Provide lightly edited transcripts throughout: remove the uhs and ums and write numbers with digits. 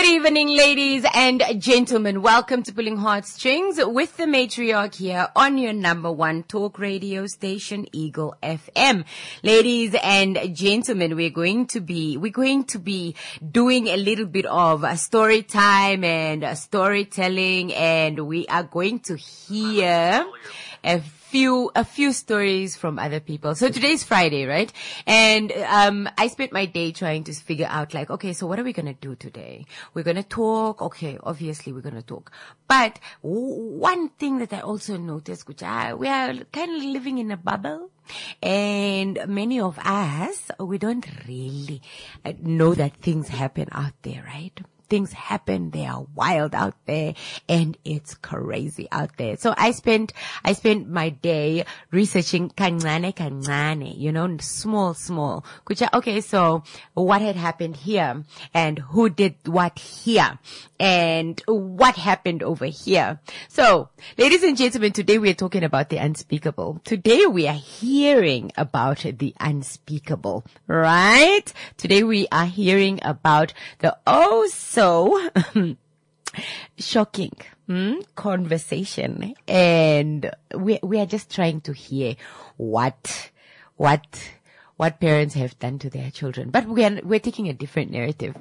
Good evening, ladies and gentlemen. Welcome to Pulling Heartstrings with the matriarch here on your number one talk radio station, Eagle FM. Ladies and gentlemen, we're going to be doing a little bit of story time and storytelling, and we are going to hear a few stories from other people. So today's Friday, right? And I spent my day trying to figure out, like, okay, so what are we going to do today? We're going to talk. Okay, obviously we're going to talk. But one thing that I also noticed, we are kind of living in a bubble. And many of us, we don't really know that things happen out there, right? Things happen, they are wild out there, and it's crazy out there. So I spent my day researching kancane, small. Okay, so what had happened here, and who did what here, and what happened over here. So, ladies and gentlemen, today we are talking about the unspeakable. Today we are hearing about the unspeakable, right? Today we are hearing about the so shocking conversation, and we are just trying to hear what parents have done to their children. But we're taking a different narrative.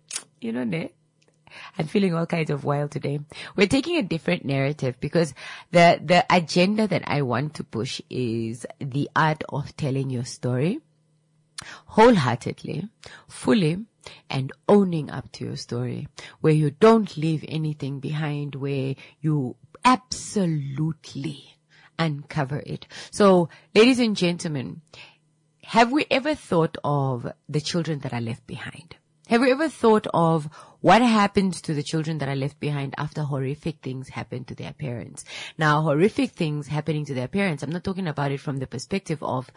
I'm feeling all kinds of wild today. We're taking a different narrative because the agenda that I want to push is the art of telling your story wholeheartedly, fully, and owning up to your story, where you don't leave anything behind, where you absolutely uncover it. So, ladies and gentlemen, have we ever thought of the children that are left behind? Have we ever thought of what happens to the children that are left behind after horrific things happen to their parents? Now, horrific things happening to their parents, I'm not talking about it from the perspective of,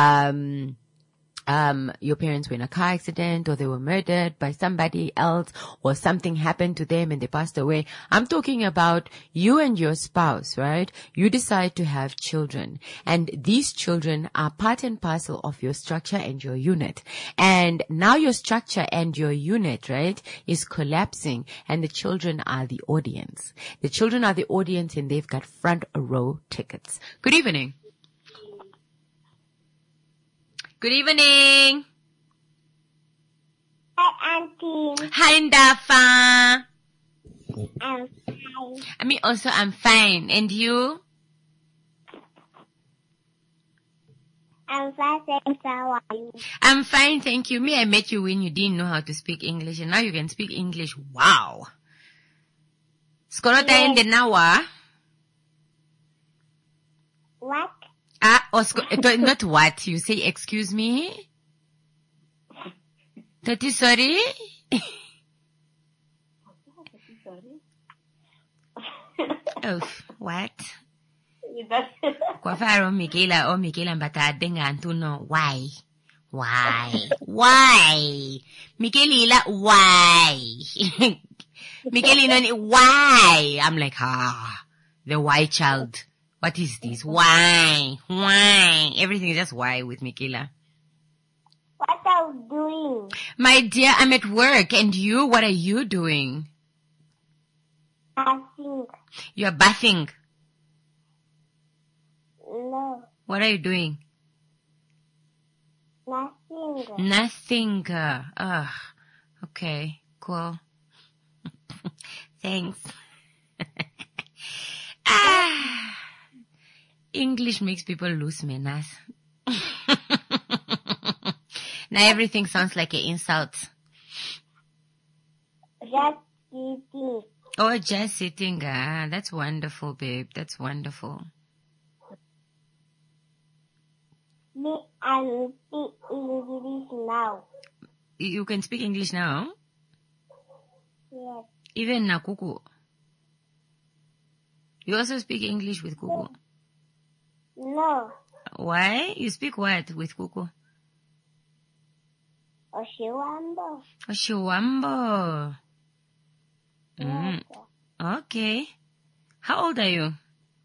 your parents were in a car accident, or they were murdered by somebody else, or something happened to them and they passed away. I'm talking about you and your spouse, right? You decide to have children, and these children are part and parcel of your structure and your unit. And now your structure and your unit, right, is collapsing, and the children are the audience. The children are the audience, and they've got front row tickets. Good evening. Good evening. Hi, Auntie. Hi, Ndafa. I'm fine. I'm fine. And you? I'm fine, thanks. How are you? I'm fine, thank you. I met you when you didn't know how to speak English, and now you can speak English. Wow. Skorota in the nawa. What? Not what. You say, excuse me? Tati, sorry? Oh, what? Kwafaro Mikela mbata denga antuno. Why? Mikelila, why? Mikelina, why? I'm like, the why child. What is this? Why? Everything is just why with Michaela. What are you doing? My dear, I'm at work. And you? What are you doing? Bathing. You're bathing? No. What are you doing? Nothing. Nothing. Okay. Cool. Thanks. English makes people lose manners. Now everything sounds like an insult. Just sitting. Oh, just sitting. That's wonderful, babe. That's wonderful. Me, I speak English now. You can speak English now? Yes. Even na Kuku. You also speak English with Kuku? No. Why? You speak what with Kuku? Oshiwambo. Oshiwambo. Yes. Okay. How old are you?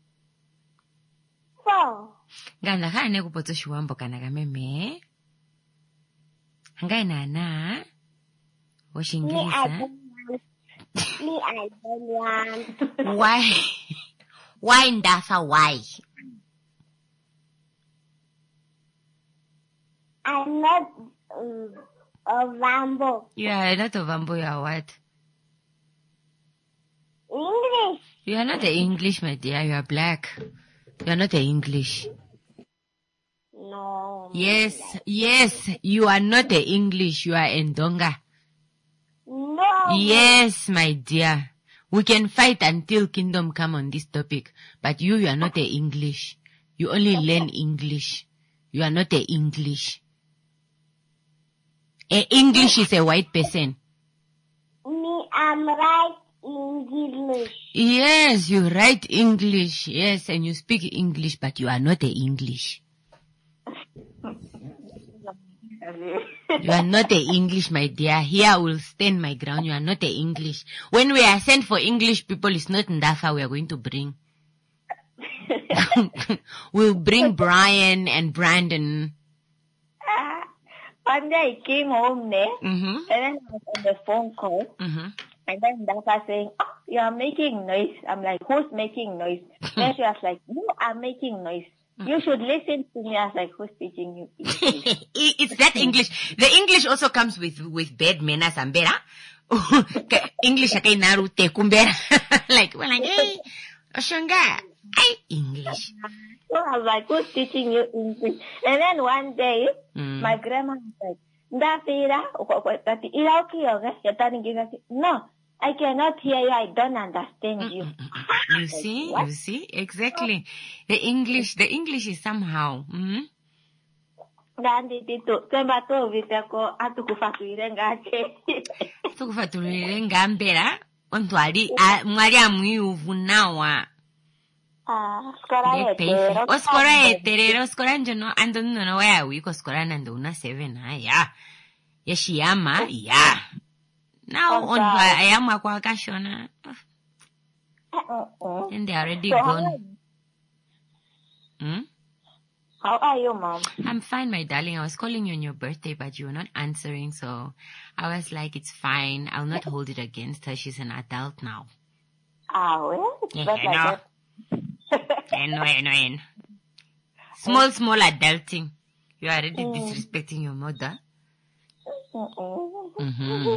4. Nganda khane kupotsa Oshiwambo kana kameme. Hangai nana. Me, I Washingilisa. don't Me, I don't want. Why? Why, Ndafa, why? I'm not a Rambo. You are not a Vambo, you are what? English. You are not a English, my dear. You are black. You are not a English. No. Yes, you are not a English. You are Ndonga. No. Yes, my dear. We can fight until kingdom come on this topic. But you are not a English. You only learn English. You are not a English. A English is a white person. Me, I'm right English. Yes, you write English. Yes, and you speak English, but you are not a English. You are not a English, my dear. Here I will stand my ground. You are not a English. When we are sent for English people, it's not Ndafa we are going to bring. We'll bring Brian and Brandon. One day I came home there, Mm-hmm. and then I was on the phone call, Mm-hmm. and then Dafa saying, "Oh, you are making noise." I'm like, "Who's making noise?" Then she was like, "You are making noise. You should listen to me." I was like, "Who's teaching you English?" It's that English. The English also comes with bad manners and better. English okay narute kumbera. Like, well, like, hey, Oshanga, English. So I was like, "Who's teaching you English?" And then one day, my grandma was like, "Ndafira, no, I cannot hear you. I don't understand you." You see, exactly. The English is somehow. Mm-hmm. Tukufatulire ngambera, mwari amuyuvu nawa. Oskora eterero, oskora njono, ando no waya wiko, oskora nando una 7, ya. Yashiyama, ya. Now, on ayama kwa kashona. And they're already gone. How are you, Mom? I'm fine, my darling. I was calling you on your birthday, but you were not answering, so I was like, it's fine. I'll not hold it against her. She's an adult now. Well, it's not like that. No. Small adulting. You are already disrespecting your mother. Mm-hmm.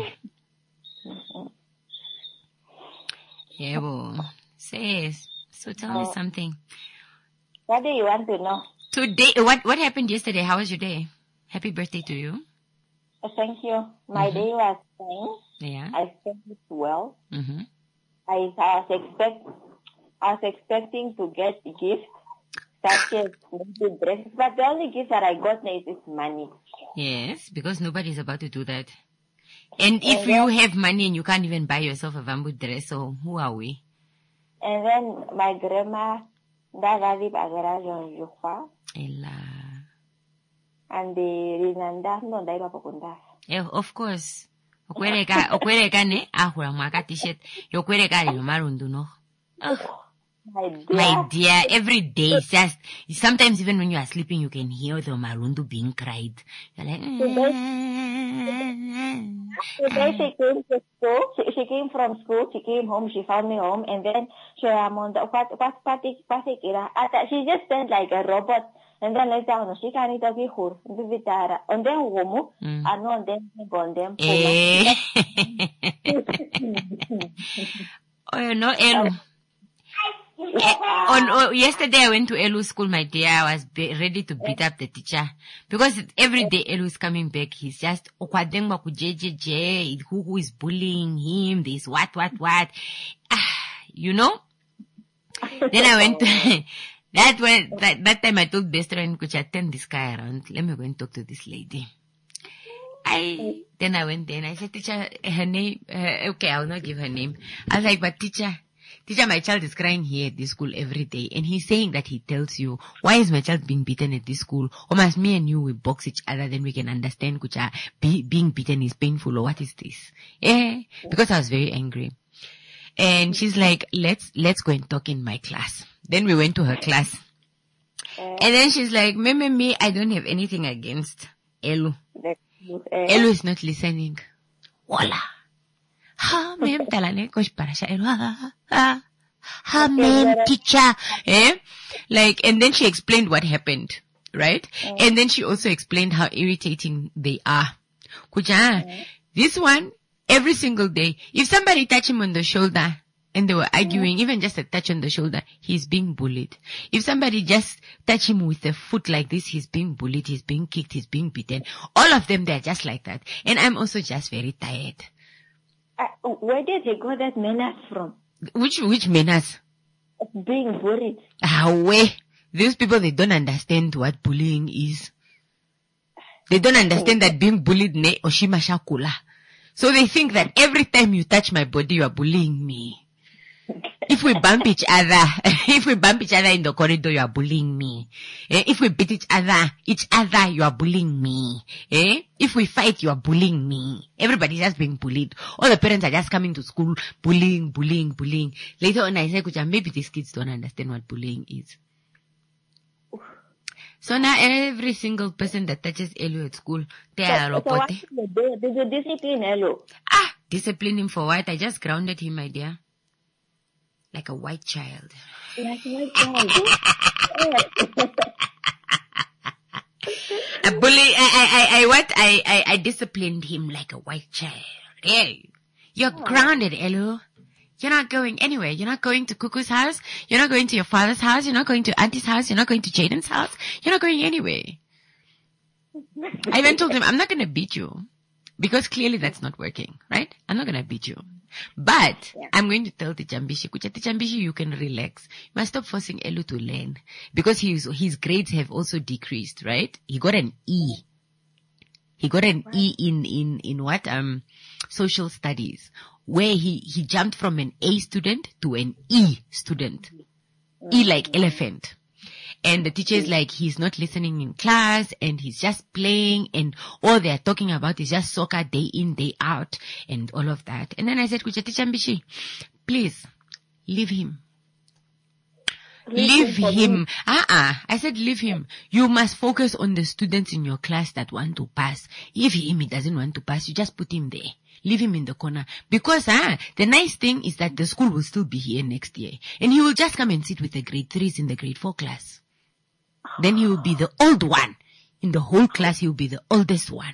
Yeah, well, says. So tell me something. What do you want to know? Today, what happened yesterday? How was your day? Happy birthday to you. Thank you. My day was fine. Yeah. I spent it well. Mm-hmm. I was expecting to get a gift, such as maybe dresses, but the only gift that I got is money. Yes, because nobody's about to do that. And if you have money and you can't even buy yourself a Vambu dress, so who are we? And then my grandma, Ella. and the Rinanda, no, Daiba Pokunda. Of course. Okwereka ne ahura mwaka t-shirt. Yokwereka le marundu no. My dear, every day it's just, sometimes even when you are sleeping, you can hear the marundu being cried. You're like, Today she came to school. She came from school. She came home. She found me home, and then she she just sent like a robot. And then later on, she can't talk her. And then womu, and no, then on them. Oh, no, Elu. Yesterday I went to Elu's school, my dear. I was ready to beat up the teacher because every day Elu is coming back. He's just okwadengwa kujejeje. Who is bullying him? This what? You know. Then I went to that time I told best friend, could you turn this guy around? Let me go and talk to this lady. Then I went there and I said, teacher, her name. Okay, I'll not give her name. I was like, but teacher, my child is crying here at this school every day, and he's saying that he tells you, why is my child being beaten at this school? Or must me and you we box each other, then we can understand, kucha, being beaten is painful, or what is this? Because I was very angry. And she's like, let's go and talk in my class. Then we went to her class. And then she's like, me, I don't have anything against Elu. Elu is not listening. Voila. Ha, ma'am, talane, kosh para siya. Ha, ma'am, teacher. Like, and then she explained what happened, right? And then she also explained how irritating they are. Kuja, this one, every single day, if somebody touch him on the shoulder, and they were arguing, even just a touch on the shoulder, he's being bullied. If somebody just touch him with a foot like this, he's being bullied, he's being kicked, he's being beaten. All of them, they're just like that. And I'm also just very tired. Where did he got that menace from? Which menace? Being bullied. Where? Those people, they don't understand what bullying is. They don't understand that being bullied ne oshima shakula. So they think that every time you touch my body, you are bullying me. If we bump each other in the corridor, you are bullying me. If we beat each other, you are bullying me. If we fight, you are bullying me. Everybody's just being bullied. All the parents are just coming to school, bullying. Later on, I said, maybe these kids don't understand what bullying is. So now every single person that touches Elu at school, they are reported. Did you discipline Elu? Discipline him for what? I just grounded him, my dear. Like a white child. Like a white child. A bully, I disciplined him like a white child. Hey, you're grounded, Elu. You're not going anywhere. You're not going to Kuku's house. You're not going to your father's house. You're not going to Auntie's house. You're not going to Jaden's house. You're not going anywhere. I even told him, I'm not going to beat you. Because clearly that's not working, right? I'm not going to beat you. But I'm going to tell Tichambishi, Tichambishi, you can relax. You must stop forcing Elu to learn. Because his grades have also decreased, right? He got an E. He got an E in what? Social studies. Where he jumped from an A student to an E student. E like elephant. And the teacher is like, he's not listening in class and he's just playing and all they're talking about is just soccer day in, day out and all of that. And then I said, Kucha Tichambishi, please, leave him. Leave him. I said leave him. You must focus on the students in your class that want to pass. If he doesn't want to pass, you just put him there. Leave him in the corner. Because the nice thing is that the school will still be here next year. And he will just come and sit with the grade 3s in the grade 4 class. Then he will be the old one. In the whole class, he will be the oldest one.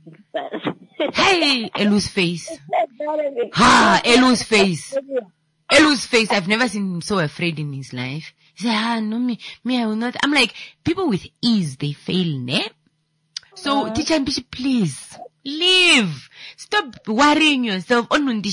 Hey, Elu's face. Elu's face. Elu's face. I've never seen him so afraid in his life. He said, no, me, I will not. I'm like, people with ease, they fail, ne? So, teacher Mbishi, please, leave. Stop worrying yourself.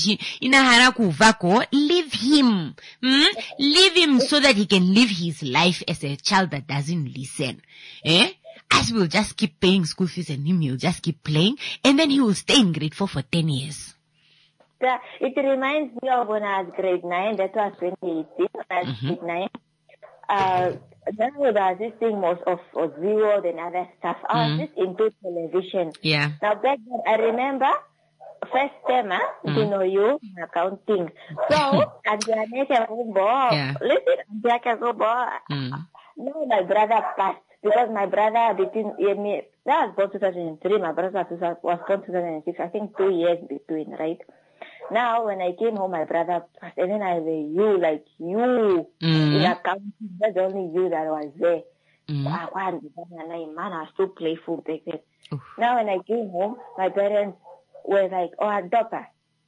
Leave him. Leave him so that he can live his life as a child that doesn't listen. Us will just keep paying school fees and him will just keep playing and then he will stay in grade 4 for 10 years. It reminds me of when I was grade 9. That was 2018. I was grade 9. Then there was this thing most of Zero and other stuff. I was just into television. Yeah. Now back then, I remember first term, you know, you accounting. So, no, my brother passed because my brother between me, that was born 2003. My brother was born 2006. I think 2 years between, right? Now, when I came home, my brother passed, and then I was you in accounting. That's only you that was there. I was so playful back then. Now, when I came home, my parents were like, adopt her.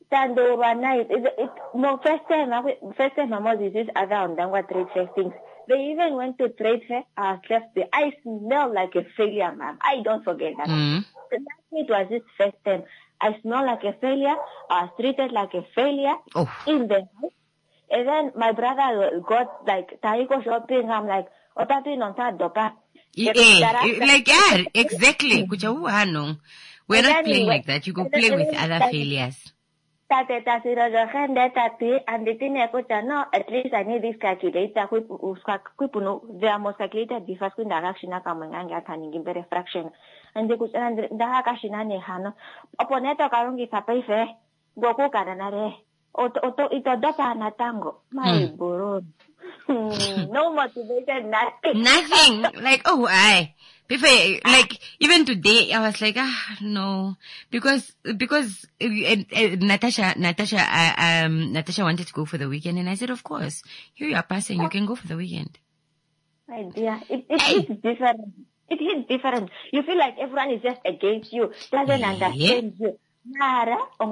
No, first time my mother is other on Dangwa trade fair things. They even went to trade fair. I was left there. I smell like a failure, ma'am. I don't forget that. It was this first time. I smell like a failure. I was treated like a failure in the house. And then my brother got like Taiko shopping. I'm like, Otapi non ta dopa. Like, yeah, exactly. We're not playing like that. You go play with other failures. And the thing no, at least I need this calculator. They are most calculator differs in the action fraction. And they could the Hakashinane Hano. Oponeto Karungi Tapefe, Goku Karanare, Oto Ito Dopa Natango. My bro. No motivation, nothing. Nothing. Like, Before, like, even today, I was like, no, because Natasha wanted to go for the weekend, and I said, of course, here you are passing, you can go for the weekend. My dear, it hits different. It hits different. You feel like everyone is just against you, doesn't understand you. And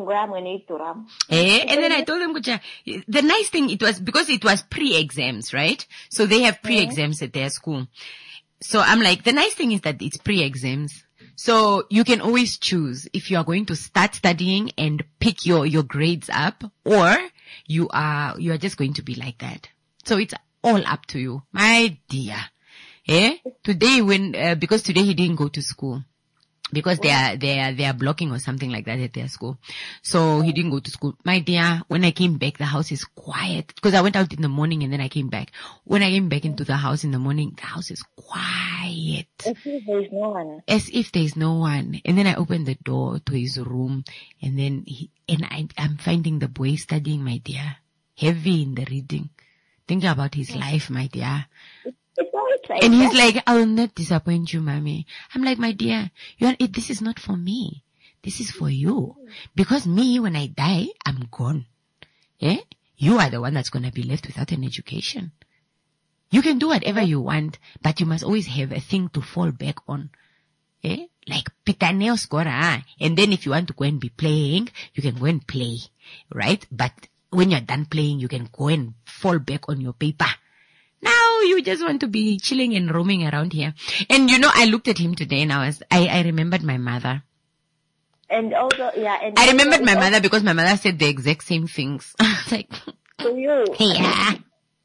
then I told them, Kucha, the nice thing, it was because it was pre-exams, right? So they have pre-exams at their school. So I'm like, the nice thing is that it's pre-exams. So you can always choose if you are going to start studying and pick your grades up, or you are just going to be like that. So it's all up to you, my dear. Today because today he didn't go to school. Because they are blocking or something like that at their school. So he didn't go to school. My dear, when I came back, the house is quiet. Because I went out in the morning and then I came back. When I came back into the house in the morning, the house is quiet. As if there is no one. As if there is no one. And then I opened the door to his room, and then I'm finding the boy studying, my dear. Heavy in the reading. Thinking about his life, my dear. And he's like, I will not disappoint you, mommy. I'm like, my dear, this is not for me. This is for you. Because me, when I die, I'm gone. You are the one that's going to be left without an education. You can do whatever you want, but you must always have a thing to fall back on. Like Pitaneo Scora. And then if you want to go and be playing, you can go and play. Right? But when you're done playing, you can go and fall back on your paper. Now you just want to be chilling and roaming around here. And I looked at him today and I remembered my mother. And also, and I remembered my mother because my mother said the exact same things. I was like, to you. Yeah.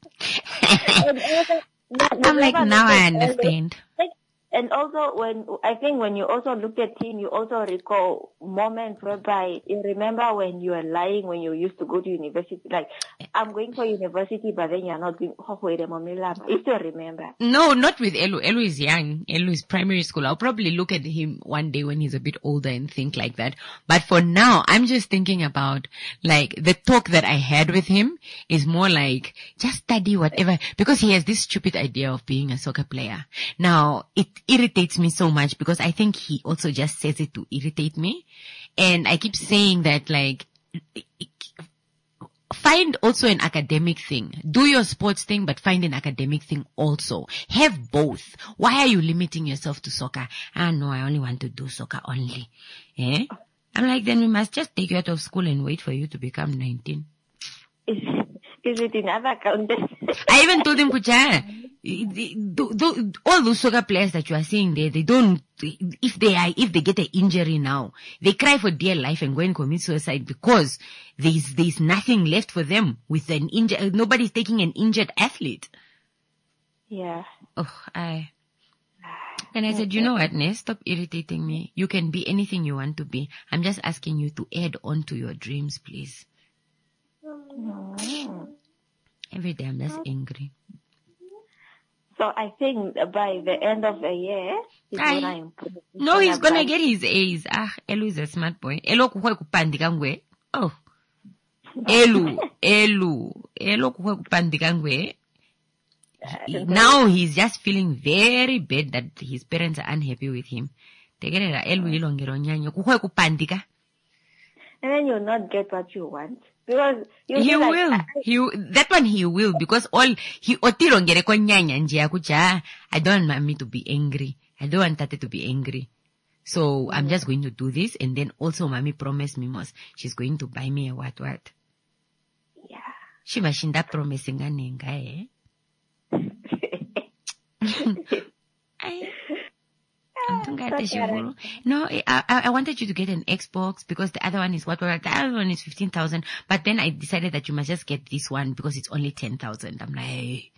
I'm like, now I understand. And also when you also look at him, you also recall moments whereby you remember when you were lying, when you used to go to university, like, I'm going for university, but then you're not going, you still remember? No, not with Elu. Elu is young. Elu is primary school. I'll probably look at him one day when he's a bit older and think like that. But for now, I'm just thinking about, like, the talk that I had with him is more like, just study whatever, because he has this stupid idea of being a soccer player. Now, it irritates me so much because I think he also just says it to irritate me. And I keep saying that, like, find also an academic thing. Do your sports thing, but find an academic thing also. Have both. Why are you limiting yourself to soccer? No, I only want to do soccer only. I'm like, then we must just take you out of school and wait for you to become 19. Is it in other countries? I even told him, Kucha, all those soccer players that you are seeing there, they don't, if they get an injury now, they cry for dear life and go and commit suicide because there's nothing left for them with an injured, nobody's taking an injured athlete. Yeah. And I said, you know what, Ness, stop irritating me. You can be anything you want to be. I'm just asking you to add on to your dreams, please. Every day I'm just angry. So I think by the end of the year, he's going to improve. No, he's going to get his A's. Elu is a smart boy. Elu kuhwe kupandika ngwe. Oh. Elu kuhwe kupandika ngwe. Now he's just feeling very bad that his parents are unhappy with him. Tegerera Elu ilongero nyanyo kuhwe kupandika. And then you'll not get what you want. Because he will. That one he will, because I don't want me to be angry. I don't want Tate to be angry. So I'm just going to do this, and then also mommy promised me she's going to buy me a what. Yeah. She mashinda promising anenga, No, I wanted you to get an Xbox because the other one is the other one is 15,000. But then I decided that you must just get this one because it's only 10,000. I'm like,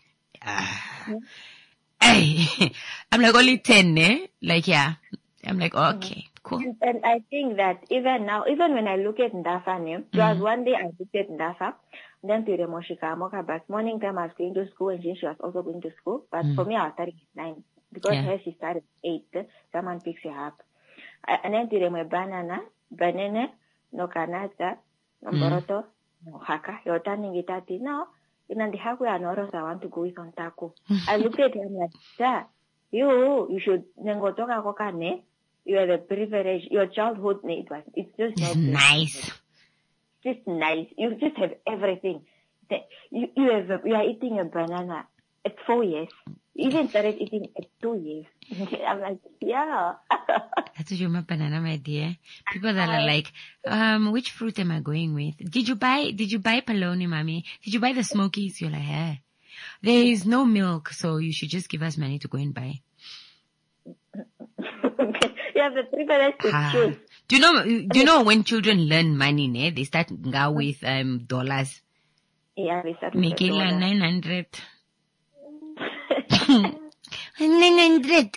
I'm like, only 10, eh? Like, yeah. I'm like, okay, cool. And I think that even now, even when I look at Ndafa, there was one day I looked at Ndafa, then to Remoshika Moka, but morning time I was going to school and she was also going to school. But for me, I was starting at 9. Because here she started at 8, someone picks you up. And then to my banana, no kanata, no boroto, no haka. You're turning it at now. In the halfway, I want to go with on taco. I looked at him like, Dad, you should nengotoka kokane. You are the privilege. Your childhood it's just It's not nice. just nice. You just have everything. You are eating a banana at 4 years. You even started eating at 2 years. I'm like, yeah. That's your banana, my dear. People that are like, which fruit am I going with? Did you buy Polony, mommy? Did you buy the Smokies? You're like, hey, there is no milk, so you should just give us money to go and buy. You have the privilege to choose. Do you know when children learn money, ne? They start go with dollars. Yeah, they start with Mikela, $900. 900.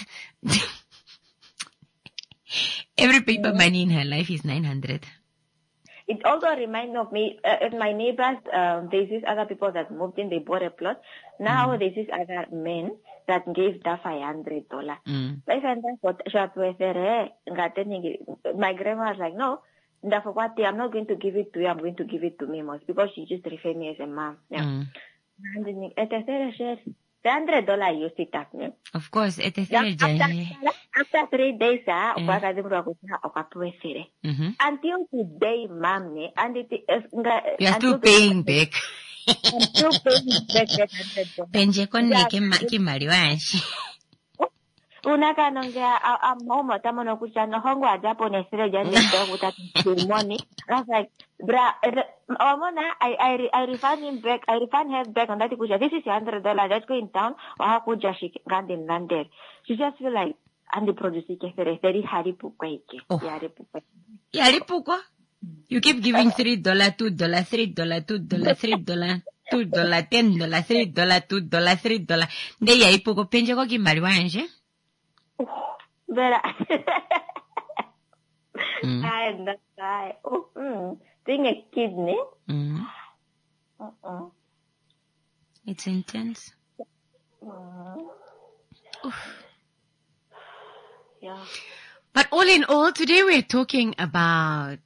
Every paper money in her life is 900. It also reminds of me, my neighbors, there's these other people that moved in, they bought a plot. Now there's these other men that gave the $500. My grandma was like, no, I'm not going to give it to you, I'm going to give it to Mimos, because she just referred me as a mom. Yeah. $100 used it up. Of course, after 3 days, until today, mom, and you are still paying back. I'm still paying back that $100. Penje con ne ke mariwanshi. Unaka nongea mama tamono kuchana hongo ajapo nesile jani kutatu money. I was like, I refund him back. I refund her back on that kucha. This is $100. Let's go in town. Waha kuja she gandin landed. She just feel like and the produce ke very hari pukwa ike. Yari pukwa. You keep giving $3, $2, $3, $2, $3, $2, $10, $3, $2, $3. De yari pukwa penje ko ki mariwanshi. But I'm that guy. Being a kidney. It's intense. Yeah. But all in all, today we're talking about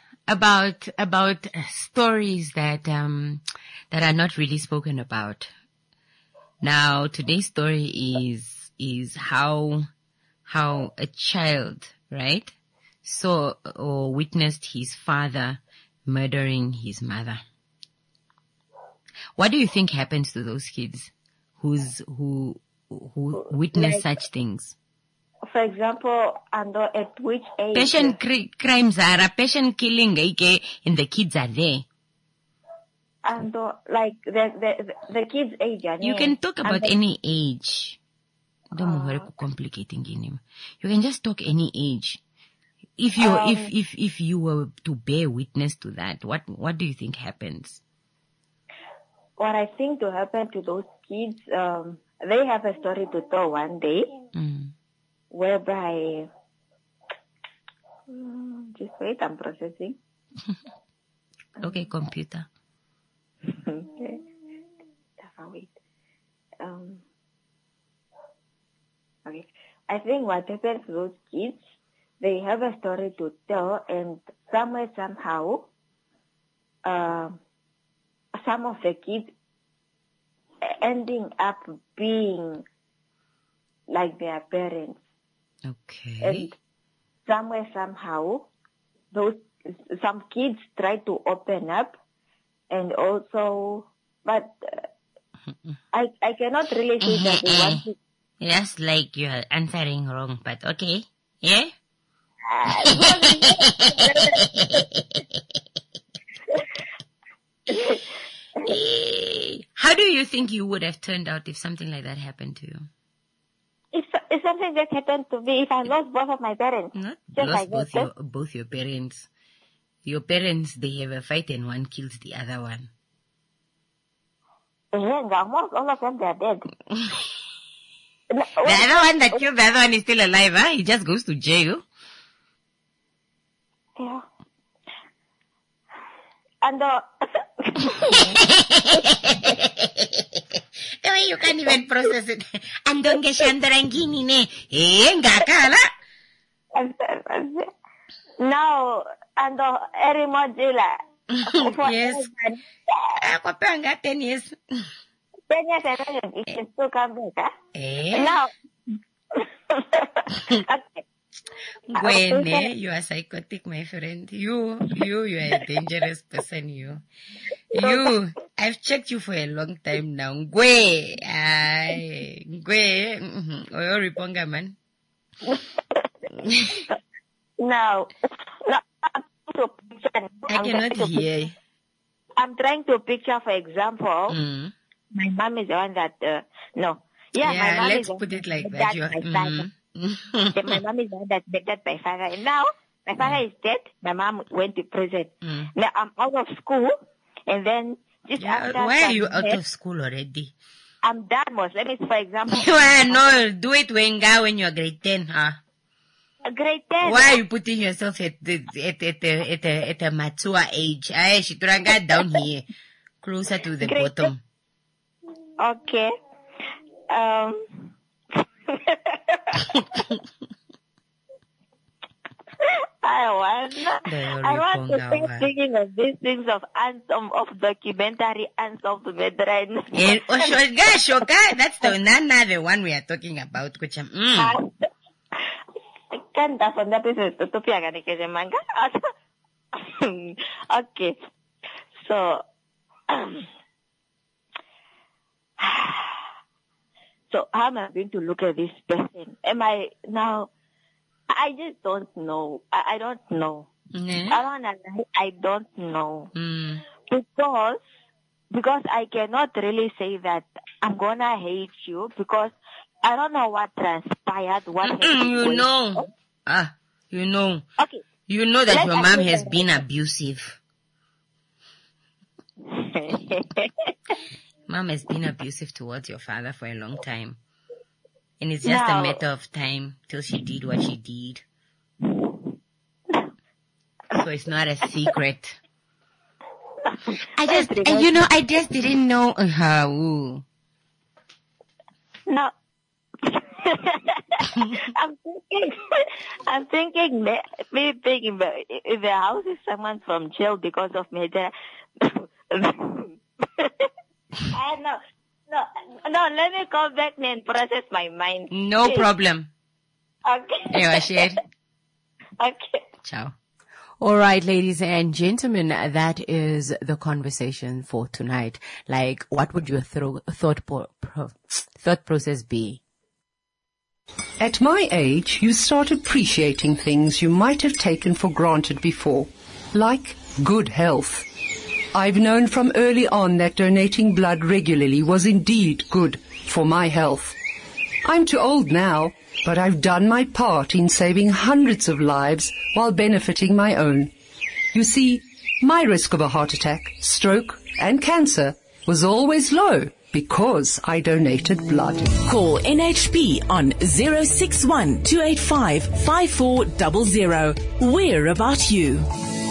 stories that are not really spoken about. Now, today's story is how a child, right, saw or witnessed his father murdering his mother. What do you think happens to those kids who witness such things? For example, and at which age? Passion crimes are passion killing, and the kids are there. And like the kids' age. You can talk about any age. Don't worry, complicating him. You can just talk any age. If you were to bear witness to that, what do you think happens? What I think to happen to those kids, they have a story to tell one day, whereby, just wait, I'm processing. Okay, computer. Okay. Wait. Okay. I think what happens to those kids, they have a story to tell, and somewhere, somehow, some of the kids ending up being like their parents. Okay. And somewhere, somehow, some kids try to open up, and also, but I cannot really say that they want to. Yes, like you are answering wrong, but okay. Yeah? How do you think you would have turned out if something like that happened to you? If something that happened to me, if I lost both of my parents. Not just lost like both your parents. Your parents, they have a fight and one kills the other one. Almost all of them, they are dead. The other one that killed the other one is still alive, huh? He just goes to jail. Yeah. And the way you can't even process it. Andong geshandarangini ne. Ngakala. No, and Erimodula. Yes. Ako pa nga 10 years. 10 years and it can still come back, huh? Now, Okay. Gwene, you are psychotic, my friend. You are a dangerous person, you. I've checked you for a long time now. Gwe, Oyo riponga man. No, I cannot hear. I'm trying to picture, for example, my mom is the one that, no. Yeah, my mom let's is put it like that. My mom is the one that begged my father. And now, my father is dead. My mom went to prison. Now, I'm out of school. And then, just after... Why are you out of school already? I'm done, most. Let me, for example... No, do it when you're grade 10, huh? Grade 10. Why are you putting yourself at a mature age? She turanga down here, closer to the grade bottom. 10. Okay. I want to start thinking of these things of documentary Unsolved Mysteries. That's the one we are talking about. Okay. So, so how am I going to look at this person? I just don't know. I don't know. I don't know. Because I cannot really say that I'm gonna hate you because I don't know what transpired. You know. You know. Okay. You know that your mom has been abusive. Mom has been abusive towards your father for a long time. And it's just a matter of time till she did what she did. So it's not a secret. I just didn't know how. No. I'm thinking if the house is someone from jail because of me. No, let me go back and process my mind. No problem. Okay. Yeah, share. Okay. Ciao. All right, ladies and gentlemen, that is the conversation for tonight. Like, what would your thought process be? At my age, you start appreciating things you might have taken for granted before, like good health. I've known from early on that donating blood regularly was indeed good for my health. I'm too old now, but I've done my part in saving hundreds of lives while benefiting my own. You see, my risk of a heart attack, stroke, and cancer was always low because I donated blood. Call NHB on 061 285 5400. We're about you.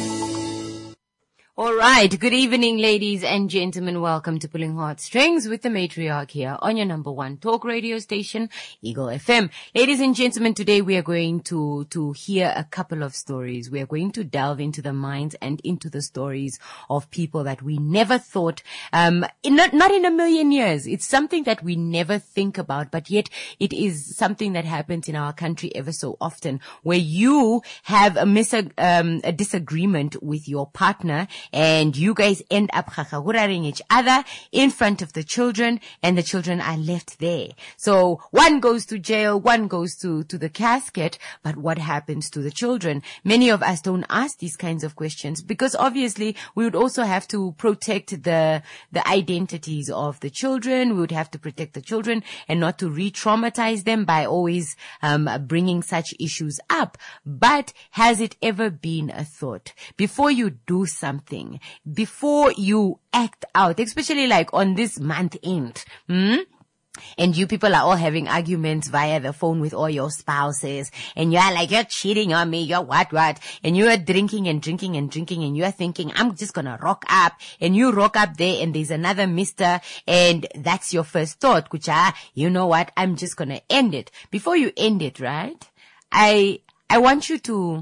All right. Good evening, ladies and gentlemen. Welcome to Pulling Heartstrings with the Matriarch here on your number one talk radio station, Eagle FM. Ladies and gentlemen, today we are going to hear a couple of stories. We are going to delve into the minds and into the stories of people that we never thought, not in a million years. It's something that we never think about, but yet it is something that happens in our country ever so often, where you have a disagreement with your partner, and you guys end up khakaguraring each other in front of the children, and the children are left there. So one goes to jail, one goes to the casket, but what happens to the children? Many of us don't ask these kinds of questions because obviously we would also have to protect the identities of the children. We would have to protect the children and not to re-traumatize them by always bringing such issues up. But has it ever been a thought before you do something, before you act out, especially like on this month end, and you people are all having arguments via the phone with all your spouses, and you are like, you're cheating on me, you're what, and you are drinking and you are thinking, I'm just gonna rock up, and you rock up there and there's another mister, and that's your first thought, kucha, you know what, I'm just gonna end it. Before you end it, right, I want you to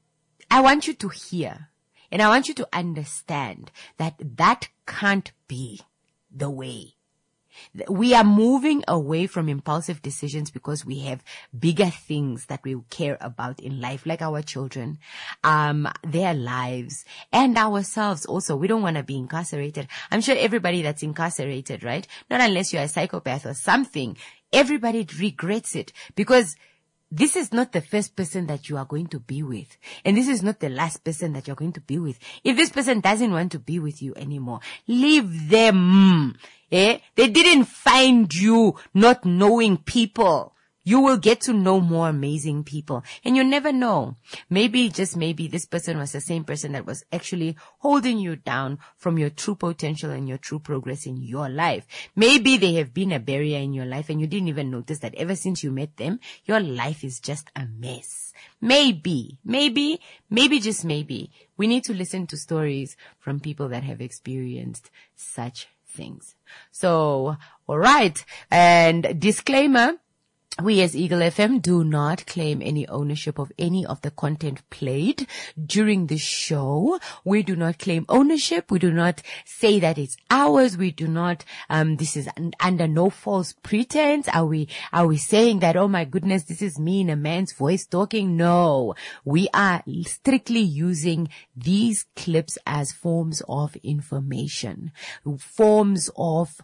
hear, and I want you to understand that can't be the way. We are moving away from impulsive decisions because we have bigger things that we care about in life, like our children, their lives, and ourselves also. We don't want to be incarcerated. I'm sure everybody that's incarcerated, right? Not unless you're a psychopath or something. Everybody regrets it because this is not the first person that you are going to be with. And this is not the last person that you're going to be with. If this person doesn't want to be with you anymore, leave them. They didn't find you not knowing people. You will get to know more amazing people. And you never know. Maybe, just maybe, this person was the same person that was actually holding you down from your true potential and your true progress in your life. Maybe they have been a barrier in your life and you didn't even notice that ever since you met them, your life is just a mess. Maybe, just maybe, we need to listen to stories from people that have experienced such things. So, alright. And disclaimer, we as Eagle FM do not claim any ownership of any of the content played during the show. We do not claim ownership. We do not say that it's ours. We do not, this is under no false pretense. Are we saying that, oh my goodness, this is me in a man's voice talking? No. We are strictly using these clips as forms of information, forms of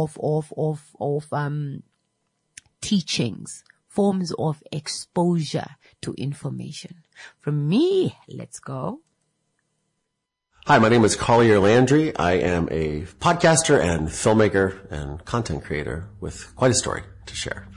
teachings, forms of exposure to information. From me, let's go. Hi, my name is Collier Landry. I am a podcaster and filmmaker and content creator with quite a story to share.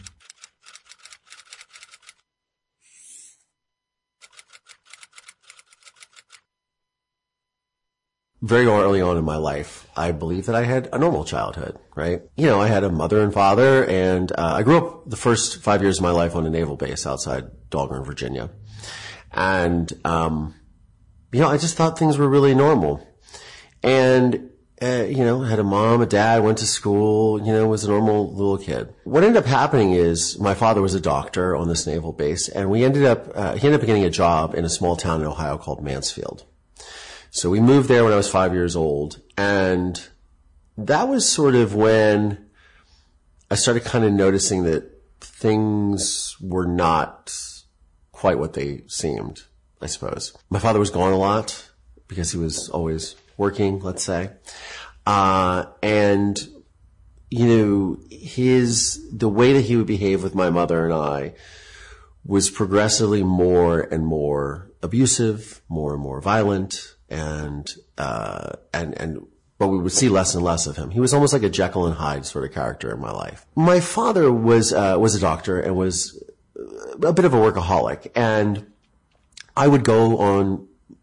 Very early on in my life, I believed that I had a normal childhood, right? You know, I had a mother and father, and I grew up the first 5 years of my life on a naval base outside Dahlgren, Virginia. And, you know, I just thought things were really normal. And, you know, I had a mom, a dad, went to school, you know, was a normal little kid. What ended up happening is my father was a doctor on this naval base, and he ended up getting a job in a small town in Ohio called Mansfield. So we moved there when I was 5 years old, and that was sort of when I started kind of noticing that things were not quite what they seemed, I suppose. My father was gone a lot because he was always working, let's say. And, you know, the way that he would behave with my mother and I was progressively more and more abusive, more and more violent. But we would see less and less of him. He was almost like a Jekyll and Hyde sort of character in my life. My father was a doctor and was a bit of a workaholic, and I would go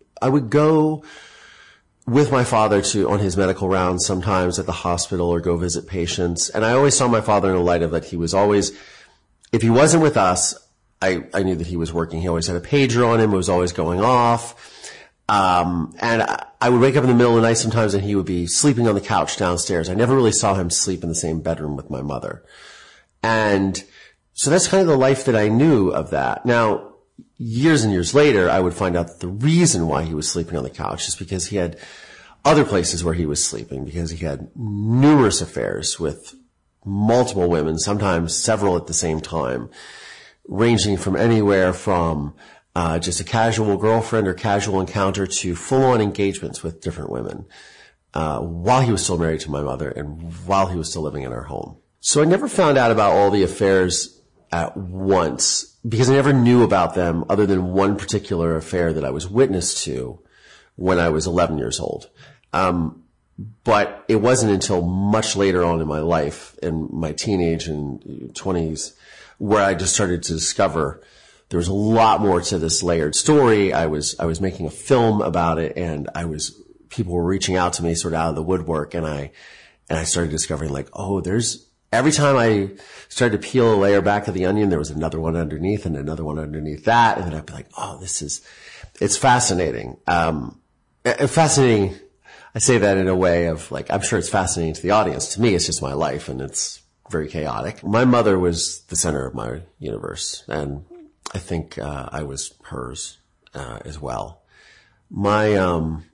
with my father on his medical rounds sometimes at the hospital or go visit patients. And I always saw my father in the light of that he was always, if he wasn't with us, I knew that he was working. He always had a pager on him. It was always going off. And I would wake up in the middle of the night sometimes and he would be sleeping on the couch downstairs. I never really saw him sleep in the same bedroom with my mother. And so that's kind of the life that I knew of that. Now, years and years later, I would find out that the reason why he was sleeping on the couch is because he had other places where he was sleeping, because he had numerous affairs with multiple women, sometimes several at the same time, ranging from anywhere from just a casual girlfriend or casual encounter to full-on engagements with different women, while he was still married to my mother and while he was still living in our home. So I never found out about all the affairs at once because I never knew about them other than one particular affair that I was witness to when I was 11 years old. But it wasn't until much later on in my life, in my teenage and 20s, where I just started to discover there was a lot more to this layered story. I was making a film about it, and people were reaching out to me sort of out of the woodwork, and I started discovering like, oh, every time I started to peel a layer back of the onion, there was another one underneath and another one underneath that, and then I'd be like, oh, it's fascinating. Fascinating. I say that in a way of like, I'm sure it's fascinating to the audience. To me, it's just my life, and it's very chaotic. My mother was the center of my universe, and I think I was hers as well. My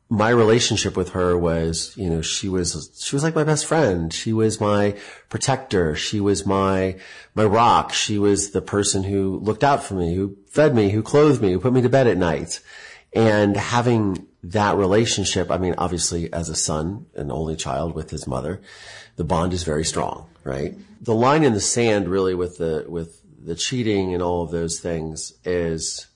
my relationship with her was, she was like my best friend. She was my protector. She was my rock. She was the person who looked out for me, who fed me, who clothed me, who put me to bed at night. And having that relationship, I mean, obviously as a son, an only child with his mother, the bond is very strong, right? The line in the sand really with the cheating and all of those things is,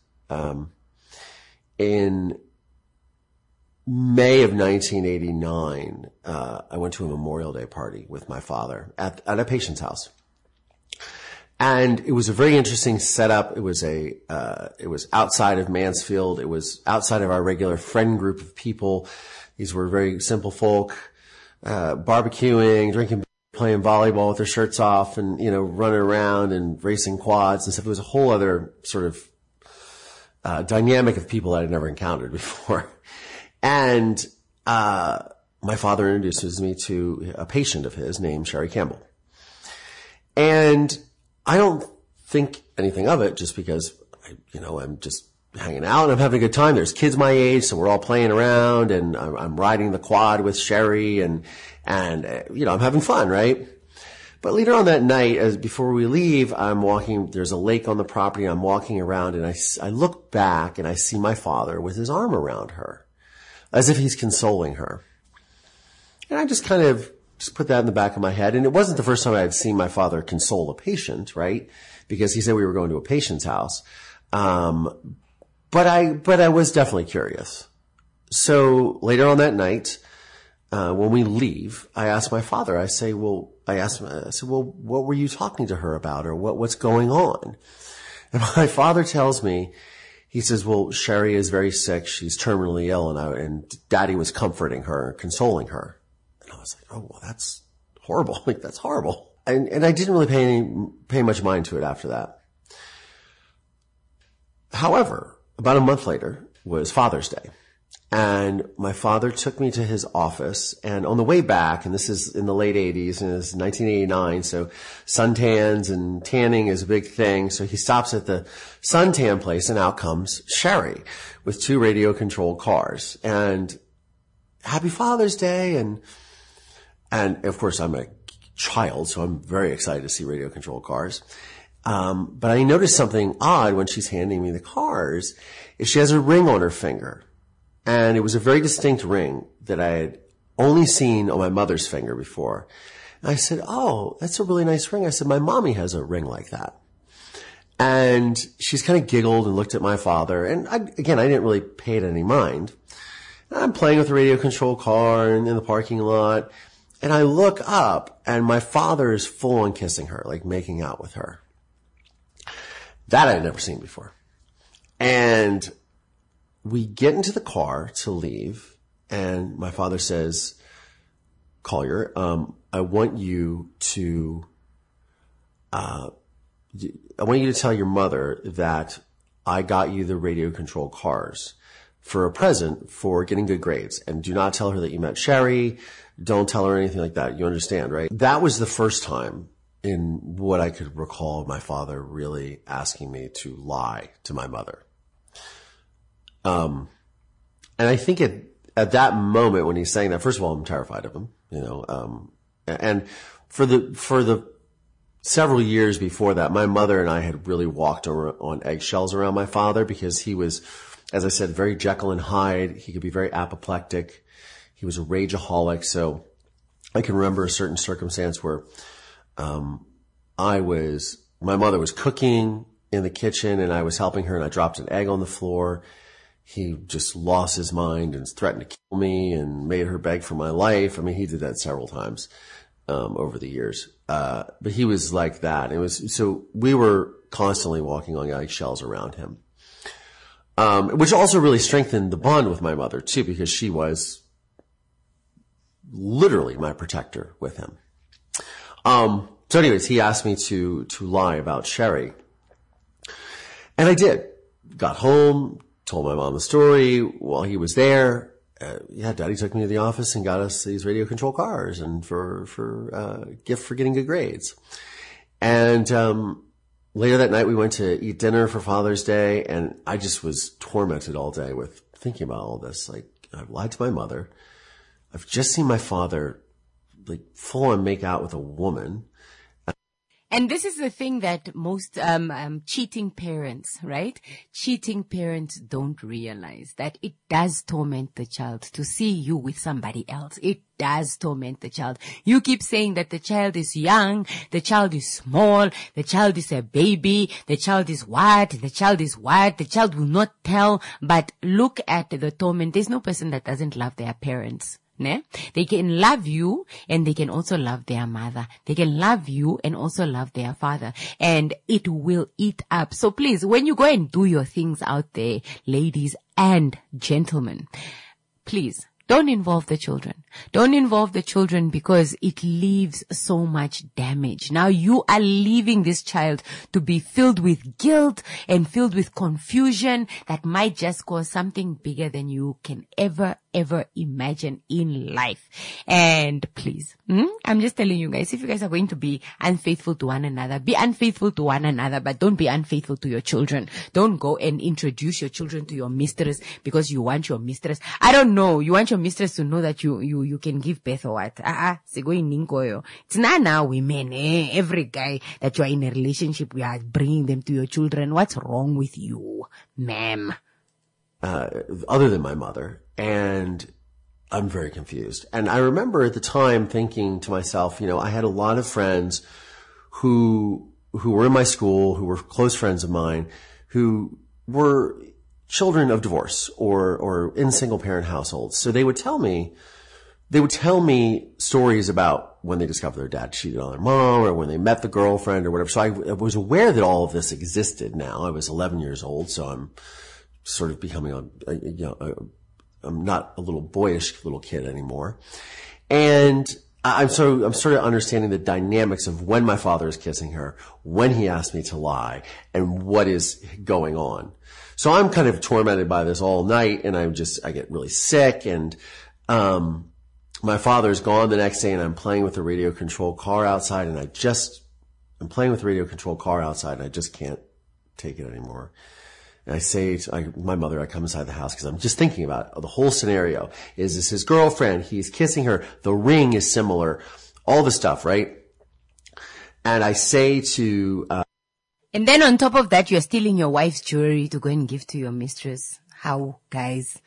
in May of 1989, I went to a Memorial Day party with my father at a patient's house. And it was a very interesting setup. It was outside of Mansfield. It was outside of our regular friend group of people. These were very simple folk, barbecuing, drinking, playing volleyball with their shirts off and, running around and racing quads and stuff. It was a whole other sort of, dynamic of people that I'd never encountered before. And, my father introduces me to a patient of his named Sherry Campbell. And I don't think anything of it just because, I'm just hanging out and I'm having a good time. There's kids my age, so we're all playing around and I'm riding the quad with Sherry and I'm having fun, right? But later on that night, before we leave, I'm walking, there's a lake on the property, I'm walking around and I look back and I see my father with his arm around her, as if he's consoling her. And I just kind of just put that in the back of my head. And it wasn't the first time I had seen my father console a patient, right? Because he said we were going to a patient's house. But I was definitely curious. So later on that night, when we leave, I asked my father, I said, well, what were you talking to her about or what's going on? And my father tells me, he says, well, Sherry is very sick. She's terminally ill. And Daddy was comforting her, consoling her. And I was like, oh, well, that's horrible. Like, that's horrible. And I didn't really pay much mind to it after that. However, about a month later was Father's Day. And my father took me to his office, and on the way back, and this is in the late 80s, and it's 1989, so suntans and tanning is a big thing. So he stops at the suntan place, and out comes Sherry with 2 radio-controlled cars. And Happy Father's Day, and of course I'm a child, so I'm very excited to see radio-controlled cars. But I noticed something odd when she's handing me the cars, is she has a ring on her finger. And it was a very distinct ring that I had only seen on my mother's finger before. And I said, oh, that's a really nice ring. I said, my mommy has a ring like that. And she's kind of giggled and looked at my father. And I didn't really pay it any mind. And I'm playing with a radio control car in the parking lot. And I look up and my father is full on kissing her, like making out with her. That I had never seen before. And we get into the car to leave, and my father says, Collier, I want you to tell your mother that I got you the radio controlled cars for a present for getting good grades. And do not tell her that you met Sherry. Don't tell her anything like that. You understand, right? That was the first time in what I could recall my father really asking me to lie to my mother. And I think at that moment when he's saying that, first of all, I'm terrified of him, and for the several years before that, my mother and I had really walked on eggshells around my father because he was, as I said, very Jekyll and Hyde. He could be very apoplectic. He was a rageaholic. So I can remember a certain circumstance where, my mother was cooking in the kitchen and I was helping her and I dropped an egg on the floor. He just lost his mind and threatened to kill me and made her beg for my life. I mean, he did that several times, over the years. But he was like that. So we were constantly walking on eggshells around him. Which also really strengthened the bond with my mother too, because she was literally my protector with him. So anyways, he asked me to lie about Sherry. And I did. Got home, told my mom the story while he was there. Daddy took me to the office and got us these radio control cars and for gift for getting good grades. And, later that night we went to eat dinner for Father's Day and I just was tormented all day with thinking about all this. Like, I've lied to my mother. I've just seen my father like full on make out with a woman. And this is the thing that most cheating parents, right? Cheating parents don't realize that it does torment the child to see you with somebody else. It does torment the child. You keep saying that the child is young, the child is small, the child is a baby, the child is what, the child is what, the child will not tell. But look at the torment. There's no person that doesn't love their parents. Ne? They can love you and they can also love their mother. They can love you and also love their father. And it will eat up. So please, when you go and do your things out there, ladies and gentlemen, please don't involve the children. Don't involve the children because it leaves so much damage. Now you are leaving this child to be filled with guilt and filled with confusion that might just cause something bigger than you can ever imagine in life. And please, I'm just telling you guys, if you guys are going to be unfaithful to one another, be unfaithful to one another, but don't be unfaithful to your children. Don't go and introduce your children to your mistress because you want your mistress. I don't know. You want your mistress to know that you can give birth or what? It's not now women, every guy that you are in a relationship, we are bringing them to your children. What's wrong with you, ma'am? Other than my mother. And I'm very confused. And I remember at the time thinking to myself, I had a lot of friends who were in my school, who were close friends of mine, who were children of divorce or in single parent households. So they would tell me stories about when they discovered their dad cheated on their mom or when they met the girlfriend or whatever. So I was aware that all of this existed now. I was 11 years old, so I'm sort of becoming I'm not a little boyish little kid anymore. And I'm sort of understanding the dynamics of when my father is kissing her, when he asked me to lie, and what is going on. So I'm kind of tormented by this all night, and I get really sick, and my father's gone the next day, and I'm playing with the radio control car outside, and I just can't take it anymore. And I say to my mother, I come inside the house because I'm just thinking about it. The whole scenario. Is this his girlfriend? He's kissing her. The ring is similar. All the stuff, right? And I say to... and then on top of that, you're stealing your wife's jewelry to go and give to your mistress. How, guys?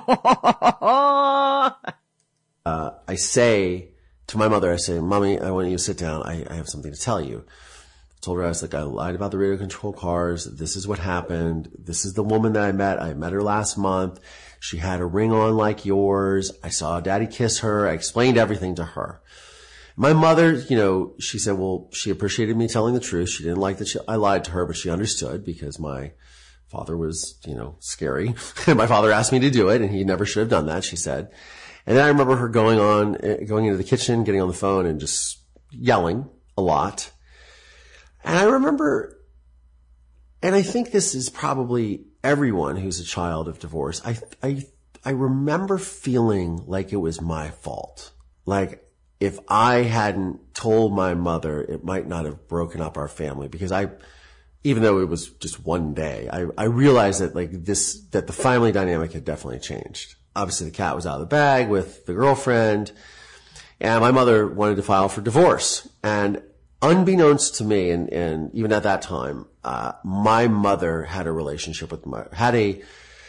I say to my mother, Mommy, I want you to sit down. I have something to tell you. Told her, I lied about the radio control cars. This is what happened. This is the woman that I met. I met her last month. She had a ring on like yours. I saw Daddy kiss her. I explained everything to her. My mother, she said, well, she appreciated me telling the truth. She didn't like that I lied to her, but she understood because my father was, scary. My father asked me to do it and he never should have done that, she said. And then I remember her going into the kitchen, getting on the phone and just yelling a lot. And I remember, and I think this is probably everyone who's a child of divorce. I remember feeling like it was my fault. Like if I hadn't told my mother, it might not have broken up our family because even though it was just one day, I realized that that the family dynamic had definitely changed. Obviously the cat was out of the bag with the girlfriend and my mother wanted to file for divorce. And unbeknownst to me, and even at that time, my mother had a relationship with had an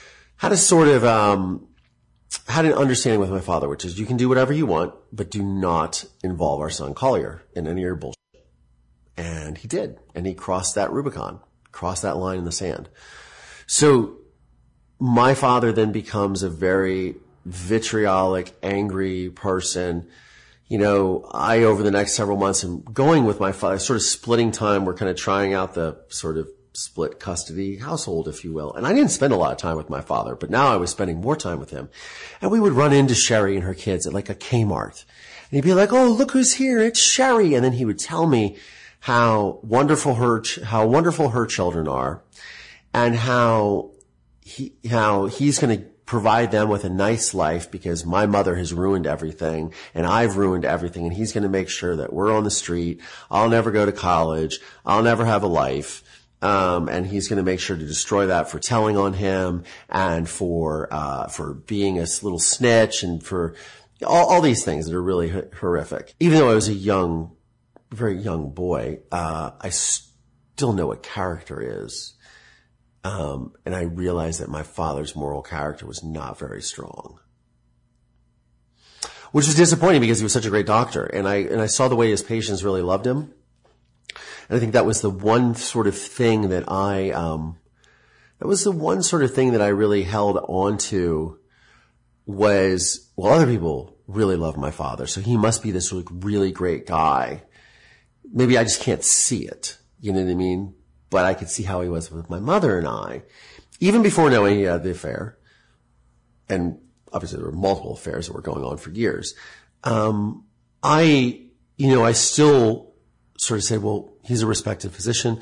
understanding with my father, which is you can do whatever you want, but do not involve our son Collier in any of your bullshit. And he did, and he crossed that Rubicon, crossed that line in the sand. So my father then becomes a very vitriolic, angry person. Over the next several months am going with my father, sort of splitting time. We're kind of trying out the sort of split custody household, if you will. And I didn't spend a lot of time with my father, but now I was spending more time with him. And we would run into Sherry and her kids at like a Kmart. And he'd be like, oh, look who's here. It's Sherry. And then he would tell me how wonderful her children are and how he's going to provide them with a nice life because my mother has ruined everything and I've ruined everything and he's going to make sure that we're on the street. I'll never go to college. I'll never have a life. And he's going to make sure to destroy that for telling on him and for being a little snitch and for all these things that are really horrific. Even though I was a very young boy, I still know what character is. And I realized that my father's moral character was not very strong, which was disappointing because he was such a great doctor. And I saw the way his patients really loved him. And I think that was the one sort of thing that I really held on to was, well, other people really love my father. So he must be this like really great guy. Maybe I just can't see it. You know what I mean? But I could see how he was with my mother and I, even before knowing he had the affair. And obviously there were multiple affairs that were going on for years. I still sort of say, well, he's a respected physician.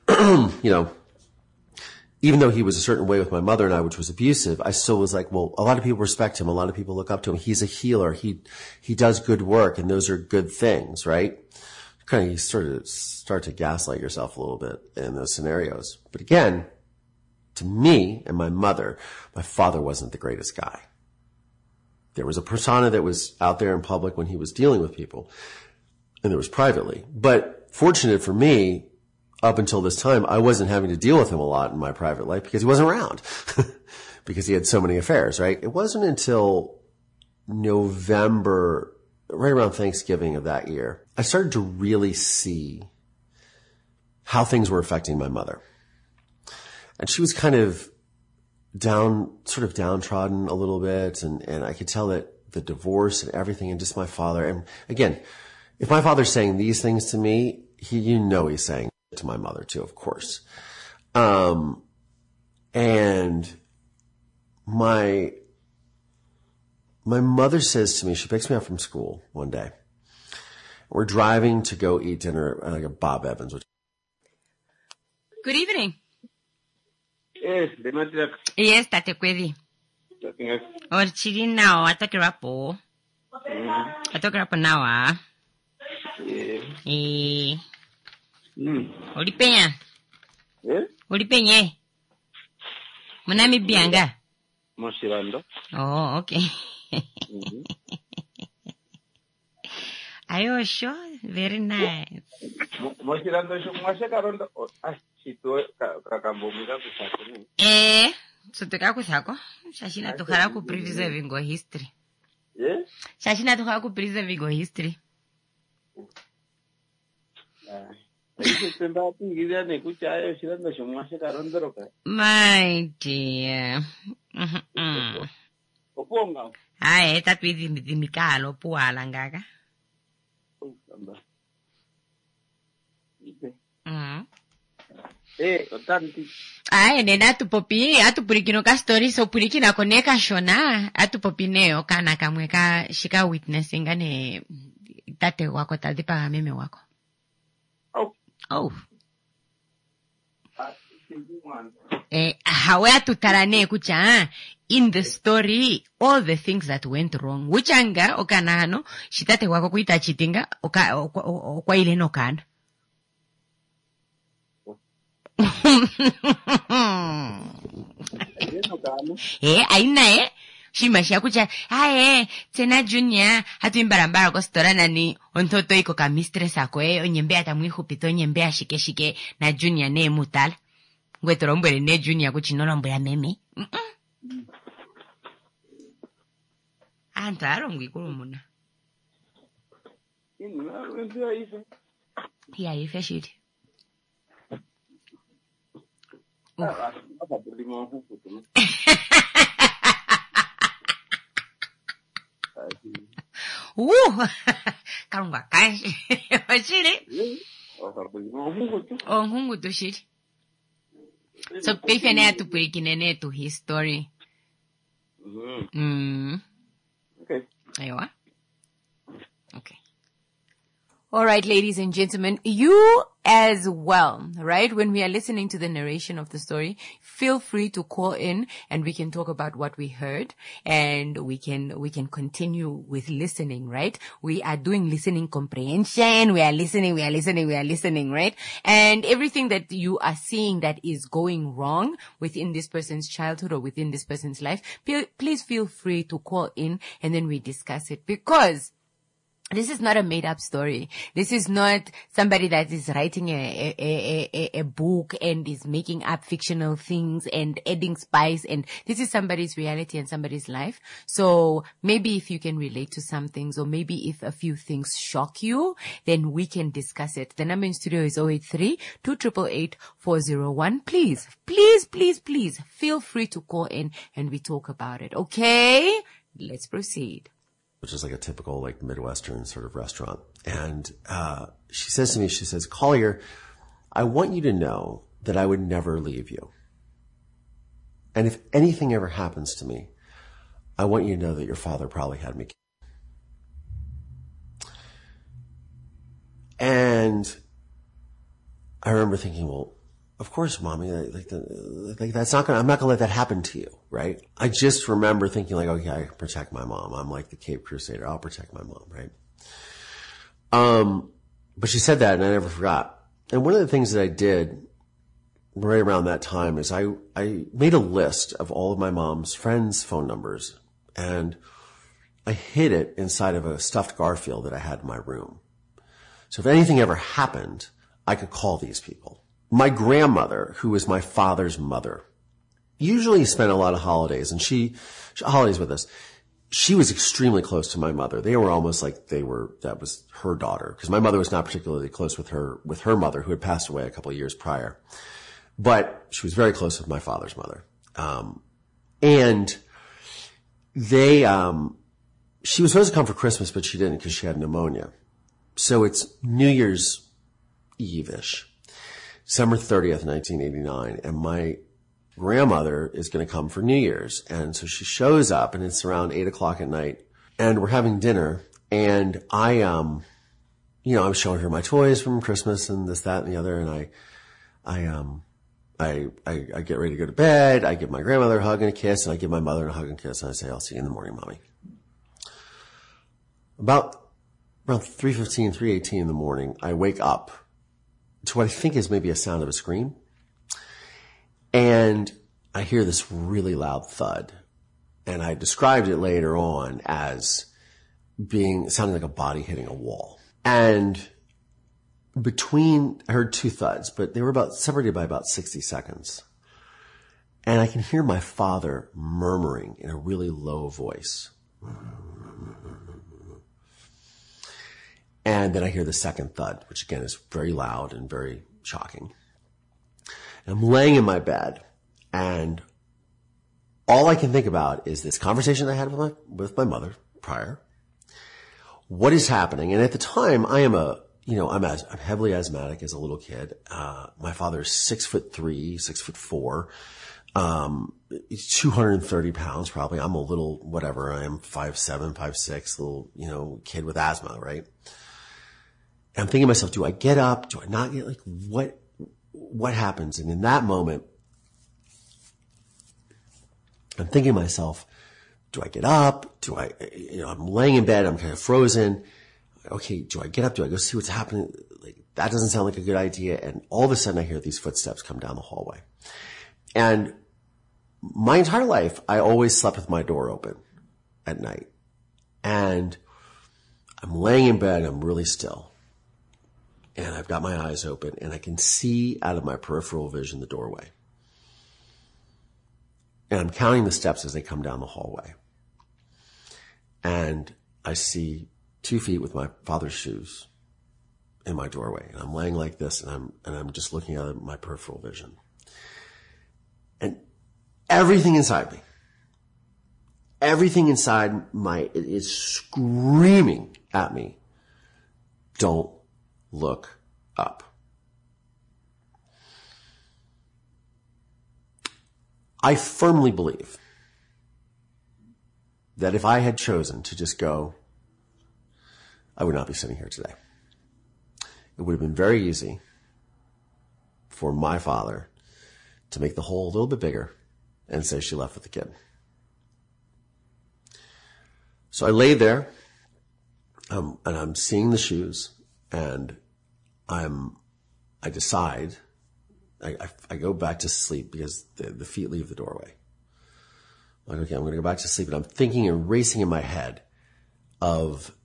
Even though he was a certain way with my mother and I, which was abusive, I still was like, well, a lot of people respect him. A lot of people look up to him. He's a healer. He does good work, and those are good things, right? Kind of, you start to gaslight yourself a little bit in those scenarios. But again, to me and my mother, my father wasn't the greatest guy. There was a persona that was out there in public when he was dealing with people, and there was privately. But fortunate for me, up until this time, I wasn't having to deal with him a lot in my private life because he wasn't around, because he had so many affairs, right? It wasn't until November, right around Thanksgiving of that year, I started to really see how things were affecting my mother. And she was kind of downtrodden a little bit. And I could tell that the divorce and everything, and just my father. And again, if my father's saying these things to me, he's saying it to my mother too, of course. And my mother says to me, she picks me up from school one day. We're driving to go eat dinner at Bob Evans. Good evening. Yes, Yes, Tate Kwedi. Or chiri now, atakirapo. Atakirapo now, Olipenya. Olipenye. Munami bianga. Moshirando. Oh, okay. Are you sure? Very nice. Moshirando shumwashekarondo. Shito kakambomika kusakuni. Sotoka kusako. Shashina tukara ku preserving go history. Yes? Shashina tukara ku preserving go history. My dear. Ay, tapi di mikalo puala ngaga. Ay, nena atu purikino ka story so purikina koneka shona atu popineo kana kamweka shika witnessing ane tate wako tadipa meme wako. Oh. Hawe atutarane kucha in the story all the things that went wrong. Uchanga okanano shitate wako kuita chitinga okwa ile no kana. Aina Shimasha kucha, tena junior, hatu imbarambara kwa stora nani, ontoto iko ka mistress ako onyembe ata mwihupito onyembe shike na junior ne mutala. Ngwetoro mbwele ne junior kuchinola mbwela meme. Antaro mwikuru muna. Yeah, ife shit. Karunga kashi. Wachiri? Hungu tu shiri. So, pife ne atu purikinene tu his story. Okay. Aywa? Okay. All right, ladies and gentlemen, you as well, right? When we are listening to the narration of the story, feel free to call in and we can talk about what we heard and we can continue with listening, right? We are doing listening comprehension. We are listening, right? And everything that you are seeing that is going wrong within this person's childhood or within this person's life, please feel free to call in and then we discuss it, because this is not a made-up story. This is not somebody that is writing a book and is making up fictional things and adding spice. And this is somebody's reality and somebody's life. So maybe if you can relate to some things, or maybe if a few things shock you, then we can discuss it. The number in studio is 083-288-401. Please feel free to call in and we talk about it. Okay? Let's proceed. Which is like a typical like Midwestern sort of restaurant. And she says to me, she says, Collier, I want you to know that I would never leave you. And if anything ever happens to me, I want you to know that your father probably had me killed. And I remember thinking, well, of course, Mommy, that's not I'm not gonna let that happen to you, right? I just remember thinking like, okay, I protect my mom. I'm like the Cape Crusader. I'll protect my mom, right? But she said that and I never forgot. And one of the things that I did right around that time is I made a list of all of my mom's friends' phone numbers and I hid it inside of a stuffed Garfield that I had in my room. So if anything ever happened, I could call these people. My grandmother, who was my father's mother, usually spent a lot of holidays, and she holidays with us. She was extremely close to my mother. They were almost like that was her daughter, because my mother was not particularly close with her mother, who had passed away a couple of years prior. But she was very close with my father's mother. And she was supposed to come for Christmas, but she didn't because she had pneumonia. So it's New Year's Eve-ish. December 30th, 1989, and my grandmother is going to come for New Year's. And so she shows up and it's around 8:00 at night and we're having dinner and I'm showing her my toys from Christmas and this, that, and the other. And I get ready to go to bed. I give my grandmother a hug and a kiss and I give my mother a hug and a kiss and I say, I'll see you in the morning, Mommy. Around 3:15, 3:18 in the morning, I wake up to what I think is maybe a sound of a scream. And I hear this really loud thud. And I described it later on as sounding like a body hitting a wall. And I heard two thuds, but they were separated by about 60 seconds. And I can hear my father murmuring in a really low voice. And then I hear the second thud, which again is very loud and very shocking. And I'm laying in my bed and all I can think about is this conversation I had with my mother prior. What is happening? And at the time I'm heavily asthmatic as a little kid. My father is 6'3", 6'4", 230 pounds probably. I'm a little, whatever. I am 5'7", 5'6", little, kid with asthma, right? And I'm thinking to myself, do I get up? Do I not get, like, what happens? And in that moment, I'm thinking to myself, do I get up? I'm laying in bed. I'm kind of frozen. Okay. Do I get up? Do I go see what's happening? Like, that doesn't sound like a good idea. And all of a sudden I hear these footsteps come down the hallway. And my entire life, I always slept with my door open at night. And I'm laying in bed. I'm really still. And I've got my eyes open and I can see out of my peripheral vision the doorway. And I'm counting the steps as they come down the hallway. And I see 2 feet with my father's shoes in my doorway. And I'm laying like this and I'm just looking out of my peripheral vision. And everything inside me, it is screaming at me, don't look up. I firmly believe that if I had chosen to just go, I would not be sitting here today. it would have been very easy for my father to make the hole a little bit bigger and say she left with the kid. So I laid there, and I'm seeing the shoes, and I decide, I go back to sleep because the feet leave the doorway. I'm like, okay, I'm going to go back to sleep, and I'm thinking and racing in my head of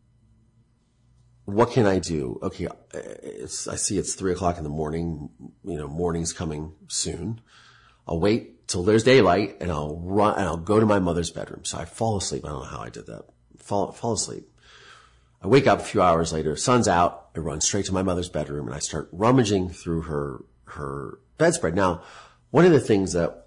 what can I do? Okay, I see it's 3:00 in the morning. Morning's coming soon. I'll wait till there's daylight, and I'll run, and I'll go to my mother's bedroom. So I fall asleep. I don't know how I did that. Fall asleep. I wake up a few hours later. Sun's out. I run straight to my mother's bedroom, and I start rummaging through her bedspread. Now, one of the things that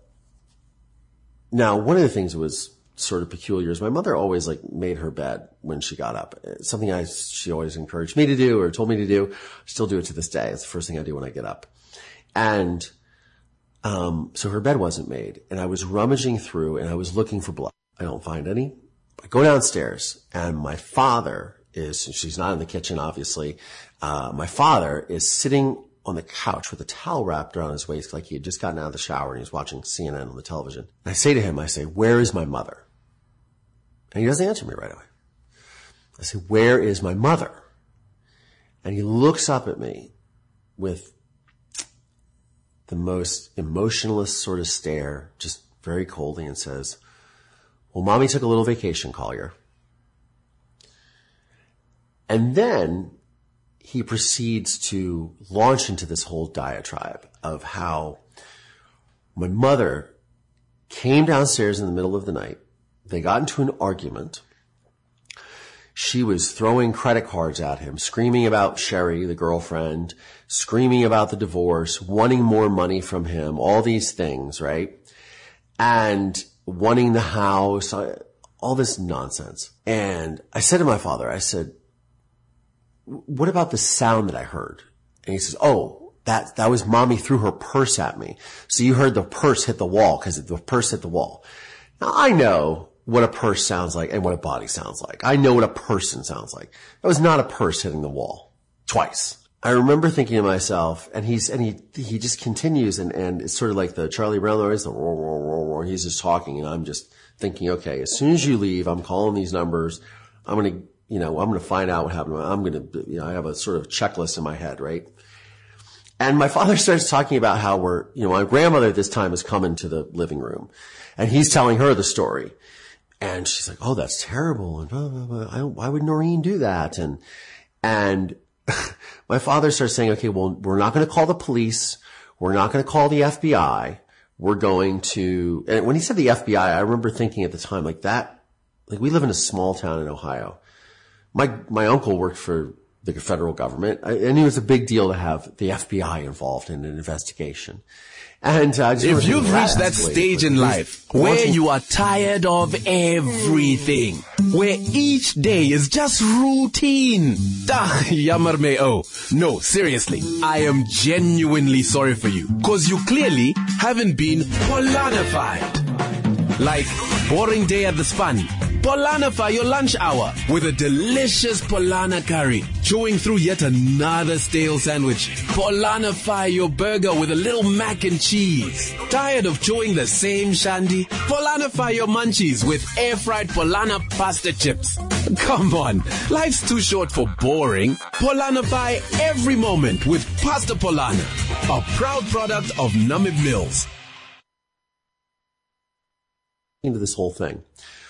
was sort of peculiar is my mother always made her bed when she got up. It's something she always encouraged me to do or told me to do. I still do it to this day. It's the first thing I do when I get up. And so her bed wasn't made, and I was rummaging through, and I was looking for blood. I don't find any. I go downstairs, and my father she's not in the kitchen, obviously. My father is sitting on the couch with a towel wrapped around his waist like he had just gotten out of the shower and he was watching CNN on the television. And I say to him, where is my mother? And he doesn't answer me right away. I say, where is my mother? And he looks up at me with the most emotionless sort of stare, just very coldly, and says, well, Mommy took a little vacation, Collier. And then he proceeds to launch into this whole diatribe of how my mother came downstairs in the middle of the night. They got into an argument. She was throwing credit cards at him, screaming about Sherry, the girlfriend, screaming about the divorce, wanting more money from him, all these things, right? And wanting the house, all this nonsense. And I said to my father, I said, what about the sound that I heard? And he says, oh, that was Mommy threw her purse at me. So you heard the purse hit the wall because the purse hit the wall. Now I know what a purse sounds like and what a body sounds like. I know what a person sounds like. It was not a purse hitting the wall twice. I remember thinking to myself, and he just continues, and it's sort of like the Charlie Brown noise, the roar, roar, roar, roar. He's just talking, and I'm just thinking, okay, as soon as you leave, I'm calling these numbers. I'm going to find out what happened. I have a sort of checklist in my head, right? And my father starts talking about how my grandmother at this time has come into the living room, and he's telling her the story. And she's like, oh, that's terrible. And blah, blah, blah. Why would Noreen do that? And my father starts saying, okay, well, we're not going to call the police. We're not going to call the FBI. We're going to, and when he said the FBI, I remember thinking at the time, we live in a small town in Ohio. My uncle worked for the federal government. I knew it was a big deal to have the FBI involved in an investigation. And if you've reached that stage in life where you are tired of everything, where each day is just routine, yamar me oh. No, seriously, I am genuinely sorry for you, cause you clearly haven't been Polanified. Like boring day at the span. Polanify your lunch hour with a delicious Polana curry, chewing through yet another stale sandwich. Polanify your burger with a little mac and cheese. Tired of chewing the same shandy? Polanify your munchies with air-fried Polana pasta chips. Come on, life's too short for boring. Polanify every moment with Pasta Polana, a proud product of Namib Mills. Into this whole thing.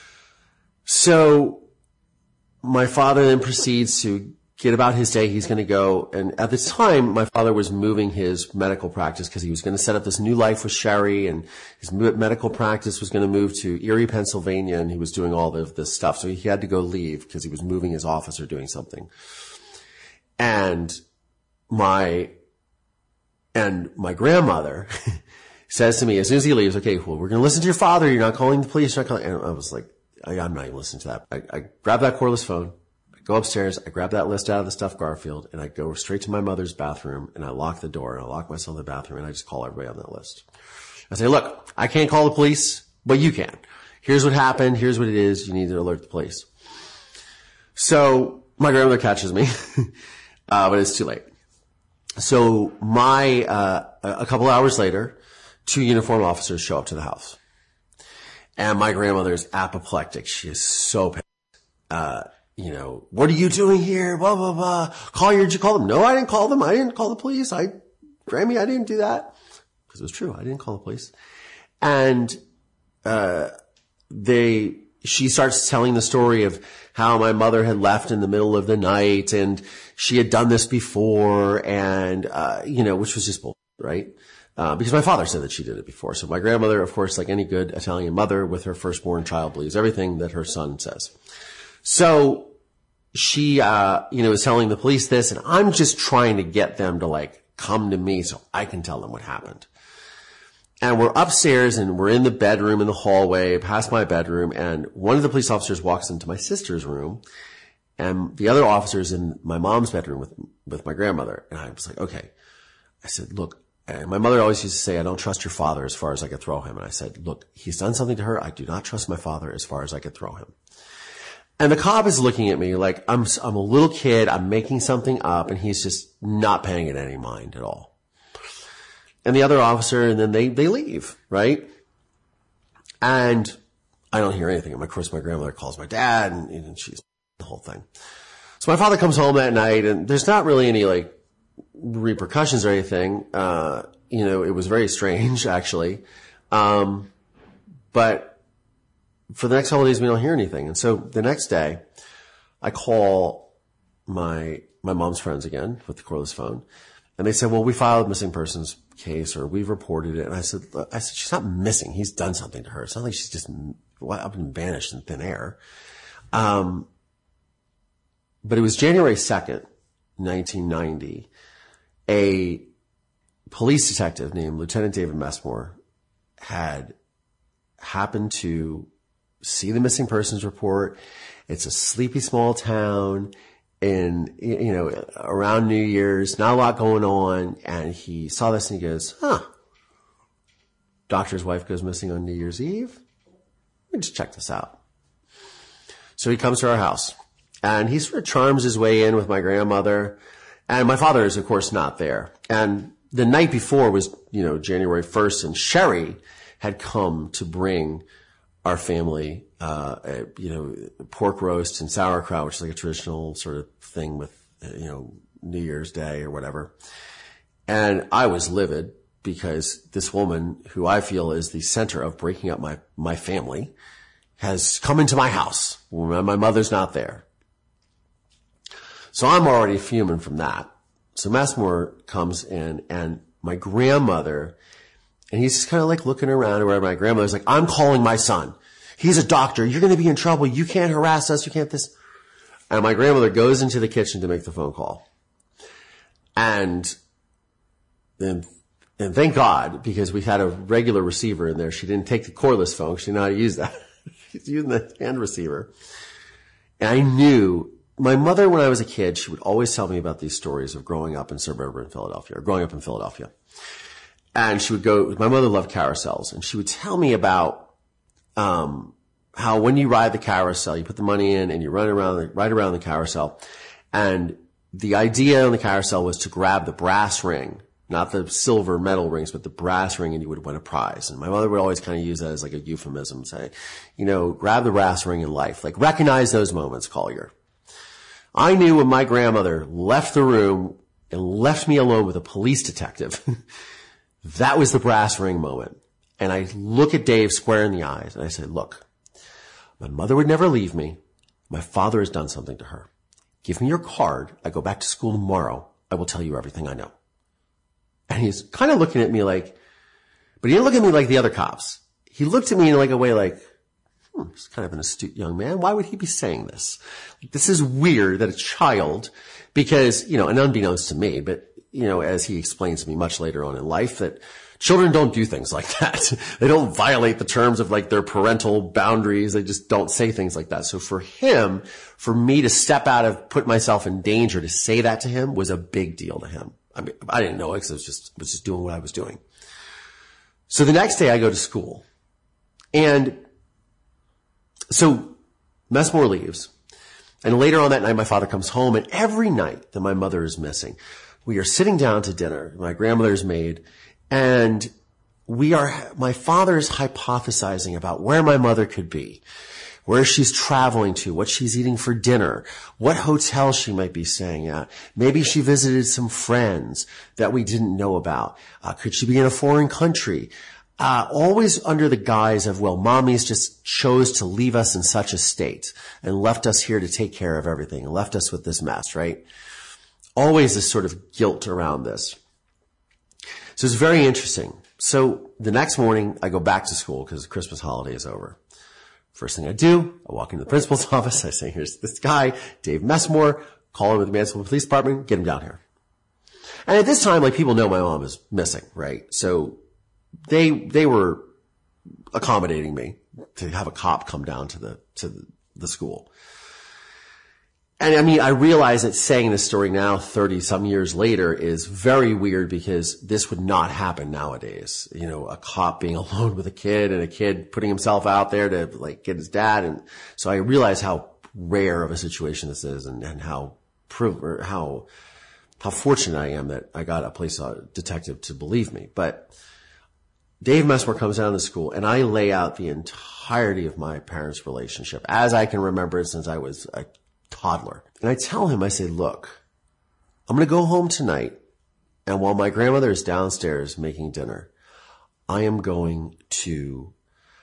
So my father then proceeds to get about his day. He's going to go, and at this time, my father was moving his medical practice because he was going to set up this new life with Sherry, and his medical practice was going to move to Erie, Pennsylvania, and he was doing all of this stuff. So he had to go leave because he was moving his office or doing something. And my grandmother says to me, as soon as he leaves, okay, well, we're going to listen to your father. You're not calling the police. You're not calling. And I was like, I'm not even listening to that. I grab that cordless phone, I go upstairs, I grab that list out of the stuffed Garfield, and I go straight to my mother's bathroom, and I lock the door, and I lock myself in the bathroom, and I just call everybody on that list. I say, look, I can't call the police, but you can. Here's what happened. Here's what it is. You need to alert the police. So my grandmother catches me. but it's too late. So a couple hours later, 2 uniformed officers show up to the house. And my grandmother is apoplectic. She is so pissed. What are you doing here? Blah, blah, blah. Did you call them? No, I didn't call them. I didn't call the police. Grammy, I didn't do that. Because it was true. I didn't call the police. And, she starts telling the story of how my mother had left in the middle of the night and she had done this before and, which was just bullshit, right? Because my father said that she did it before. So my grandmother, of course, like any good Italian mother with her firstborn child, believes everything that her son says. So she, is telling the police this, and I'm just trying to get them to come to me so I can tell them what happened. And we're upstairs and we're in the bedroom in the hallway past my bedroom, and one of the police officers walks into my sister's room and the other officer's in my mom's bedroom with my grandmother. And I was like, okay. I said, look, and my mother always used to say, I don't trust your father as far as I could throw him. And I said, look, he's done something to her. I do not trust my father as far as I could throw him. And the cop is looking at me like I'm a little kid. I'm making something up, and he's just not paying it any mind at all. And the other officer, and then they leave, right? And I don't hear anything. And of course, my grandmother calls my dad, and she's the whole thing. So my father comes home that night, and there's not really any repercussions or anything. It was very strange, actually. But for the next couple of days, we don't hear anything. And so the next day, I call my mom's friends again with the cordless phone. And they said, well, we filed a missing persons case, or we've reported it. And I said, she's not missing. He's done something to her. It's not like she's just up and vanished in thin air. But it was January 2nd, 1990. A police detective named Lieutenant David Messmore had happened to see the missing persons report. It's a sleepy small town in, around New Year's, not a lot going on. And he saw this and he goes, doctor's wife goes missing on New Year's Eve. Let me just check this out. So he comes to our house and he sort of charms his way in with my grandmother. And my father is, of course, not there. And the night before was, January 1st, and Sherry had come to bring our family, pork roast and sauerkraut, which is like a traditional sort of thing with, New Year's Day or whatever. And I was livid because this woman, who I feel is the center of breaking up my family, has come into my house when my mother's not there. So I'm already fuming from that. So Messmore comes in, and my grandmother, and he's just kind of looking around or wherever. My grandmother's like, I'm calling my son. He's a doctor. You're going to be in trouble. You can't harass us. You can't this. And my grandmother goes into the kitchen to make the phone call. And thank God, because we had a regular receiver in there. She didn't take the cordless phone. She didn't know how to use that. She's using the hand receiver. And I knew my mother, when I was a kid, she would always tell me about these stories of growing up in suburban Philadelphia, or growing up in Philadelphia. And she would my mother loved carousels, and she would tell me about, how when you ride the carousel, you put the money in and you ride around the carousel. And the idea on the carousel was to grab the brass ring, not the silver metal rings, but the brass ring, and you would win a prize. And my mother would always kind of use that as a euphemism, say, grab the brass ring in life. Recognize those moments, Collier. I knew when my grandmother left the room and left me alone with a police detective, that was the brass ring moment. And I look at Dave square in the eyes and I say, look, my mother would never leave me. My father has done something to her. Give me your card. I go back to school tomorrow. I will tell you everything I know. And he's kind of looking at me but he didn't look at me like the other cops. He looked at me in a way he's kind of an astute young man. Why would he be saying this? This is weird that a child, because, and unbeknownst to me, but, as he explains to me much later on in life, that children don't do things like that. They don't violate the terms of their parental boundaries. They just don't say things like that. So for me to step out of, put myself in danger to say that to him was a big deal to him. I mean, I didn't know it because I was just doing what I was doing. So the next day I go to school, and so Messmore leaves, And later on that night, my father comes home, and every night that my mother is missing, we are sitting down to dinner, my grandmother's maid, and my father's hypothesizing about where my mother could be, where she's traveling to, what she's eating for dinner, what hotel she might be staying at. Maybe she visited some friends that we didn't know about. Could she be in a foreign country? Always under the guise of, well, mommy's just chose to leave us in such a state and left us here to take care of everything and left us with this mess, right? Always this sort of guilt around this. So it's very interesting. So the next morning I go back to school because the Christmas holiday is over. First thing I do, I walk into the principal's office. I say, here's this guy, Dave Messmore, call him at the Mansfield Police Department, get him down here. And at this time, like, people know my mom is missing, right? So they were accommodating me to have a cop come down to the school. And I mean, I realize that saying this story now, 30 some years later, is very weird because this would not happen nowadays. You know, a cop being alone with a kid and a kid putting himself out there to, like, get his dad. And so I realize how rare of a situation this is, and how fortunate I am that I got a police detective to believe me. But Dave Messmore comes down to school, and I lay out the entirety of my parents' relationship as I can remember it since I was a toddler. And I tell him, I say, look, I'm going to go home tonight, and while my grandmother is downstairs making dinner, I am going to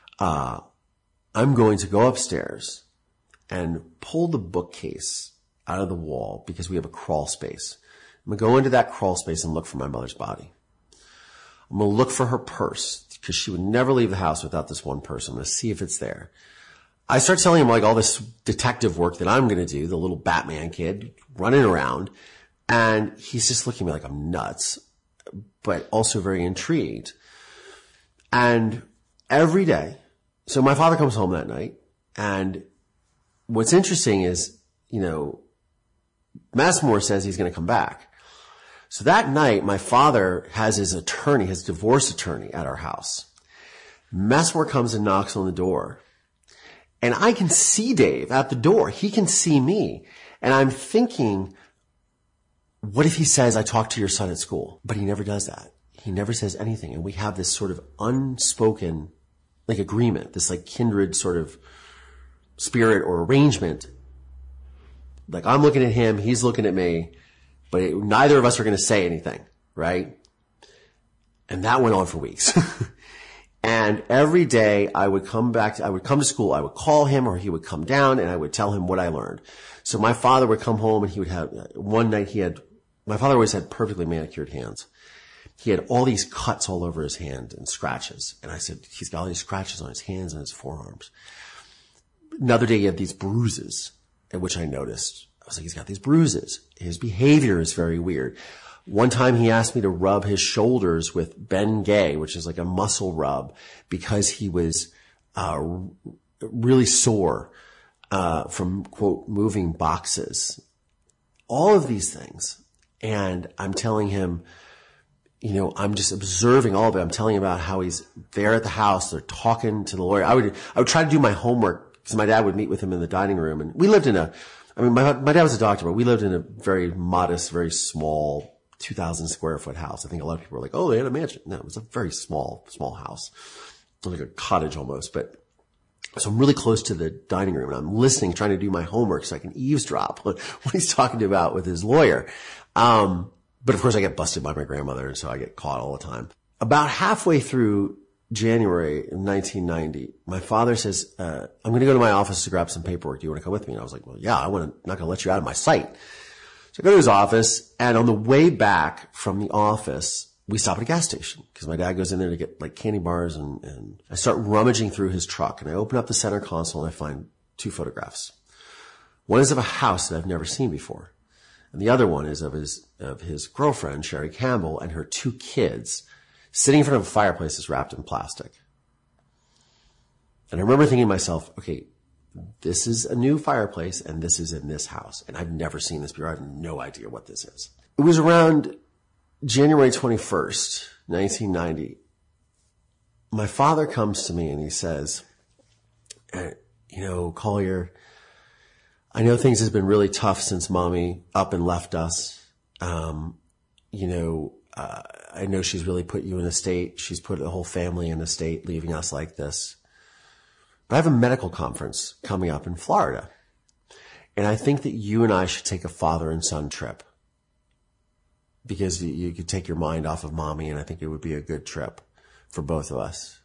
go upstairs and pull the bookcase out of the wall because we have a crawl space. I'm going to go into that crawl space and look for my mother's body. I'm going to look for her purse because she would never leave the house without this one purse. I'm going to see if it's there. I start telling him, like, all this detective work that I'm going to do, the little Batman kid running around. And he's just looking at me like I'm nuts, but also very intrigued. And every day, so my father comes home that night. And what's interesting is, you know, Messmore says he's going to come back. So that night, my father has his attorney, his divorce attorney, at our house. Messmore comes and knocks on the door. And I can see Dave at the door. He can see me. And I'm thinking, what if he says, I talked to your son at school? But he never does that. He never says anything. And we have this sort of unspoken, like, agreement, this, like, kindred sort of spirit or arrangement. Like, I'm looking at him, he's looking at me, but neither of us are going to say anything, right? And that went on for weeks. And every day I would come to school, I would call him, or he would come down, and I would tell him what I learned. So my father would come home, and he would have, one night my father always had perfectly manicured hands. He had all these cuts all over his hand and scratches. And I said, he's got all these scratches on his hands and his forearms. Another day he had these bruises, at which I noticed. I was like, he's got these bruises. His behavior is very weird. One time he asked me to rub his shoulders with Bengay, which is like a muscle rub, because he was really sore from, quote, moving boxes. All of these things. And I'm telling him, you know, I'm just observing all of it. I'm telling him about how he's there at the house. They're talking to the lawyer. I would try to do my homework because my dad would meet with him in the dining room. And we lived my dad was a doctor, but we lived in a very modest, very small 2,000 square foot house. I think a lot of people were like, oh, they had a mansion. No, it was a very small house. It was like a cottage almost. But so I'm really close to the dining room, and I'm listening, trying to do my homework so I can eavesdrop what he's talking about with his lawyer. But of course I get busted by my grandmother, and so I get caught all the time. About halfway through January 1990, my father says, I'm going to go to my office to grab some paperwork. Do you want to come with me? And I was like, well, yeah, I'm not going to let you out of my sight. So I go to his office, and on the way back from the office, we stop at a gas station because my dad goes in there to get, like, candy bars, and I start rummaging through his truck, and I open up the center console and I find two photographs. One is of a house that I've never seen before. And the other one is of his girlfriend, Sherry Campbell, and her two kids sitting in front of a fireplace that's wrapped in plastic. And I remember thinking to myself, okay, this is a new fireplace, and this is in this house. And I've never seen this before. I have no idea what this is. It was around January 21st, 1990. My father comes to me and he says, you know, Collier, I know things have been really tough since mommy up and left us. I know she's really put you in a state. She's put the whole family in a state, leaving us like this. But I have a medical conference coming up in Florida. And I think that you and I should take a father and son trip. Because you could take your mind off of mommy, and I think it would be a good trip for both of us.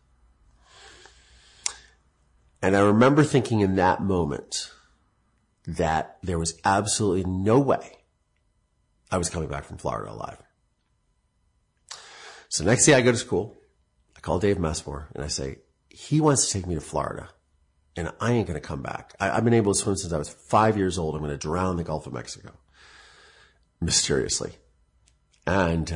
And I remember thinking in that moment that there was absolutely no way I was coming back from Florida alive. So next day I go to school. I call Dave Messmore and I say, he wants to take me to Florida and I ain't going to come back. I've been able to swim since I was 5 years old. I'm going to drown in the Gulf of Mexico. Mysteriously. And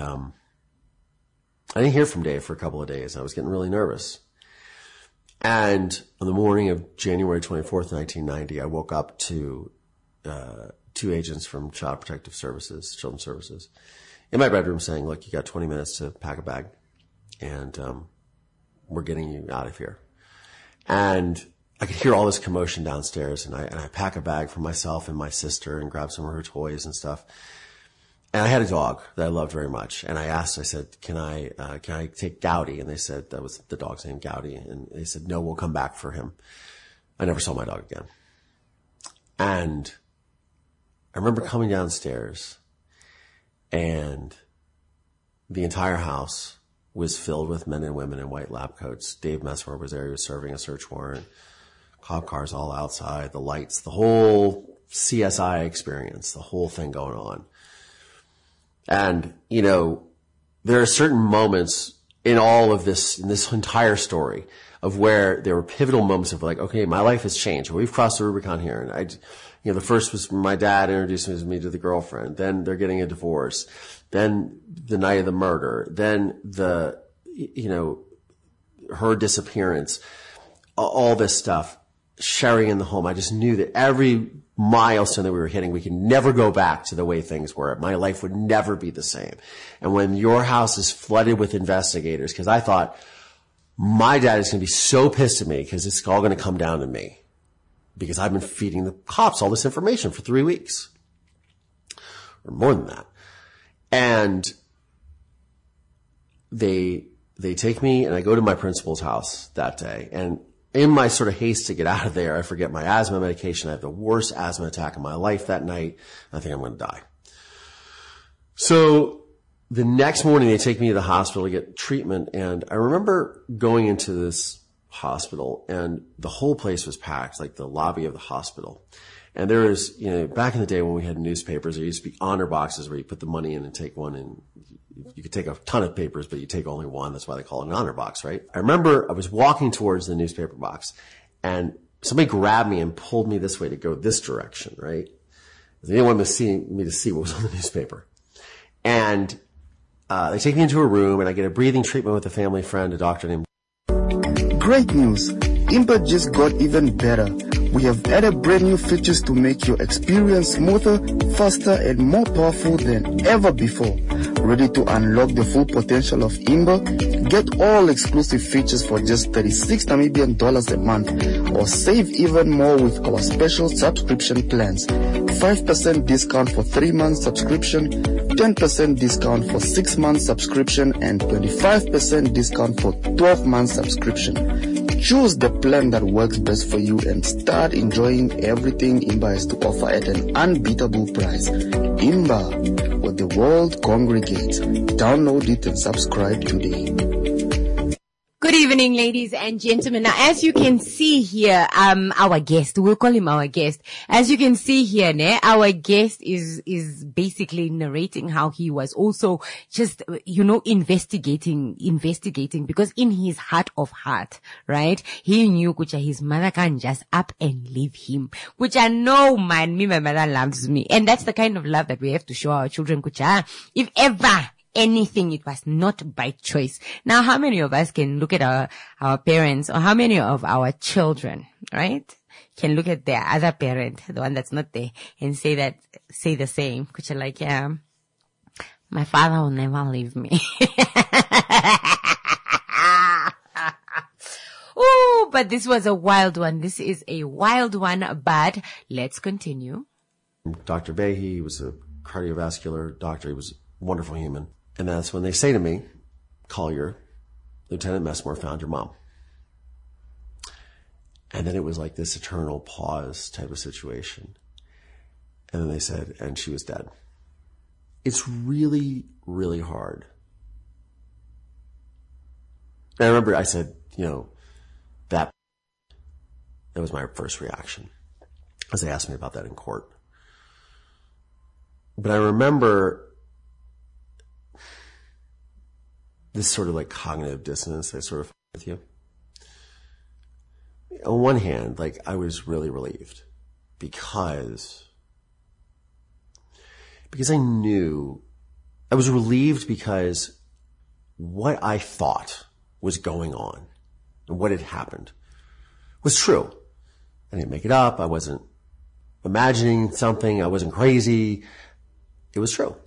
I didn't hear from Dave for a couple of days. I was getting really nervous. And on the morning of January 24th, 1990, I woke up to 2 agents from Child Protective Services, Children's Services, in my bedroom saying, look, you got 20 minutes to pack a bag and we're getting you out of here. And I could hear all this commotion downstairs, and I pack a bag for myself and my sister and grab some of her toys and stuff. And I had a dog that I loved very much. And I said, can I take Gowdy? And they said, that was the dog's name, Gowdy. And they said, no, we'll come back for him. I never saw my dog again. And I remember coming downstairs and the entire house was filled with men and women in white lab coats. Dave Messmore was there. He was serving a search warrant. Cop cars all outside, the lights, the whole CSI experience, the whole thing going on. And, there are certain moments in all of this, in this entire story, of where there were pivotal moments of like, okay, my life has changed. We've crossed the Rubicon here. And the first was my dad introducing me to the girlfriend. Then they're getting a divorce. Then the night of the murder. Then her disappearance. All this stuff. Sharing in the home. I just knew that every milestone that we were hitting, we could never go back to the way things were. My life would never be the same. And when your house is flooded with investigators, because I thought my dad is going to be so pissed at me because it's all going to come down to me because I've been feeding the cops all this information for 3 weeks or more than that. And they take me and I go to my principal's house that day, and in my sort of haste to get out of there, I forget my asthma medication. I have the worst asthma attack of my life that night. I think I'm going to die. So the next morning they take me to the hospital to get treatment. And I remember going into this hospital and the whole place was packed, like the lobby of the hospital. And there was, back in the day when we had newspapers, there used to be honor boxes where you put the money in and take one, and you could take a ton of papers, but you take only one. That's why they call it an honor box, right? I remember I was walking towards the newspaper box and somebody grabbed me and pulled me this way to go this direction, right? They didn't want me to see what was on the newspaper. And they take me into a room and I get a breathing treatment with a family friend, a doctor named. Great news. Imba just got even better. We have added brand new features to make your experience smoother, faster, and more powerful than ever before. Ready to unlock the full potential of Imba? Get all exclusive features for just 36 Namibian dollars a month, or save even more with our special subscription plans. 5% discount for 3 months subscription, 10% discount for 6 months subscription, and 25% discount for 12 months subscription. Choose the plan that works best for you and start enjoying everything Imba has to offer at an unbeatable price. Imba, where the world congregates. Download it and subscribe today. Good evening, ladies and gentlemen. Now, as you can see here, our guest, we'll call him our guest. As you can see here, our guest is basically narrating how he was also just, investigating, because in his heart of heart, right, he knew kucha his mother can just up and leave him. Which I know, man, my mother loves me. And that's the kind of love that we have to show our children, kucha. If ever anything, it was not by choice. Now, how many of us can look at our parents, or how many of our children, right, can look at their other parent, the one that's not there, and say the same, which are like, yeah, my father will never leave me. Oh but this was a wild one. This is a wild one, but let's continue. Dr. Behe, he was a cardiovascular doctor. He was a wonderful human. And that's when they say to me, Collier, Lieutenant Messmore found your mom. And then it was like this eternal pause type of situation. And then they said, and she was dead. It's really, really hard. And I remember I said, that was my first reaction as they asked me about that in court. But I remember this sort of like cognitive dissonance I sort of with you. On one hand, like I was really relieved because I knew, I was relieved because what I thought was going on and what had happened was true. I didn't make it up. I wasn't imagining something. I wasn't crazy. It was true.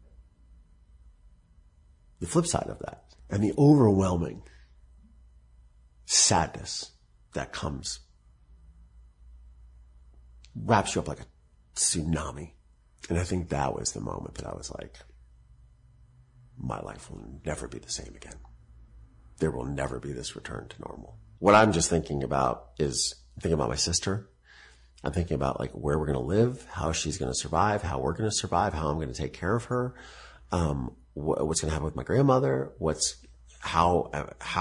The flip side of that and the overwhelming sadness that comes wraps you up like a tsunami. And I think that was the moment that I was like, my life will never be the same again. There will never be this return to normal. What I'm just thinking about is thinking about my sister. I'm thinking about like where we're going to live, how she's going to survive, how we're going to survive, how I'm going to take care of her, what's going to happen with my grandmother, how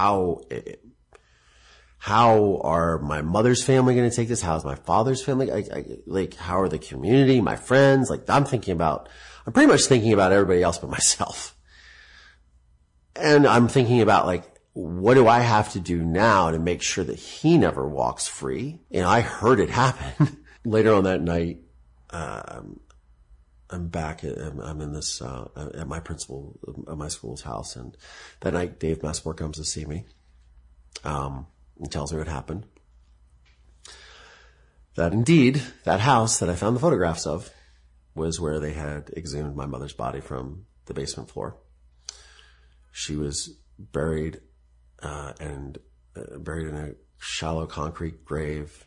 are my mother's family going to take this? How's my father's family? Like, how are the community, my friends? Like, I'm pretty much thinking about everybody else but myself. And I'm thinking about like, what do I have to do now to make sure that he never walks free? And I heard it happen. Later on that night, I'm back I'm in this, at my principal, at my school's house. And that night, Dave Messmore comes to see me. And tells me what happened. That indeed, that house that I found the photographs of was where they had exhumed my mother's body from the basement floor. She was buried buried in a shallow concrete grave.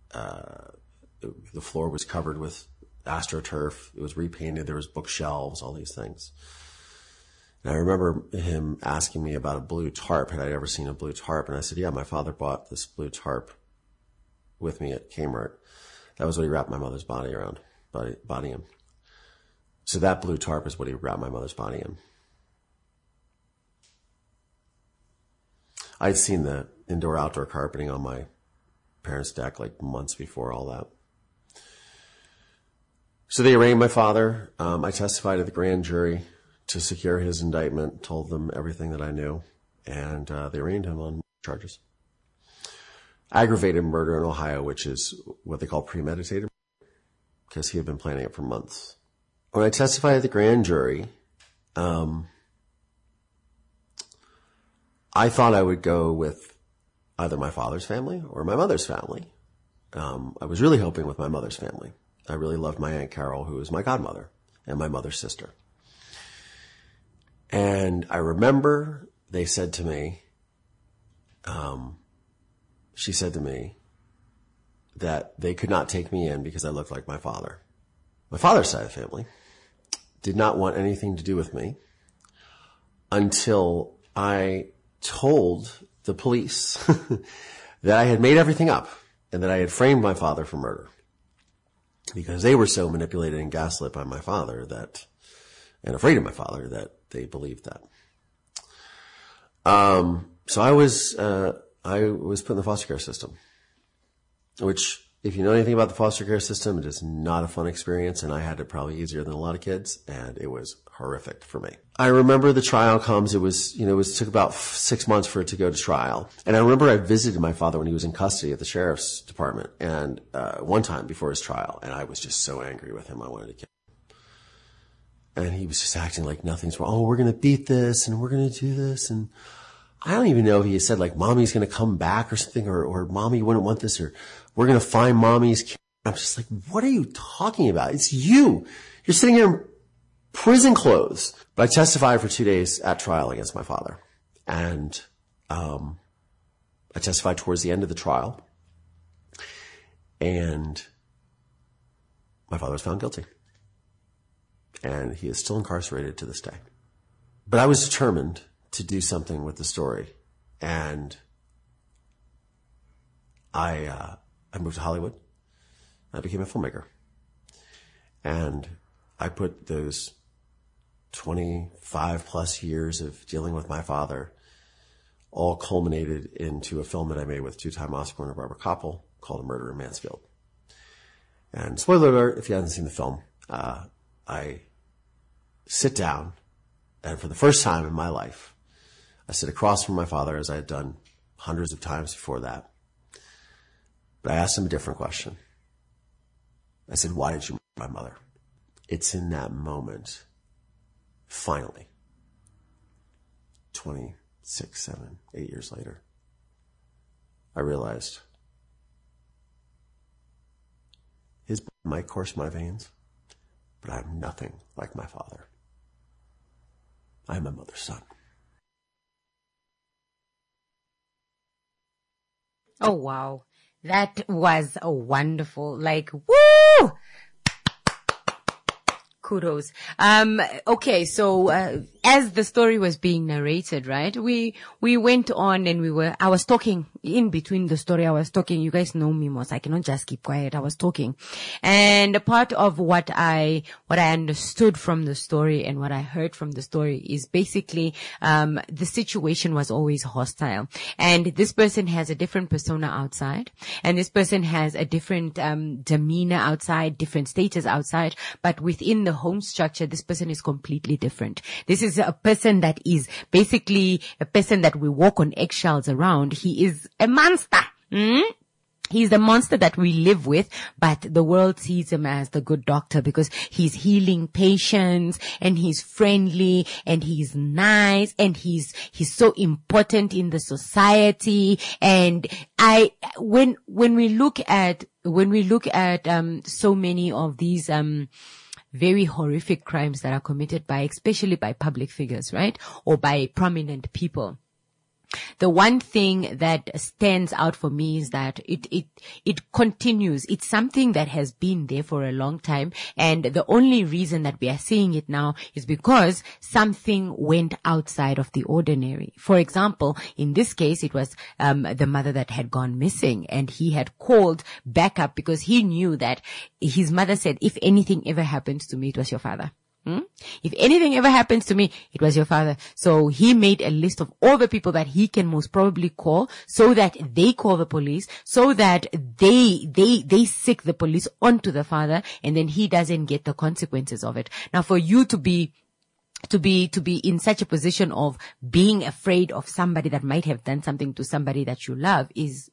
The floor was covered with AstroTurf. It was repainted. There was bookshelves, all these things. And I remember him asking me about a blue tarp. Had I ever seen a blue tarp? And I said, yeah, my father bought this blue tarp with me at Kmart. That was what he wrapped my mother's body in. So that blue tarp is what he wrapped my mother's body in. I'd seen the indoor-outdoor carpeting on my parents' deck like months before all that. So they arraigned my father. I testified at the grand jury to secure his indictment, told them everything that I knew, and they arraigned him on charges. Aggravated murder in Ohio, which is what they call premeditated, because he had been planning it for months. When I testified at the grand jury, I thought I would go with either my father's family or my mother's family. I was really hoping with my mother's family. I really loved my Aunt Carol, who was my godmother, and my mother's sister. And I remember they said to me, she said to me that they could not take me in because I looked like my father. My father's side of the family did not want anything to do with me until I told the police that I had made everything up and that I had framed my father for murder, because they were so manipulated and gaslit by my father and afraid of my father that they believed that. So I was put in the foster care system, which, if you know anything about the foster care system, it is not a fun experience, and I had it probably easier than a lot of kids, and it was horrific for me. I remember the trial comes. It took about 6 months for it to go to trial. And I remember I visited my father when he was in custody at the sheriff's department, and one time before his trial, and I was just so angry with him, I wanted to kill him. And he was just acting like nothing's wrong. Oh, we're going to beat this, and we're going to do this, and I don't even know if he said like mommy's going to come back or something, or mommy wouldn't want this, or we're going to find mommy's kid. I'm just like, what are you talking about? It's you. You're sitting here in prison clothes. But I testified for 2 days at trial against my father. And I testified towards the end of the trial, and my father was found guilty. And he is still incarcerated to this day. But I was determined to do something with the story. And I moved to Hollywood. I became a filmmaker. And I put those 25 plus years of dealing with my father all culminated into a film that I made with two-time Oscar winner Barbara Koppel called A Murder in Mansfield. And spoiler alert, if you haven't seen the film, I sit down, and for the first time in my life, I sit across from my father, as I had done hundreds of times before that. But I asked him a different question. I said, why did you murder my mother? It's in that moment, finally, 26, 7, 8 years later, I realized his blood might course my veins, but I'm nothing like my father. I am my mother's son. Oh, wow. That was a wonderful, woo! Kudos. Okay, so as the story was being narrated, right, we went on and I was talking in between the story. I was talking. You guys know me, Mos. I cannot just keep quiet. I was talking, and a part of what I understood from the story and what I heard from the story is basically the situation was always hostile, and this person has a different persona outside, and this person has a different demeanor outside, different status outside, but within the home structure, this person is completely different. This is a person that is basically a person that we walk on eggshells around. He is a monster. He's the monster that we live with, but the world sees him as the good doctor because he's healing patients and he's friendly and he's nice and he's so important in the society. And when we look at so many of these very horrific crimes that are committed especially by public figures, right? Or by prominent people. The one thing that stands out for me is that it continues. It's something that has been there for a long time. And the only reason that we are seeing it now is because something went outside of the ordinary. For example, in this case, it was the mother that had gone missing, and he had called backup because he knew that his mother said, if anything ever happens to me, it was your father. If anything ever happens to me, it was your father. So he made a list of all the people that he can most probably call so that they call the police, so that they sick the police onto the father, and then he doesn't get the consequences of it. Now, for you to be in such a position of being afraid of somebody that might have done something to somebody that you love is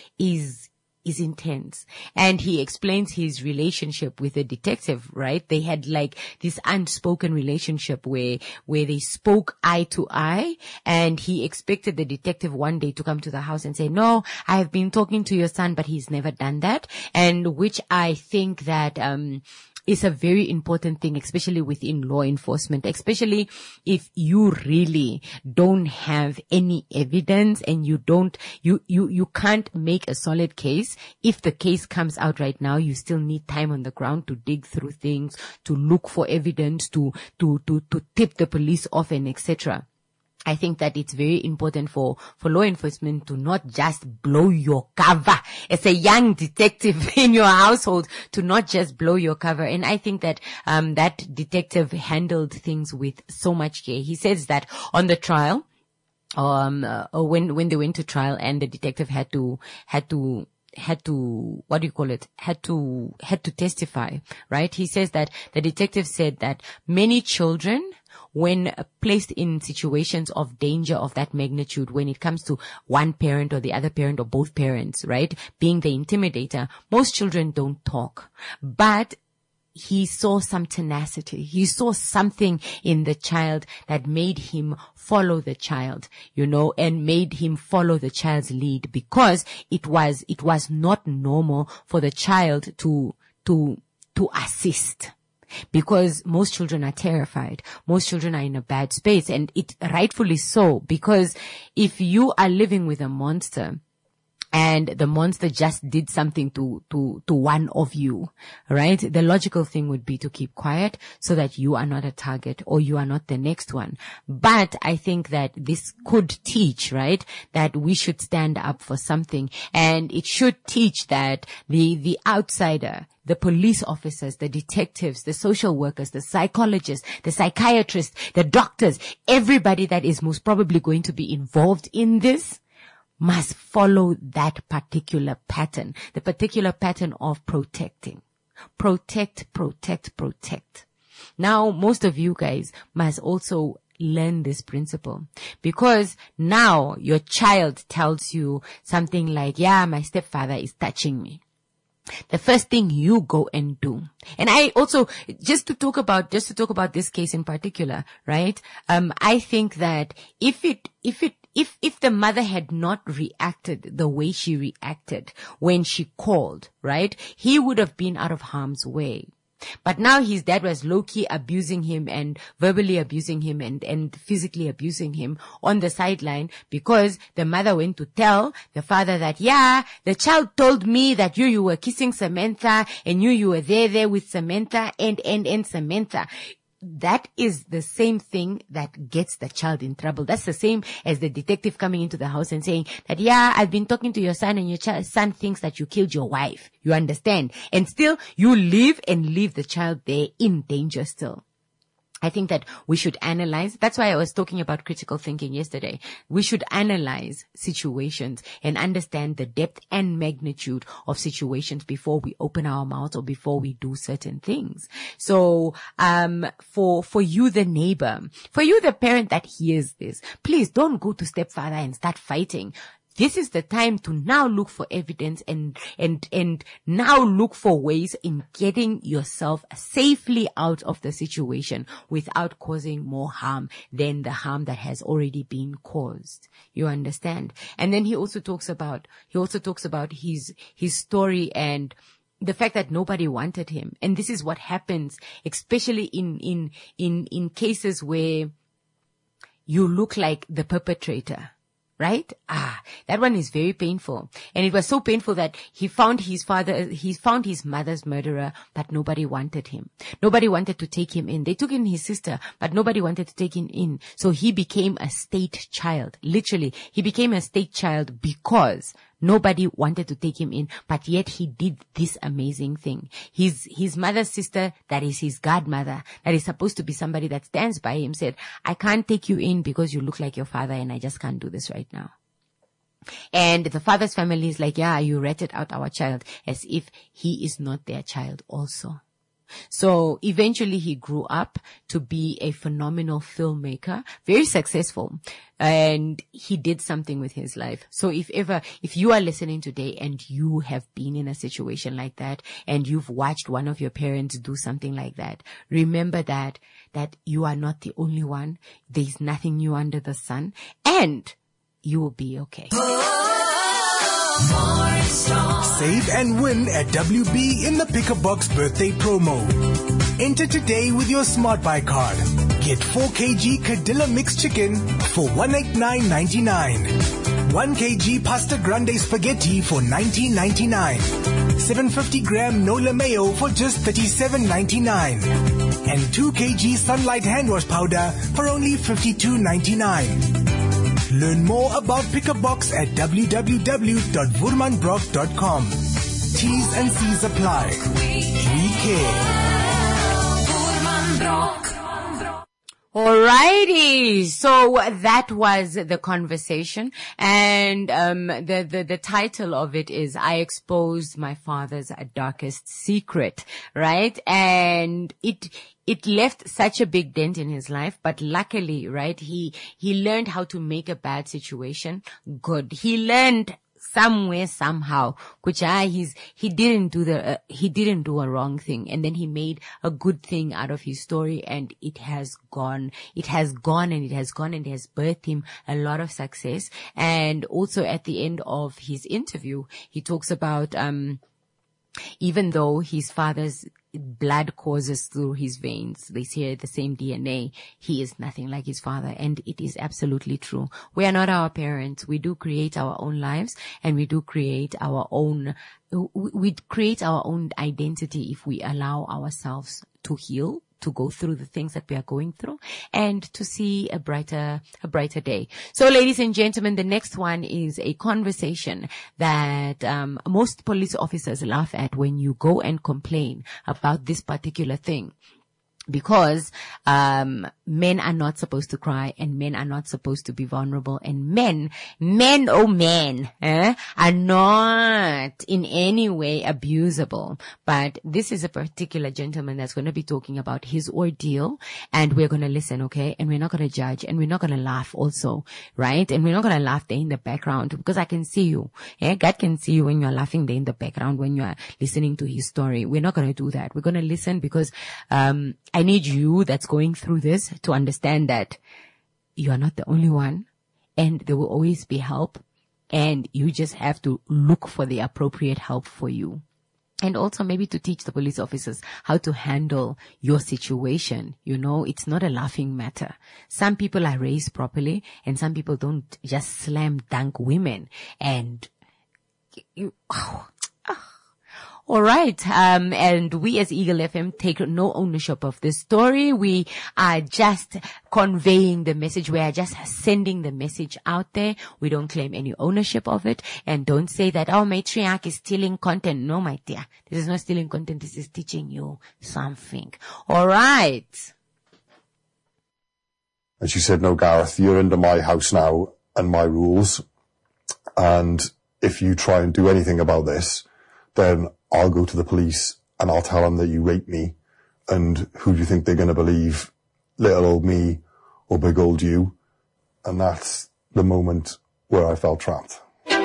intense. And he explains his relationship with the detective, right? They had this unspoken relationship where they spoke eye to eye, and he expected the detective one day to come to the house and say, no, I have been talking to your son, but he's never done that. And which I think that, is a very important thing, especially within law enforcement, especially if you really don't have any evidence and you can't make a solid case. If the case comes out right now, you still need time on the ground to dig through things, to look for evidence, to tip the police off, and etc. I think that it's very important for law enforcement to not just blow your cover. As a young detective in your household, to not just blow your cover. And I think that that detective handled things with so much care. He says that on the trial, when they went to trial and the detective had to testify, right? He says that the detective said that many children, when placed in situations of danger of that magnitude, when it comes to one parent or the other parent or both parents, right, being the intimidator, most children don't talk. But he saw some tenacity. He saw something in the child that made him follow the child, and made him follow the child's lead, because it was not normal for the child to assist. Because most children are terrified. Most children are in a bad space, and it rightfully so, because if you are living with a monster, and the monster just did something to one of you, right? The logical thing would be to keep quiet so that you are not a target or you are not the next one. But I think that this could teach, right, that we should stand up for something, and it should teach that the outsider, the police officers, the detectives, the social workers, the psychologists, the psychiatrists, the doctors, everybody that is most probably going to be involved in this must follow that particular pattern, the particular pattern of protecting. Protect, protect, protect. Now, most of you guys must also learn this principle, because now your child tells you something like, yeah, my stepfather is touching me. The first thing you go and do. And I also, just to talk about this case in particular, right? I think that if the mother had not reacted the way she reacted when she called, right, he would have been out of harm's way. But now his dad was low-key abusing him and verbally abusing him and physically abusing him on the sideline, because the mother went to tell the father that, yeah, the child told me that you were kissing Samantha and you were there with Samantha and Samantha. That is the same thing that gets the child in trouble. That's the same as the detective coming into the house and saying that, yeah, I've been talking to your son and your son thinks that you killed your wife. You understand? And still you leave the child there in danger still. I think that we should analyze. That's why I was talking about critical thinking yesterday. We should analyze situations and understand the depth and magnitude of situations before we open our mouths or before we do certain things. So, for you, the neighbor, for you, the parent that hears this, please don't go to stepfather and start fighting. This is the time to now look for evidence and now look for ways in getting yourself safely out of the situation without causing more harm than the harm that has already been caused. You understand? And then he also talks about his story and the fact that nobody wanted him. And this is what happens, especially in cases where you look like the perpetrator. Right? That one is very painful. And it was so painful that he found his mother's murderer, but nobody wanted him. Nobody wanted to take him in. They took in his sister, but nobody wanted to take him in. So he became a state child. Literally, he became a state child because nobody wanted to take him in, but yet he did this amazing thing. His mother's sister, that is his godmother, that is supposed to be somebody that stands by him, said, I can't take you in because you look like your father and I just can't do this right now. And the father's family is like, yeah, you ratted out our child, as if he is not their child also. So eventually he grew up to be a phenomenal filmmaker, very successful, and he did something with his life. So if you are listening today and you have been in a situation like that and you've watched one of your parents do something like that, remember that you are not the only one. There's nothing new under the sun, and you will be okay. Save and win at WB in the Pick a Box birthday promo. Enter today with your Smart Buy card. Get 4 kg Cadilla mixed chicken for $189.99. 1 kg Pasta Grande spaghetti for $19.99. 750 gram Nola mayo for just $37.99. And 2 kg Sunlight hand wash powder for only $52.99. Learn more about Pick a Box at www.woermanbrock.com. T's and C's apply. We care. Alrighty, so that was the conversation, and the title of it is "I Exposed My Father's Darkest Secret," right? And it left such a big dent in his life, but luckily, right, he learned how to make a bad situation good. He learned somewhere, somehow, which he didn't do a wrong thing, and then he made a good thing out of his story, and it has gone, and it has birthed him a lot of success. And also at the end of his interview, he talks about, even though his father's blood courses through his veins. They share the same DNA. He is nothing like his father. And it is absolutely true. We are not our parents. We do create our own lives, and we do create our own, we create our own identity if we allow ourselves to heal, to go through the things that we are going through, and to see a brighter day. So, ladies and gentlemen, the next one is a conversation that most police officers laugh at when you go and complain about this particular thing. Because men are not supposed to cry, and men are not supposed to be vulnerable, and men are not in any way abusable. But this is a particular gentleman that's going to be talking about his ordeal, and we're going to listen, okay? And we're not going to judge, and we're not going to laugh also, right? And we're not going to laugh there in the background, because I can see you. God can see you when you're laughing there in the background when you're listening to his story. We're not going to do that. We're going to listen, because I need you that's going through this to understand that you are not the only one, and there will always be help, and you just have to look for the appropriate help for you. And also maybe to teach the police officers how to handle your situation. You know, it's not a laughing matter. Some people are raised properly, and some people don't just slam dunk women. And all right. And we as Eagle FM take no ownership of this story. We are just conveying the message. We are just sending the message out there. We don't claim any ownership of it. And don't say that, oh, Matriarch is stealing content. No, my dear. This is not stealing content. This is teaching you something. All right. And she said, no, Gareth, you're under my house now and my rules. And if you try and do anything about this, then I'll go to the police and I'll tell them that you raped me. And who do you think they're going to believe? Little old me or big old you? And that's the moment where I felt trapped.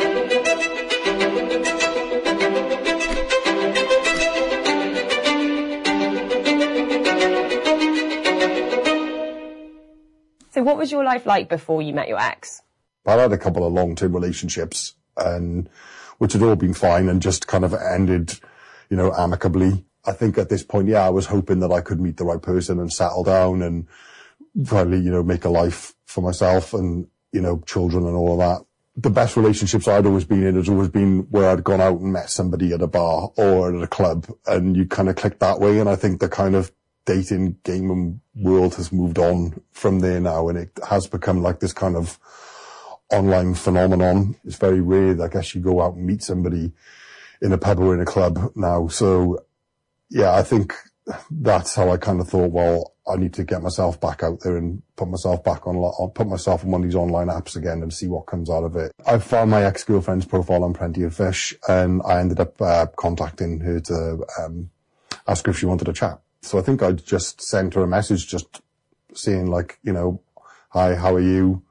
So what was your life like before you met your ex? I had a couple of long-term relationships, and which had all been fine and just kind of ended, you know, amicably. I think at this point, I was hoping that I could meet the right person and settle down and finally, you know, make a life for myself and, you know, children and all of that. The best relationships I'd always been in has always been where I'd gone out and met somebody at a bar or at a club, and you kind of click that way. And I think the kind of dating game and world has moved on from there now, and it has become like this kind of online phenomenon. It's very rare that I guess you go out and meet somebody in a pub or in a club now. So yeah, I think that's how I kind of thought, well, I need to get myself back out there and put myself back on, I'll put myself on one of these online apps again and see what comes out of it. I found my ex-girlfriend's profile on Plenty of Fish, and I ended up contacting her to ask her if she wanted to chat. So I think I just sent her a message just saying like, you know, hi, how are you?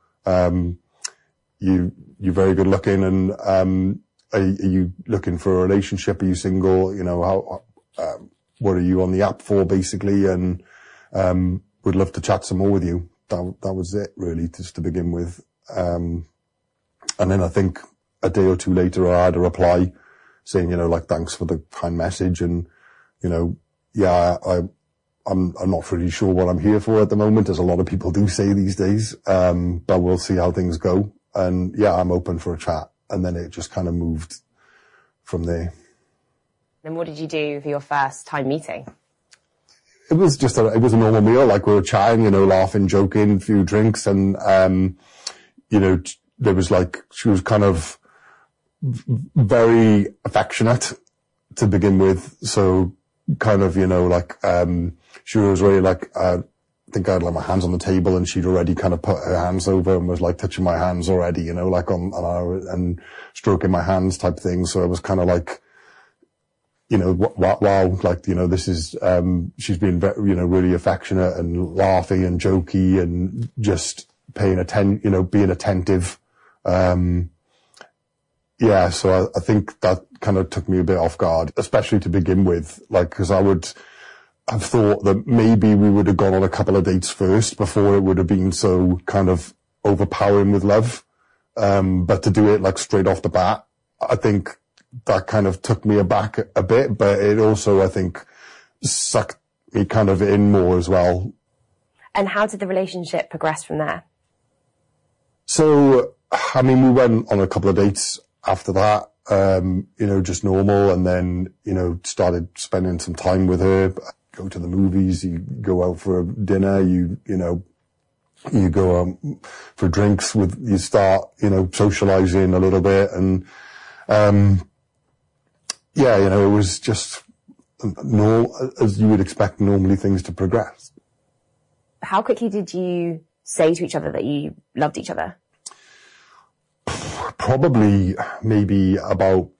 You're very good looking, and are you looking for a relationship? Are you single? You know, what are you on the app for, basically? And would love to chat some more with you. That was it, really, just to begin with. And then I think a day or two later, I had a reply saying, you know, like, thanks for the kind message, and you know, yeah, I'm not really sure what I'm here for at the moment, as a lot of people do say these days. But we'll see how things go. And yeah, I'm open for a chat. And then it just kind of moved from there. Then what did you do for your first time meeting? It was just it was a normal meal. Like, we were chatting, you know, laughing, joking, a few drinks. And, you know, there was like, she was kind of very affectionate to begin with. So kind of, you know, like, she was really like, I think I had like my hands on the table, and she'd already kind of put her hands over and was like touching my hands already, you know, like and stroking my hands type thing. So it was kind of like, you know, wow, like, you know, this is, she's been, you know, really affectionate and laughing and jokey and just paying attention, you know, being attentive. Yeah, so I think that kind of took me a bit off guard, especially to begin with, like, because I would have thought that maybe we would have gone on a couple of dates first before it would have been so kind of overpowering with love. But to do it like straight off the bat, I think that kind of took me aback a bit, but it also, I think, sucked me kind of in more as well. And how did the relationship progress from there? So, I mean, we went on a couple of dates after that, just normal, and then, started spending some time with her. Go to the movies, you go out for dinner, you go out for drinks you start, socializing a little bit, and, it was just normal, as you would expect normally things to progress. How quickly did you say to each other that you loved each other? Probably maybe about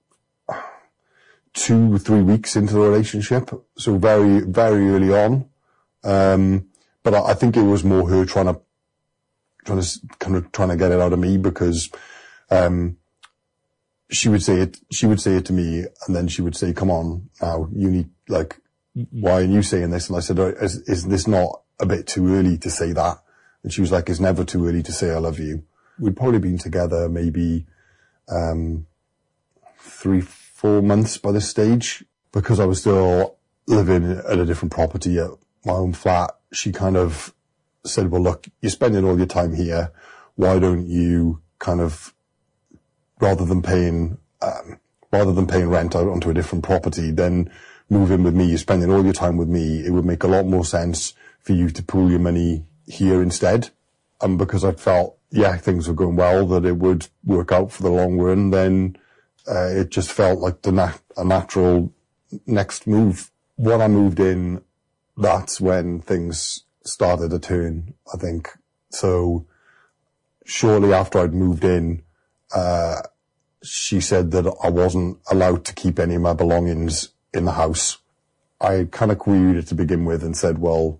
2-3 weeks into the relationship. So very, very early on. But I think it was more her trying to get it out of me, because, she would say it to me, and then she would say, come on now, you need, why are you saying this? And I said, is this not a bit too early to say that? And she was like, it's never too early to say I love you. We'd probably been together maybe 3-4 months by this stage, because I was still living at a different property at my own flat. She kind of said, well, look, you're spending all your time here. Why don't you kind of, rather than paying rent out onto a different property, then move in with me. You're spending all your time with me. It would make a lot more sense for you to pool your money here instead. And because I felt, things were going well, that it would work out for the long run, then it just felt like a natural next move. When I moved in, that's when things started to turn, I think. So shortly after I'd moved in, she said that I wasn't allowed to keep any of my belongings in the house. I kind of queried it to begin with and said, well,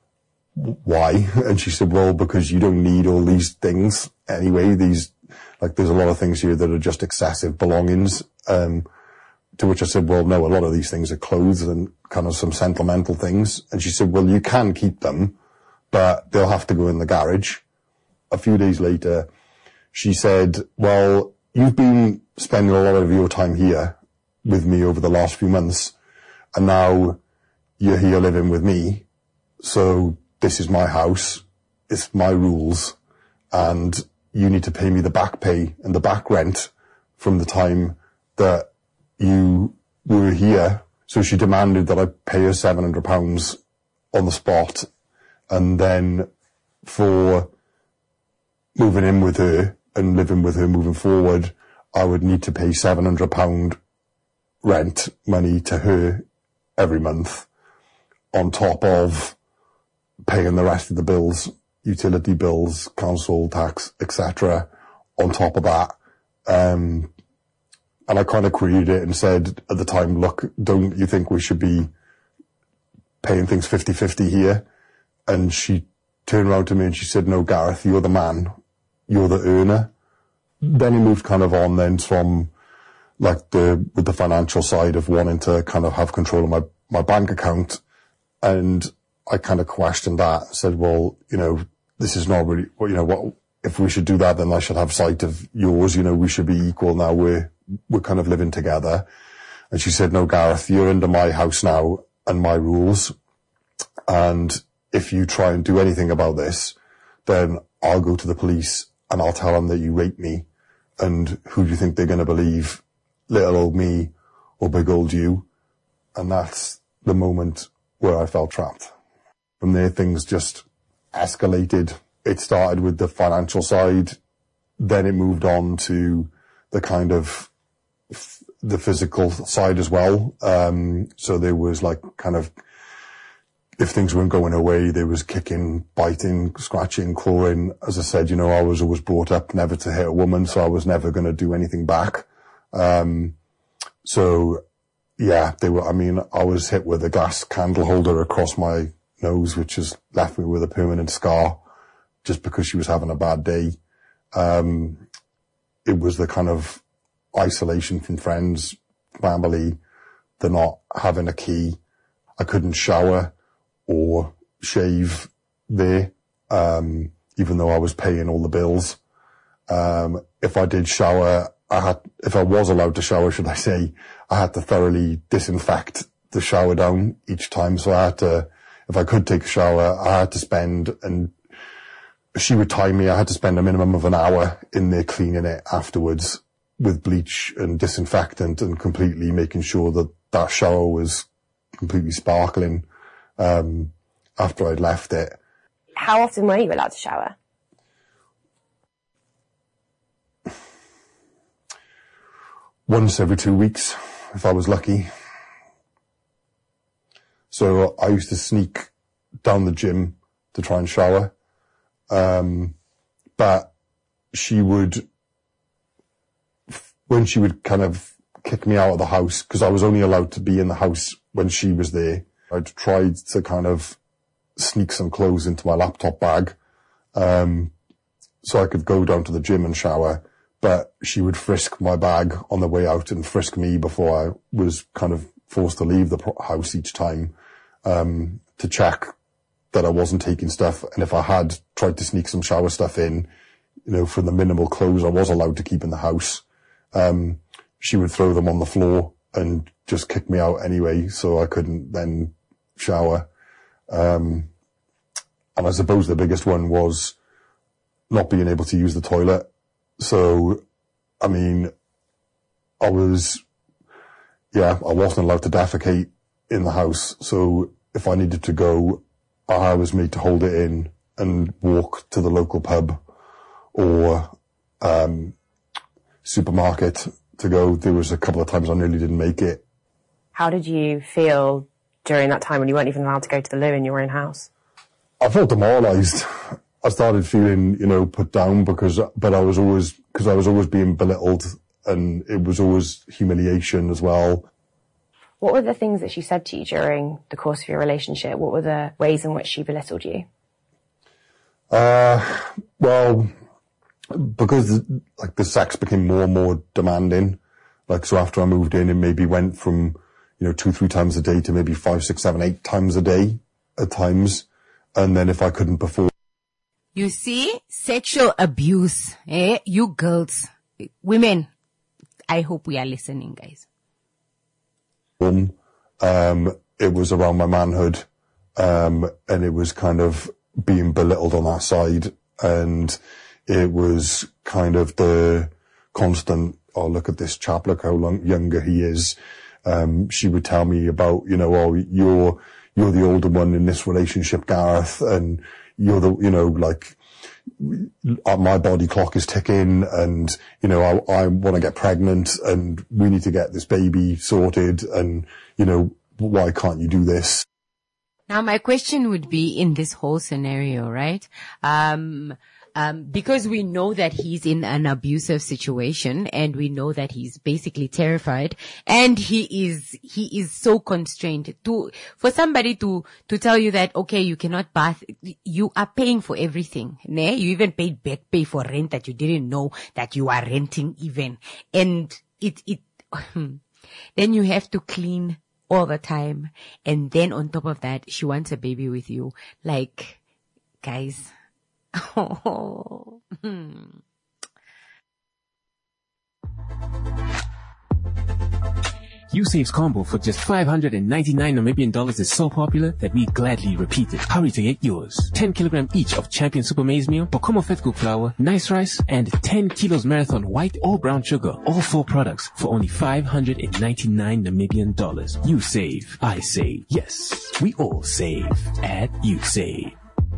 why? And she said, well, because you don't need all these things anyway. There's a lot of things here that are just excessive belongings. To which I said, well, no, a lot of these things are clothes and kind of some sentimental things. And she said, well, you can keep them, but they'll have to go in the garage. A few days later, she said, well, you've been spending a lot of your time here with me over the last few months, and now you're here living with me. So this is my house, it's my rules, and you need to pay me the back pay and the back rent from the time that you were here. So she demanded that I pay her £700 on the spot, and then for moving in with her and living with her moving forward, I would need to pay £700 rent money to her every month, on top of paying the rest of the bills, utility bills, council tax, etc. on top of that. And I kind of queried it and said at the time, look, don't you think we should be paying things 50-50 here? And she turned around to me and she said, no, Gareth, you're the man. You're the earner. Then he moved kind of on then from with the financial side of wanting to kind of have control of my bank account. And I kind of questioned that, said, well, this is not really, what, if we should do that, then I should have sight of yours, we should be equal now, we're kind of living together. And she said, no, Gareth, you're under my house now and my rules. And if you try and do anything about this, then I'll go to the police and I'll tell them that you raped me. And who do you think they're going to believe? Little old me or big old you? And that's the moment where I felt trapped. From there, things just escalated. It started with the financial side. Then it moved on to the kind of the physical side as well. So there was if things weren't going away, there was kicking, biting, scratching, clawing. As I said, I was always brought up never to hit a woman, so I was never going to do anything back. I was hit with a gas candle holder across my nose, which has left me with a permanent scar just because she was having a bad day. It was the kind of isolation from friends, family, the not having a key. I couldn't shower or shave there, even though I was paying all the bills. If I did shower, if I was allowed to shower, should I say, I had to thoroughly disinfect the shower down each time. So I had to, if I could take a shower, I had to spend, and she would time me, I had to spend a minimum of an hour in there cleaning it afterwards with bleach and disinfectant and completely making sure that that shower was completely sparkling, after I'd left it. How often were you allowed to shower? Once every 2 weeks, if I was lucky. So I used to sneak down the gym to try and shower. But she would, when she would kind of kick me out of the house, because I was only allowed to be in the house when she was there, I'd tried to kind of sneak some clothes into my laptop bag, so I could go down to the gym and shower. But she would frisk my bag on the way out and frisk me before I was kind of forced to leave the house each time, to check that I wasn't taking stuff. And if I had tried to sneak some shower stuff in, you know, for the minimal clothes I was allowed to keep in the house, she would throw them on the floor and just kick me out anyway, so I couldn't then shower. And I suppose the biggest one was not being able to use the toilet. So, I mean, I wasn't allowed to defecate in the house. So if I needed to go, I was made to hold it in and walk to the local pub or supermarket to go. There was a couple of times I nearly didn't make it. How did you feel during that time when you weren't even allowed to go to the loo in your own house? I felt demoralised. I started feeling, you know, put down because I was always being belittled, and it was always humiliation as well. What were the things that she said to you during the course of your relationship? What were the ways in which she belittled you? Well, because like the sex became more and more demanding. Like, so after I moved in, it maybe went from, you know, 2-3 times a day to maybe 5, 6, 7, 8 times a day at times. And then if I couldn't perform. You see, sexual abuse, you girls, women, I hope we are listening, guys. It was around my manhood, and it was kind of being belittled on that side, and it was kind of the constant, oh, look at this chap, look how younger he is. She would tell me about, you know, oh, you're the older one in this relationship, Gareth, and you're the, you know, like, my body clock is ticking, and, you know, I want to get pregnant, and we need to get this baby sorted, and, you know, why can't you do this? Now, my question would be, in this whole scenario, right? Because we know that he's in an abusive situation, and we know that he's basically terrified, and he is so constrained for somebody to tell you that, okay, you cannot bath, you are paying for everything, ne? You even paid back pay for rent that you didn't know that you are renting even. And then you have to clean all the time. And then on top of that, she wants a baby with you. Like, guys, oh. USave's combo for just 599 Namibian dollars is so popular that we gladly repeat it. Hurry to get yours. 10 kilogram each of Champion Super Maize Meal, Bokomo Fat Cook Flour, Nice Rice, and 10 kilos Marathon White or Brown Sugar. All 4 products for only 599 Namibian dollars. You save. I save. Yes, we all save at USave.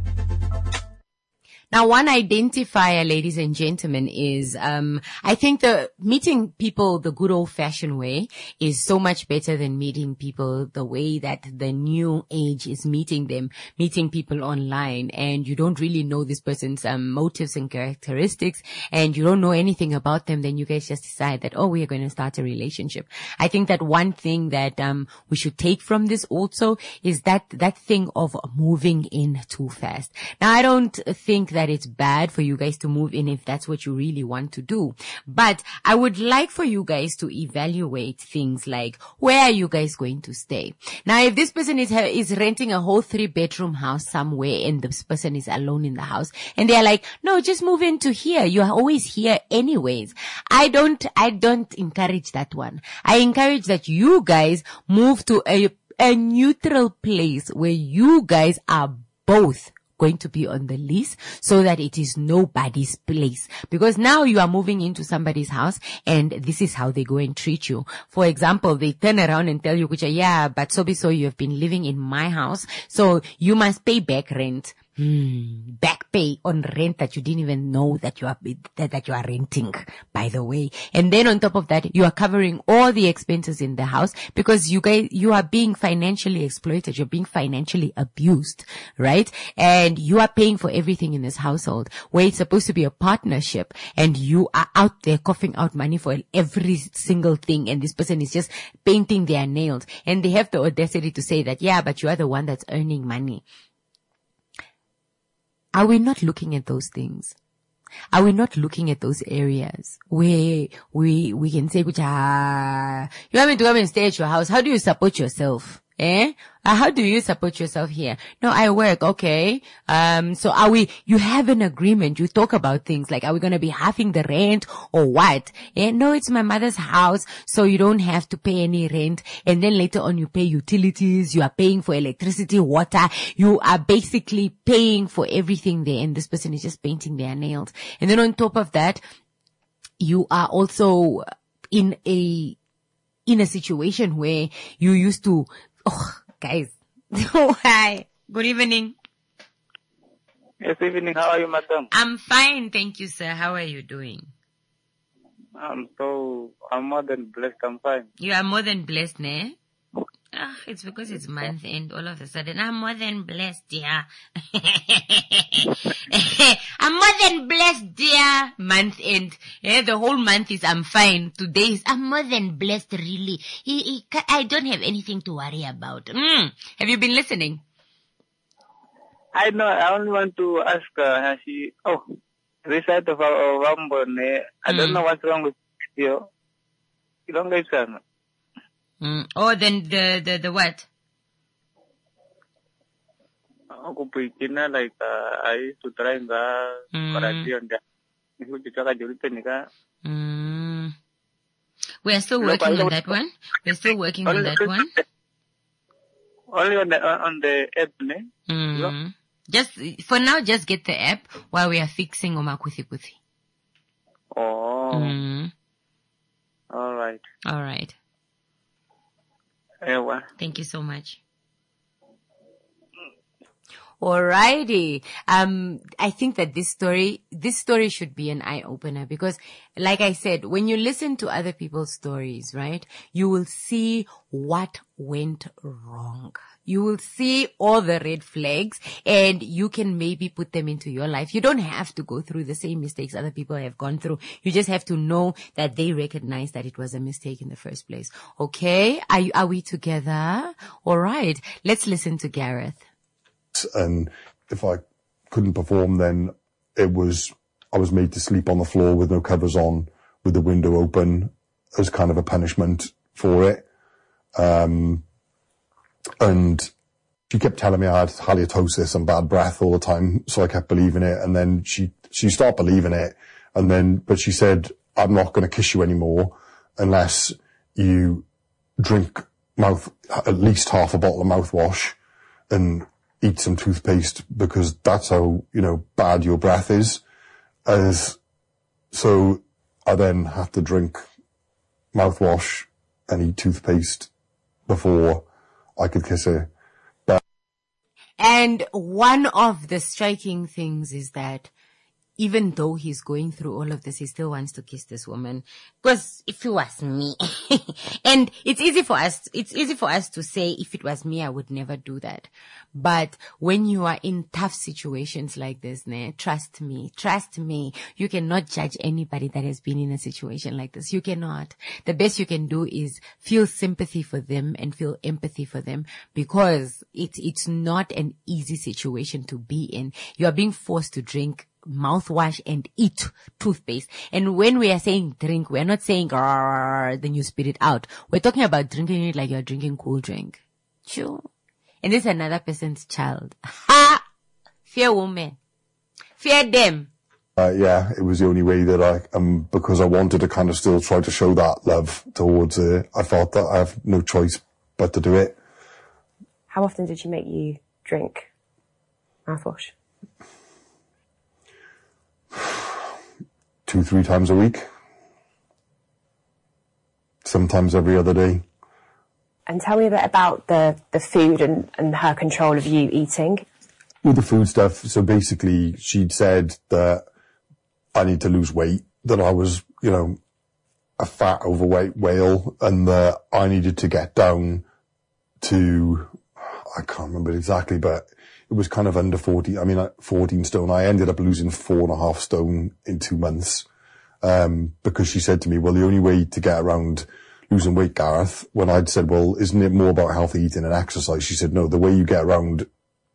Now, one identifier, ladies and gentlemen, is, I think the meeting people the good old fashioned way is so much better than meeting people the way that the new age is meeting people online, and you don't really know this person's, motives and characteristics, and you don't know anything about them. Then you guys just decide that, oh, we are going to start a relationship. I think that one thing that, we should take from this also is that thing of moving in too fast. Now, I don't think that it's bad for you guys to move in if that's what you really want to do. But I would like for you guys to evaluate things like, where are you guys going to stay? Now, if this person is renting a whole 3-bedroom house somewhere, and this person is alone in the house, and they're like, no, just move into here. You are always here anyways. I don't encourage that one. I encourage that you guys move to a a neutral place where you guys are both going to be on the lease so that it is nobody's place. Because now you are moving into somebody's house and this is how they go and treat you. For example, they turn around and tell you, yeah, but so you have been living in my house, so you must pay back rent. Back pay on rent that you didn't even know that you are renting, by the way. And then on top of that, you are covering all the expenses in the house because you are being financially exploited. You're being financially abused, right? And you are paying for everything in this household where it's supposed to be a partnership, and you are out there coughing out money for every single thing. And this person is just painting their nails, and they have the audacity to say that, yeah, but you are the one that's earning money. Are we not looking at those things? Are we not looking at those areas where we can say, you want me to come and stay at your house? How do you support yourself? How do you support yourself here? No, I work. Okay. So you have an agreement. You talk about things like, are we going to be halving the rent or what? No, it's my mother's house, so you don't have to pay any rent. And then later on you pay utilities. You are paying for electricity, water. You are basically paying for everything there. And this person is just painting their nails. And then on top of that, you are also in a situation where you used to, guys. Hi. Good evening. Yes, evening. How are you, madam? I'm fine, thank you, sir. How are you doing? I'm more than blessed. I'm fine. You are more than blessed, ne? It's because it's month end. All of a sudden, I'm more than blessed, dear. I'm more than blessed, dear. Month end. The whole month is I'm fine. Today is I'm more than blessed, really. I don't have anything to worry about. Have you been listening? I know. I only want to ask this side of Wambone. I don't know what's wrong with you. You don't get it. Oh, then the what? Like I used to try We are still working on that one. We're still working on that one. Only on the app, ne? Just for now, just get the app while we are fixing Omakuthi. Oh. All right. All right. Thank you so much. Alrighty. I think that this story should be an eye opener because, like I said, when you listen to other people's stories, right, you will see what went wrong. You will see all the red flags and you can maybe put them into your life. You don't have to go through the same mistakes other people have gone through. You just have to know that they recognize that it was a mistake in the first place. Okay? Are we together? All right. Let's listen to Gareth. And if I couldn't perform, then I was made to sleep on the floor with no covers on, with the window open as kind of a punishment for it. And she kept telling me I had halitosis and bad breath all the time, so I kept believing it. And then she stopped believing it. But she said, I'm not going to kiss you anymore unless you drink at least half a bottle of mouthwash and eat some toothpaste, because that's how, bad your breath is. So I then had to drink mouthwash and eat toothpaste before I could kiss her. And one of the striking things is that even though he's going through all of this, he still wants to kiss this woman. Because if it was me, and it's easy for us to say, if it was me, I would never do that. But when you are in tough situations like this, trust me, you cannot judge anybody that has been in a situation like this. You cannot. The best you can do is feel sympathy for them and feel empathy for them, because it's not an easy situation to be in. You are being forced to drink mouthwash and eat toothpaste. And when we are saying drink, we are not saying then you spit it out. We're talking about drinking it like you're drinking cool drink. Sure. And this is another person's child. Ha! Fear women. Fear them. It was the only way that because I wanted to kind of still try to show that love towards her. I felt that I have no choice but to do it. How often did she make you drink mouthwash? 2-3 times a week. Sometimes every other day. And tell me a bit about the food and her control of you eating. With the food stuff, so basically she'd said that I need to lose weight, that I was, a fat, overweight whale, and that I needed to get down to, I can't remember exactly, but it was kind of under 14 stone. I ended up losing 4.5 stone in 2 months, because she said to me, well, the only way to get around losing weight, Gareth, when I'd said, well, isn't it more about healthy eating and exercise? She said, no, the way you get around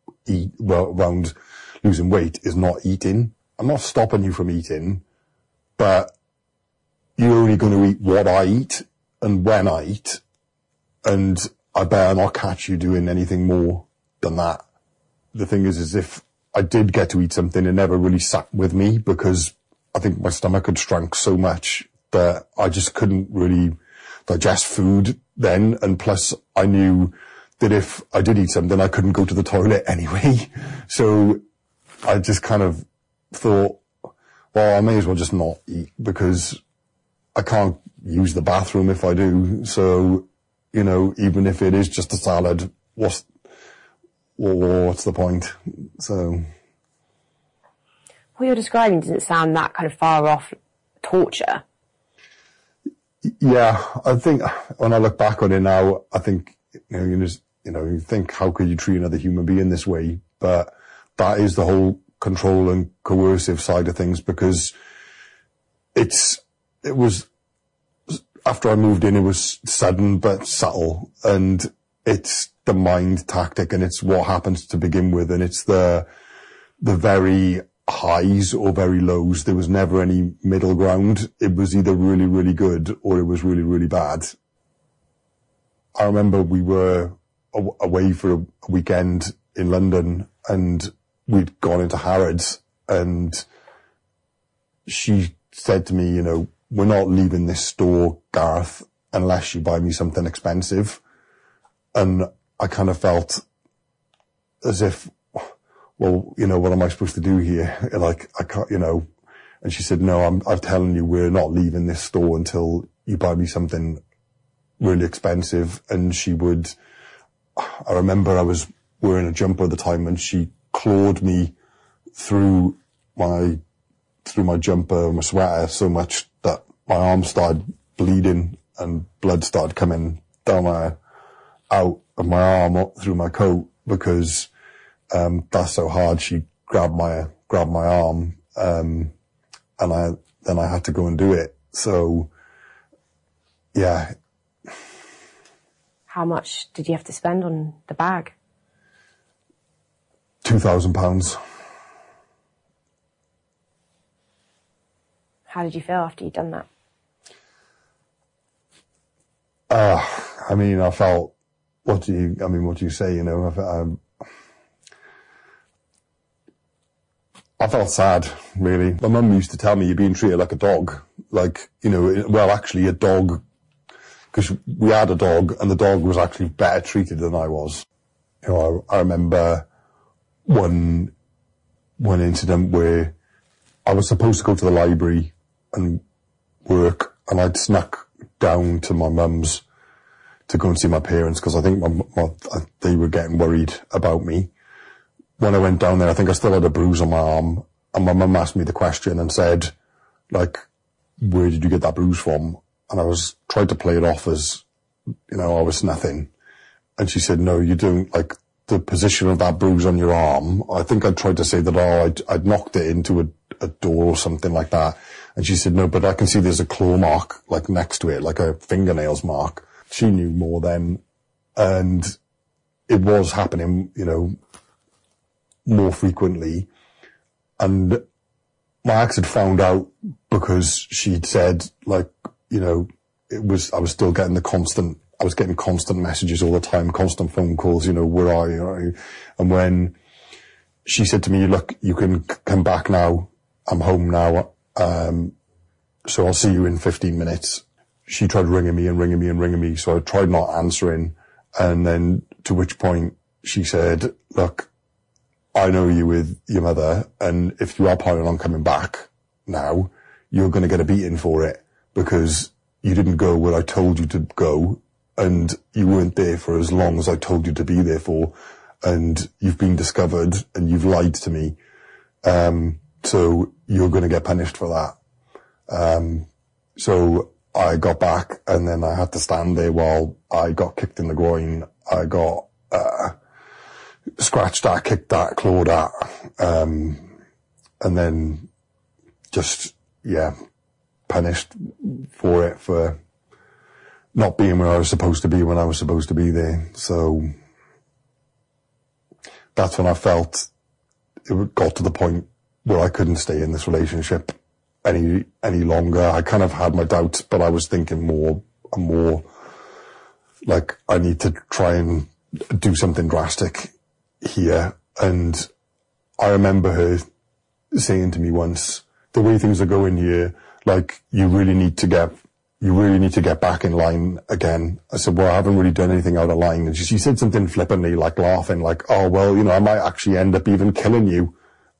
losing weight is not eating. I'm not stopping you from eating, but you're only going to eat what I eat and when I eat, and I better not catch you doing anything more than that. The thing is if I did get to eat something, it never really sat with me, because I think my stomach had shrunk so much that I just couldn't really digest food then, and plus I knew that if I did eat something, I couldn't go to the toilet anyway. So I just kind of thought, well, I may as well just not eat, because I can't use the bathroom if I do. So, even if it is just a salad, what's the point? So. What you're describing doesn't sound that kind of far off torture. Yeah, I think when I look back on it now, I think, you think, how could you treat another human being this way? But that is the whole control and coercive side of things, because it was, after I moved in, it was sudden but subtle, and it's the mind tactic, and it's what happens to begin with, and it's the very highs or very lows. There was never any middle ground. It was either really, really good or it was really, really bad. I remember we were away for a weekend in London, and we'd gone into Harrods, and she said to me, we're not leaving this store, Gareth, unless you buy me something expensive. And I kind of felt as if, well, what am I supposed to do here? Like, I can't, and she said, no, I'm telling you, we're not leaving this store until you buy me something really expensive. And I remember I was wearing a jumper at the time, and she clawed me through my jumper, my sweater, so much that my arm started bleeding and blood started coming down out of my arm up through my coat, because that's so hard. She grabbed my arm, and I had to go and do it. So, yeah. How much did you have to spend on the bag? £2,000. How did you feel after you'd done that? I felt, what do you say, I felt sad, really. My mum used to tell me, you're being treated like a dog. Like, actually a dog, because we had a dog, and the dog was actually better treated than I was. I remember one incident where I was supposed to go to the library and work, and I'd snuck down to my mum's to go and see my parents, because I think they were getting worried about me. When I went down there, I think I still had a bruise on my arm, and my mum asked me the question and said, like, where did you get that bruise from? And I tried to play it off as, I was nothing. And she said, no, you don't, like, the position of that bruise on your arm, I think I tried to say that, I'd knocked it into a door or something like that. And she said, no, but I can see there's a claw mark, like, next to it, like a fingernails mark. She knew more then, and it was happening, more frequently. And my ex had found out, because she'd said, like, I was still getting I was getting constant messages all the time, constant phone calls, where are you? And when she said to me, look, you can come back now, I'm home now, so I'll see you in 15 minutes. She tried ringing me, so I tried not answering, and then to which point she said, look, I know you with your mother, and if you are planning on coming back now, you're going to get a beating for it because you didn't go where I told you to go, and you weren't there for as long as I told you to be there for, and you've been discovered and you've lied to me. So you're going to get punished for that. So I got back, and then I had to stand there while I got kicked in the groin. I got scratched at, kicked at, clawed at, and then just, punished for it, for not being where I was supposed to be when I was supposed to be there. So that's when I felt it got to the point where I couldn't stay in this relationship any longer. I kind of had my doubts, but I was thinking more and more like I need to try and do something drastic here. And I remember her saying to me once, the way things are going here, like, you really need to get back in line again. I said, well, I haven't really done anything out of line. And she said something flippantly, like laughing, like, oh, well, you know, I might actually end up even killing you.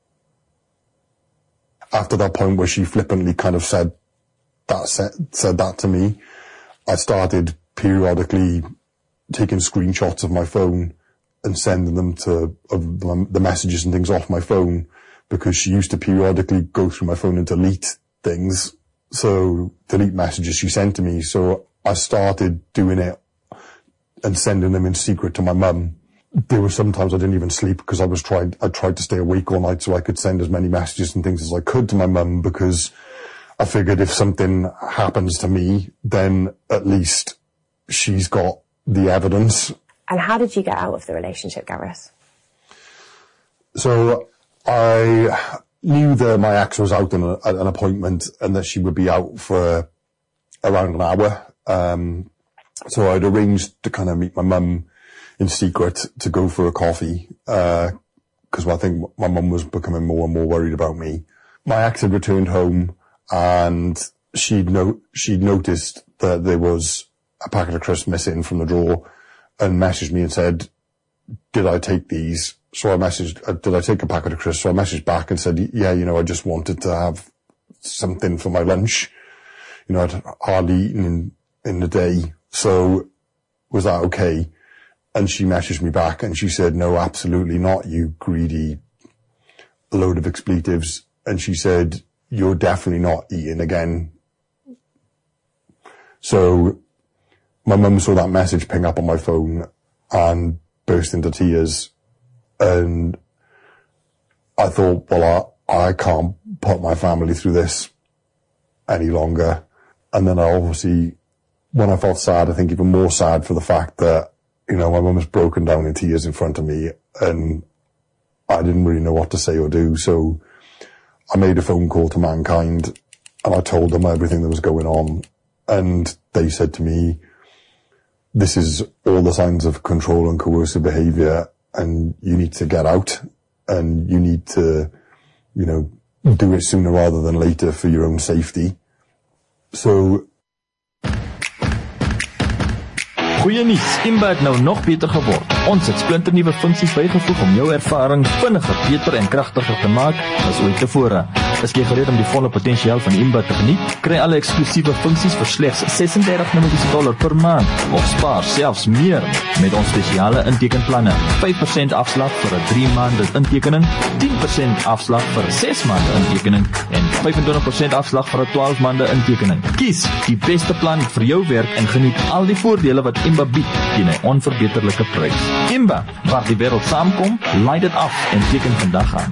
After that point where she flippantly kind of said that to me, I started periodically taking screenshots of my phone and sending them to the messages and things off my phone, because she used to periodically go through my phone and delete things. So delete messages she sent to me. So I started doing it and sending them in secret to my mum. There were sometimes I didn't even sleep because I tried to stay awake all night so I could send as many messages and things as I could to my mum, because I figured if something happens to me, then at least she's got the evidence. And how did you get out of the relationship, Gareth? So I knew that my ex was out on an appointment and that she would be out for around an hour. So I'd arranged to kind of meet my mum in secret to go for a coffee, because I think my mum was becoming more and more worried about me. My ex had returned home, and she'd noticed that there was a packet of crisps missing from the drawer, and messaged me and said, did I take these? So I messaged, did I take a packet of crisps? So I messaged back and said, yeah, you know, I just wanted to have something for my lunch. You know, I'd hardly eaten in the day. So was that okay? And she messaged me back and she said, no, absolutely not, you greedy load of expletives. And she said, you're definitely not eating again. So my mum saw that message ping up on my phone and burst into tears. And I thought, well, I can't put my family through this any longer. And then I obviously, when I felt sad, I think even more sad for the fact that, you know, my mum was broken down in tears in front of me and I didn't really know what to say or do. So I made a phone call to Mankind and I told them everything that was going on. And they said to me, this is all the signs of control and coercive behaviour, and you need to get out and you need to, you know, do it sooner rather than later for your own safety. So goeie nuus, Imba het nou nog beter geword. Ons het splinternuwe funksies bygevoeg om jou ervaring vinniger, beter en kragtiger te maak as ooit tevore. Is jy gereed om die volle potensiaal van Imba te geniet? Kry alle eksklusiewe funksies vir slegs $36 per maand of spaar selfs meer met ons spesiale intekenplanne. 5% afslag vir 'n 3 maande intekening, 10% afslag vir 'n 6 maande intekening en 25% afslag vir 'n 12 maande intekening. Kies die beste plan vir jou werk en geniet al die voordele wat Imba bied teen 'n onverbeterlike prys. Imba, waar die wêreld saamkom, laai dit af en teken vandag aan.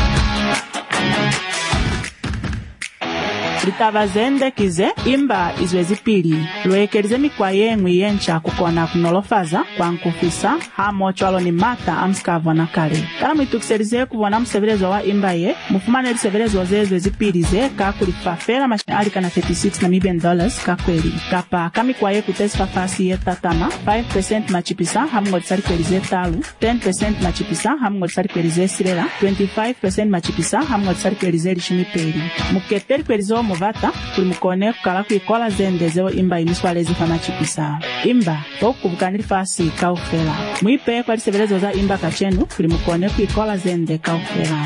Litavazende kize Imba izwezipili lwekerize mikwa yemwe yencha kukona kunolofaza kwa nkufisa hamo chwalo ni mata amskava na kale kala mwitukiserize kubona mseverezo wa Imba ye mufumane liseverezo zezwe zipilize kakulifafela mashali kana $36 kakweli kapa kamikwa ye kutesi fafasi ye tatama 5% machipisa hamungo tsari kwelize talu 10% machipisa hamungo tsari kwelize sirela 25% machipisa hamungo tsari kwelize lishimipeli mukeperi kwelizo vata kuli mukone kukala kuikola zende zeo imba imiswale zifana chipisa imba tokubukanili fasi kaufela mwipe kwa lisebelezo za imba kachenu kuli mukone kuikola zende kaufela.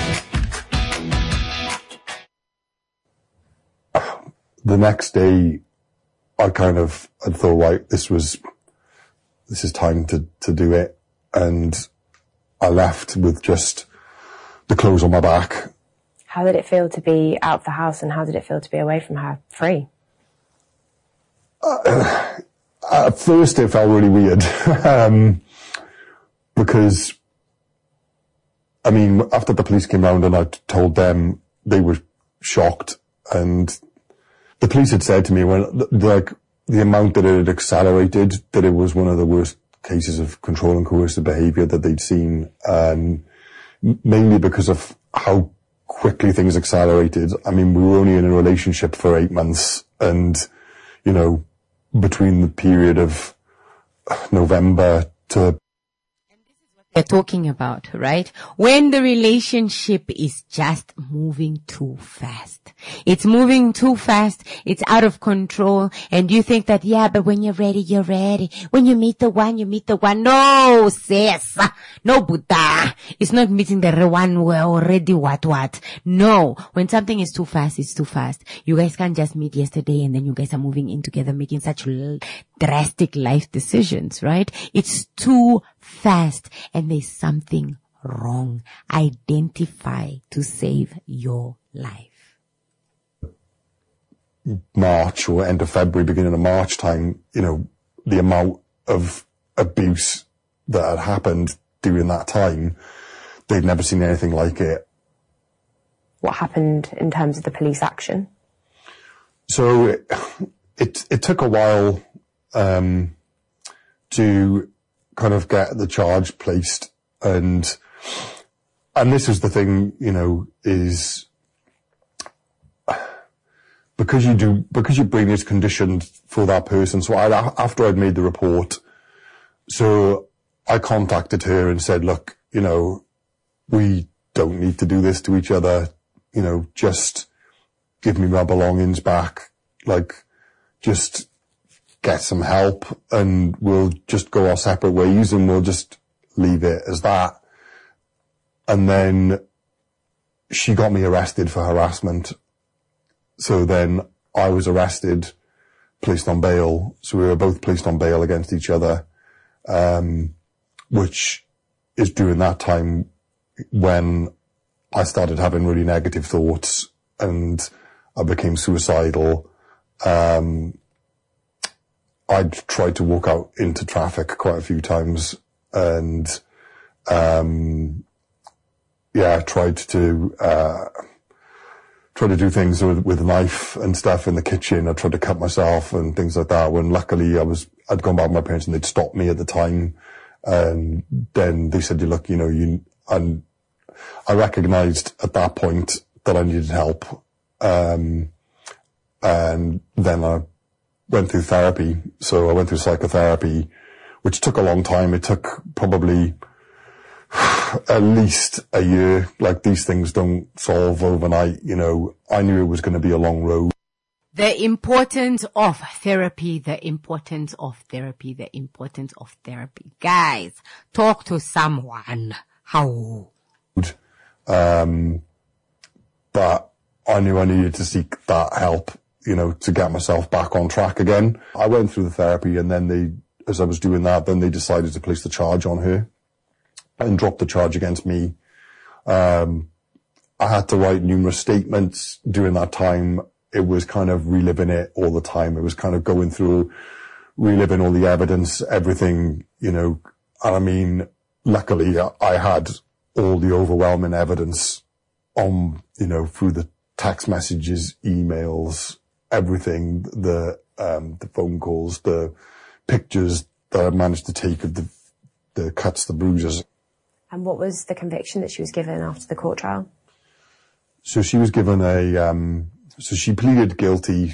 The next day I thought, right, this is time to do it, and I left with just the clothes on my back. How did it feel to be out of the house, and how did it feel to be away from her, free? At first it felt really weird, because, I mean, after the police came round and I told them, they were shocked, and the police had said to me, the amount that it had accelerated, that it was one of the worst cases of control and coercive behaviour that they'd seen, mainly because of how quickly things accelerated. I mean, we were only in a relationship for 8 months, and, you know, between the period of November to... They're talking about, right? When the relationship is just moving too fast. It's moving too fast. It's out of control. And you think that, yeah, but when you're ready, you're ready. When you meet the one, you meet the one. No, sis. No, Buddha. It's not meeting the one we're already what. No. When something is too fast, it's too fast. You guys can't just meet yesterday and then you guys are moving in together, making such drastic life decisions, right? It's too fast, and there's something wrong. Identify to save your life. March or end of February, beginning of March time, you know, the amount of abuse that had happened during that time, they'd never seen anything like it. What happened in terms of the police action? So it took a while to kind of get the charge placed, and this is the thing, you know, is because your brain is conditioned for that person. So after I'd made the report, so I contacted her and said, look, you know, we don't need to do this to each other, you know, just give me my belongings back, like, just get some help and we'll just go our separate ways and we'll just leave it as that. And then she got me arrested for harassment. So then I was arrested, placed on bail. So we were both placed on bail against each other, which is during that time when I started having really negative thoughts and I became suicidal. I'd tried to walk out into traffic quite a few times, and I tried to do things with a knife and stuff in the kitchen. I tried to cut myself and things like that, when luckily I'd gone back to my parents and they'd stopped me at the time, and then they said, look, you know, and I recognised at that point that I needed help, and then I went through therapy. So I went through psychotherapy, which took a long time. It took probably at least a year. Like, these things don't solve overnight, you know. I knew it was going to be a long road. The importance of therapy, the importance of therapy, the importance of therapy. Guys, talk to someone. How? But I knew I needed to seek that help, you know, to get myself back on track again. I went through the therapy, and then as I was doing that, then they decided to place the charge on her and drop the charge against me. I had to write numerous statements during that time. It was kind of reliving it all the time. It was kind of going through, reliving all the evidence, everything, you know. And I mean, luckily I had all the overwhelming evidence on, you know, through the text messages, emails, everything, the phone calls, the pictures that I managed to take of the cuts, the bruises. And what was the conviction that she was given after the court trial? So she was given so she pleaded guilty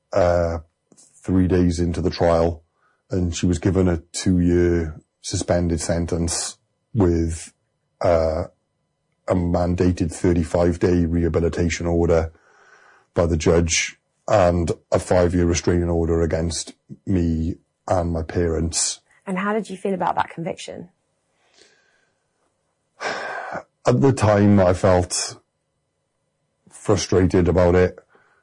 3 days into the trial, and she was given a 2-year suspended sentence with a mandated 35-day rehabilitation order by the judge and a 5-year restraining order against me and my parents. And how did you feel about that conviction? At the time, I felt frustrated about it,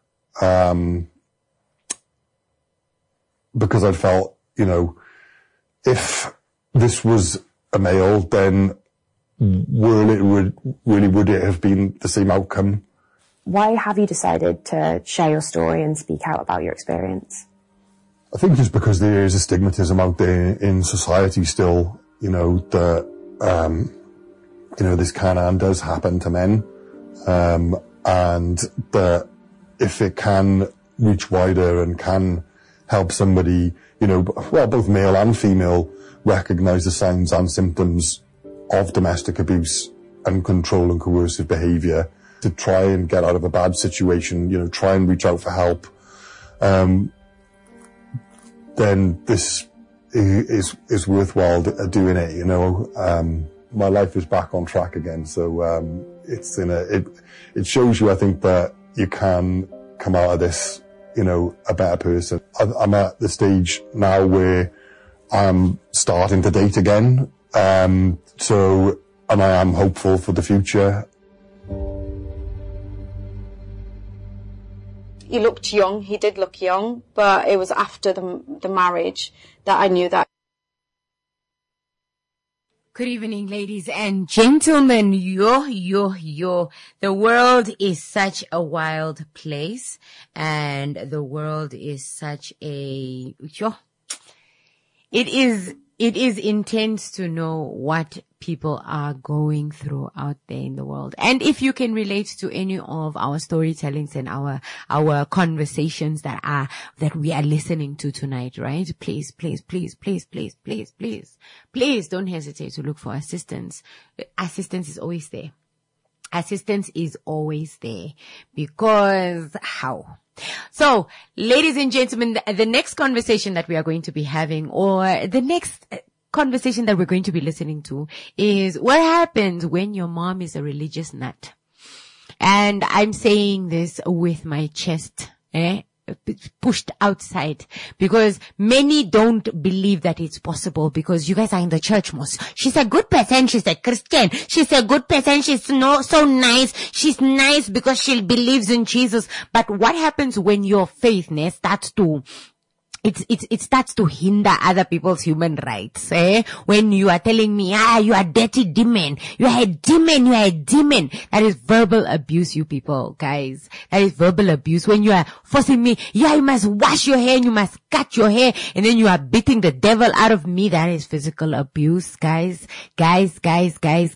because I felt, if this was a male, then would it have been the same outcome? Why have you decided to share your story and speak out about your experience? I think it's because there is a stigmatism out there in society still, that, this can and does happen to men, and that if it can reach wider and can help somebody, both male and female, recognise the signs and symptoms of domestic abuse and control and coercive behaviour, to try and get out of a bad situation, try and reach out for help, then this is worthwhile doing it, My life is back on track again, so it shows you, I think, that you can come out of this, a better person. I'm at the stage now where I'm starting to date again, and I am hopeful for the future. He looked young, he did look young, but it was after the marriage that I knew that. Good evening, ladies and gentlemen. The world is such a wild place, and the world is such a, it is intense to know what people are going through out there in the world. And if you can relate to any of our storytellings and our conversations that we are listening to tonight, right? Please don't hesitate to look for assistance. Assistance is always there. Assistance is always there, because how? So, ladies and gentlemen, the next conversation that we are going to be having, or the next conversation that we're going to be listening to, is what happens when your mom is a religious nut. And I'm saying this with my chest pushed outside, because many don't believe that it's possible, because you guys are in the church most. She's a good person, she's a Christian, she's a good person, she's so nice, she's nice because she believes in Jesus. But what happens when your faith starts to it starts to hinder other people's human rights, When you are telling me, you are dirty demon, you are a demon, that is verbal abuse, you people, guys. That is verbal abuse. When you are forcing me, you must wash your hair and you must cut your hair, and then you are beating the devil out of me, that is physical abuse, guys. Guys. I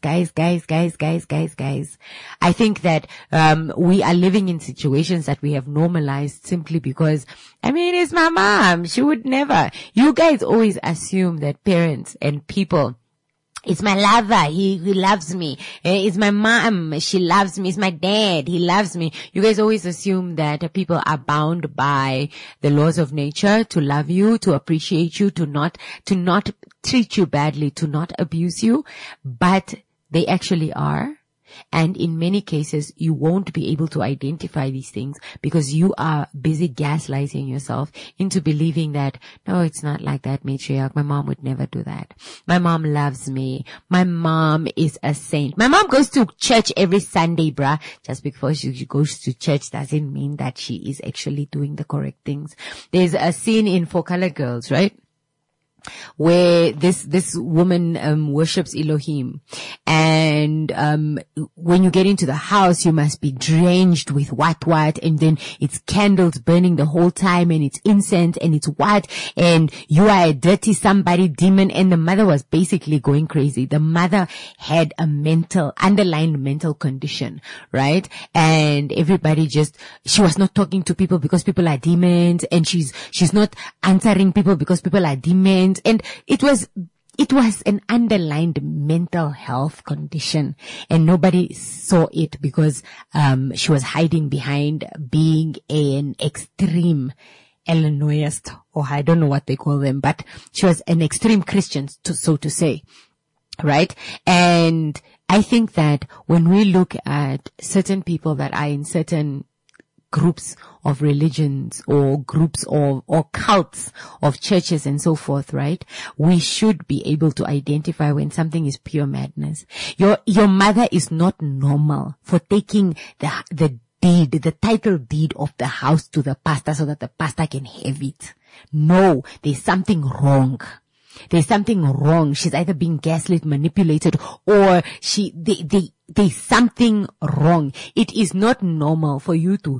think that, we are living in situations that we have normalized simply because, it's my mom. She would never. You guys always assume that parents and people, it's my lover, he loves me. It's my mom, she loves me. It's my dad, he loves me. You guys always assume that people are bound by the laws of nature to love you, to appreciate you, to not treat you badly, to not abuse you. But they actually are. And in many cases, you won't be able to identify these things because you are busy gaslighting yourself into believing that, no, it's not like that, matriarch. My mom would never do that. My mom loves me. My mom is a saint. My mom goes to church every Sunday, bruh. Just because she goes to church doesn't mean that she is actually doing the correct things. There's a scene in Four Colored Girls, right? Where this woman worships Elohim, and when you get into the house, you must be drenched with what, and then it's candles burning the whole time, and it's incense, and it's and you are a dirty somebody demon. And the mother was basically going crazy. The mother had a underlying mental condition, right? And everybody she was not talking to people because people are demons, and she's not answering people because people are demons. And it was an underlined mental health condition, and nobody saw it because she was hiding behind being an extreme Illinoisist, or I don't know what they call them, but she was an extreme Christian, so to say, right? And I think that when we look at certain people that are in certain groups of religions or groups of, or cults of churches and so forth, right? We should be able to identify when something is pure madness. Your mother is not normal for taking the title deed of the house to the pastor so that the pastor can have it. No, there's something wrong. There's something wrong. She's either being gaslit, manipulated, or there's something wrong. It is not normal for you to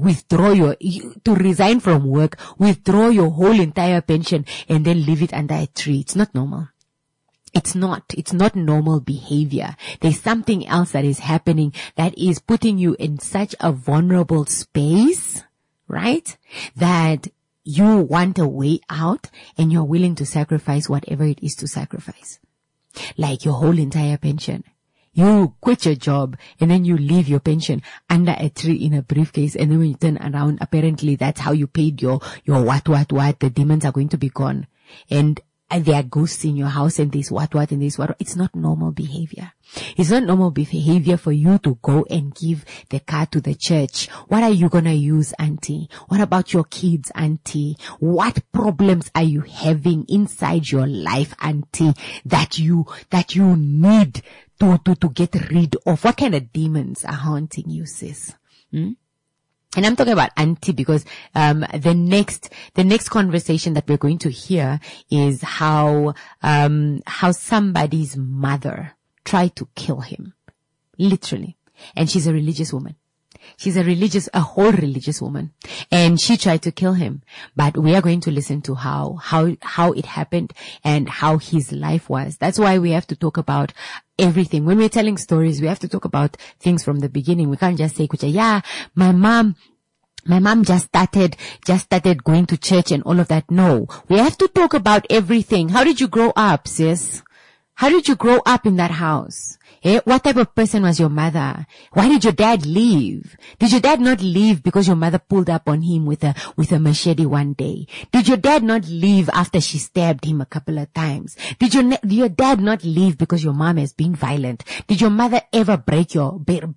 to resign from work, withdraw your whole entire pension, and then leave it under a tree. It's not normal. It's not normal behavior. There's something else that is happening that is putting you in such a vulnerable space, right? That you want a way out and you're willing to sacrifice whatever it is to sacrifice. Like your whole entire pension. You quit your job and then you leave your pension under a tree in a briefcase, and then when you turn around, apparently that's how you paid your what, the demons are going to be gone. And there are ghosts in your house and this what and this what. It's not normal behavior. It's not normal behavior for you to go and give the car to the church. What are you gonna use, auntie? What about your kids, auntie? What problems are you having inside your life, auntie, that you need to get rid of? What kind of demons are haunting you, sis? And I'm talking about auntie because the next conversation that we're going to hear is how somebody's mother tried to kill him, literally. And she's a religious woman. She's a whole religious woman, and she tried to kill him. But we are going to listen to how it happened and how his life was. That's why we have to talk about everything. When we're telling stories, we have to talk about things from the beginning. We can't just say, yeah, my mom just started going to church and all of that. No, we have to talk about everything. How did you grow up, sis? How did you grow up in that house? What type of person was your mother? Why did your dad leave? Did your dad not leave because your mother pulled up on him with a machete one day? Did your dad not leave after she stabbed him a couple of times? Did your dad not leave because your mom has been violent? Did your mother ever break your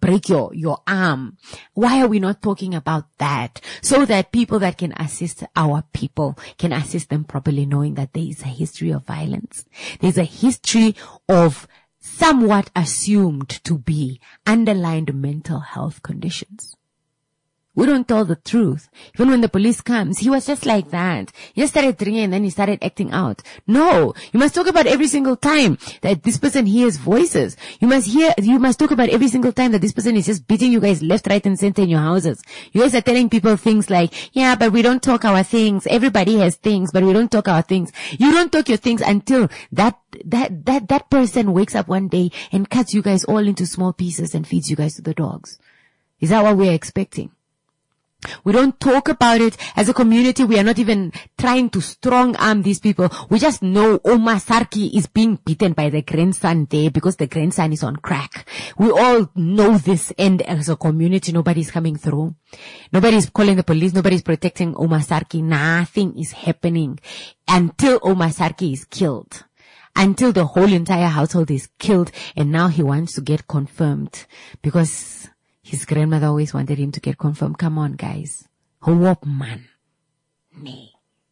arm? Why are we not talking about that? So that people that can assist our people can assist them properly, knowing that there is a history of violence. There's a history of somewhat assumed to be underlined mental health conditions. We don't tell the truth. Even when the police comes, he was just like that. He just started drinking and then he started acting out. No, you must talk about every single time that this person hears voices. You must talk about every single time that this person is just beating you guys left, right, and center in your houses. You guys are telling people things like, yeah, but we don't talk our things. Everybody has things, but we don't talk our things. You don't talk your things until that person wakes up one day and cuts you guys all into small pieces and feeds you guys to the dogs. Is that what we're expecting? We don't talk about it as a community. We are not even trying to strong arm these people. We just know Omar Sarki is being beaten by the grandson there because the grandson is on crack. We all know this, and as a community, nobody's coming through. Nobody's calling the police. Nobody's protecting Omar Sarki. Nothing is happening until Omar Sarki is killed. Until the whole entire household is killed, and now he wants to get confirmed because his grandmother always wanted him to get confirmed. Come on, guys. Hope, man. Nee.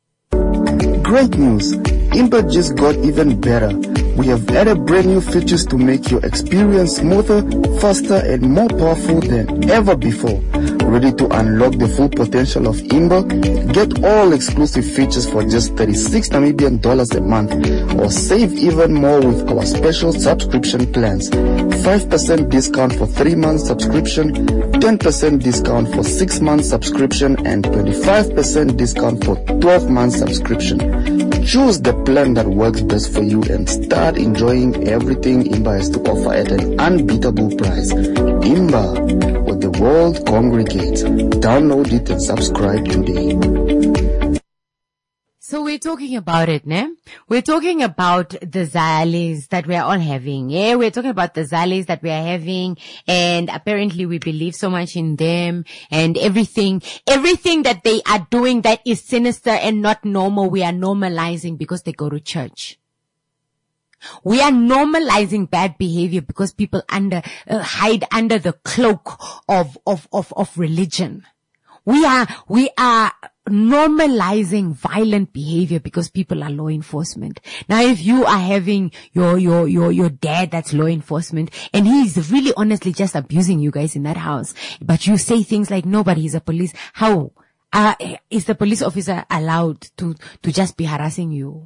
Great news! Imba just got even better. We have added brand new features to make your experience smoother, faster, and more powerful than ever before. Ready to unlock the full potential of Imba? Get all exclusive features for just 36 Namibian dollars a month, or save even more with our special subscription plans. 5% discount for 3 months subscription, 10% discount for 6 months subscription, and 25% discount for 12 months subscription. Choose the plan that works best for you and start enjoying everything Imba has to offer at an unbeatable price. Imba, where the world congregates. Download it and subscribe today. So we're talking about it, ne? We're talking about the Zales that we are all having. Yeah, we're talking about the Zales that we are having, and apparently we believe so much in them, and everything that they are doing that is sinister and not normal, we are normalizing because they go to church. We are normalizing bad behavior because people hide under the cloak of religion. We are normalizing violent behavior because people are law enforcement. Now, if you are having your dad that's law enforcement and he's really honestly just abusing you guys in that house, but you say things like, no, but he's a police, how? Is the police officer allowed to just be harassing you?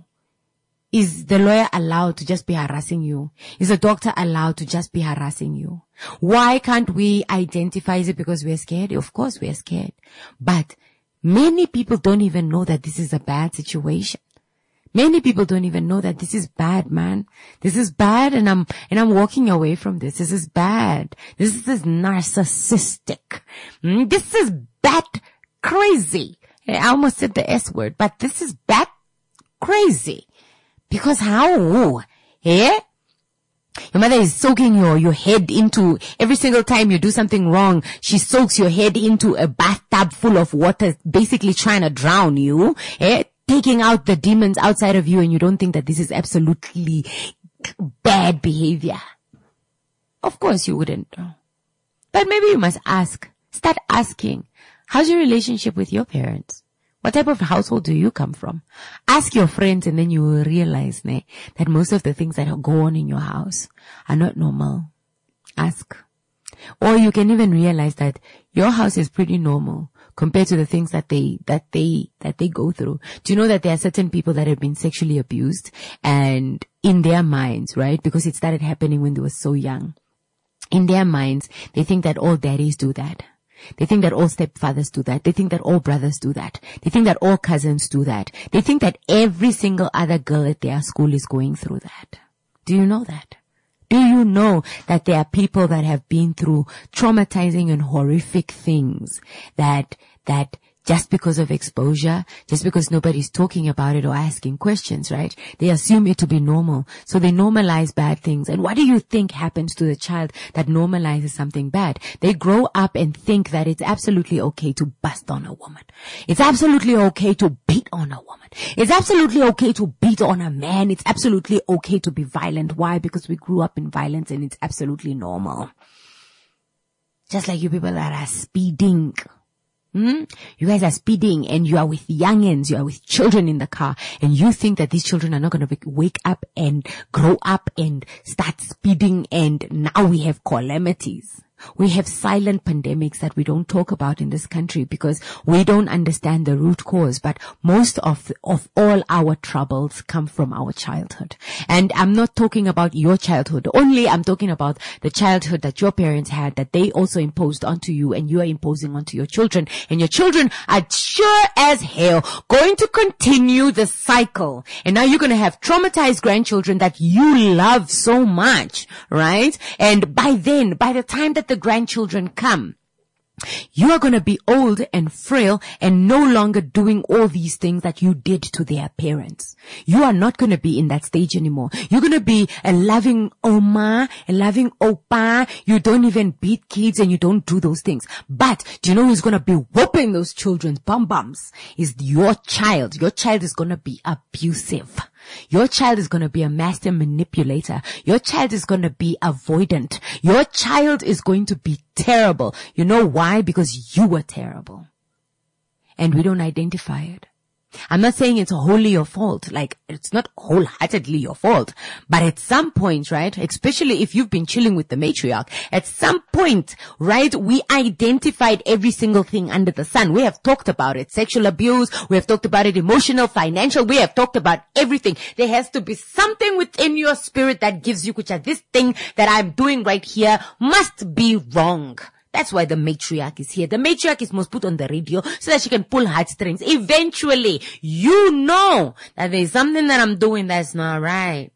Is the lawyer allowed to just be harassing you? Is the doctor allowed to just be harassing you? Why can't we identify? Is it because we're scared? Of course we're scared. But many people don't even know that this is a bad situation. Many people don't even know that this is bad, man. This is bad, and I'm walking away from this. This is bad. This is narcissistic. This is bad crazy. I almost said the S word, but this is bad crazy. Because how? Yeah? Your mother is soaking your head into, every single time you do something wrong, she soaks your head into a bathtub full of water, basically trying to drown you, taking out the demons outside of you, and you don't think that this is absolutely bad behavior. Of course you wouldn't. But maybe you must ask. Start asking. How's your relationship with your parents? What type of household do you come from? Ask your friends, and then you will realize that most of the things that go on in your house are not normal. Ask. Or you can even realize that your house is pretty normal compared to the things that they go through. Do you know that there are certain people that have been sexually abused, and in their minds, right? Because it started happening when they were so young. In their minds, they think that all daddies do that. They think that all stepfathers do that. They think that all brothers do that. They think that all cousins do that. They think that every single other girl at their school is going through that. Do you know that? Do you know that there are people that have been through traumatizing and horrific things that just because of exposure, just because nobody's talking about it or asking questions, right? They assume it to be normal. So they normalize bad things. And what do you think happens to the child that normalizes something bad? They grow up and think that it's absolutely okay to bust on a woman. It's absolutely okay to beat on a woman. It's absolutely okay to beat on a man. It's absolutely okay to be violent. Why? Because we grew up in violence and it's absolutely normal. Just like you people that are speeding. You guys are speeding and you are with youngins, you are with children in the car, and you think that these children are not going to wake up and grow up and start speeding, and now we have calamities. We have silent pandemics that we don't talk about in this country because we don't understand the root cause. But most of all our troubles come from our childhood. And I'm not talking about your childhood only. I'm talking about the childhood that your parents had, that they also imposed onto you, and you are imposing onto your children. And your children are sure as hell going to continue the cycle. And now you're going to have traumatized grandchildren that you love so much, right? And by the time that the grandchildren come, you are going to be old and frail and no longer doing all these things that you did to their parents. You are not going to be in that stage anymore. You're going to be a loving oma, a loving opa. You don't even beat kids and you don't do those things. But do you know who's going to be whooping those children's bum-bums? Is your child. Your child is going to be abusive. Your child is going to be a master manipulator. Your child is going to be avoidant. Your child is going to be terrible. You know why? Because you were terrible. And we don't identify it. I'm not saying it's wholly your fault. Like, it's not wholeheartedly your fault. But at some point, right, especially if you've been chilling with the matriarch, at some point, right, we identified every single thing under the sun. We have talked about it. Sexual abuse. We have talked about it. Emotional, financial. We have talked about everything. There has to be something within your spirit that gives you, Kucha, this thing that I'm doing right here must be wrong. That's why the matriarch is here. The matriarch is most put on the radio so that she can pull heartstrings. Eventually, you know that there's something that I'm doing that's not right.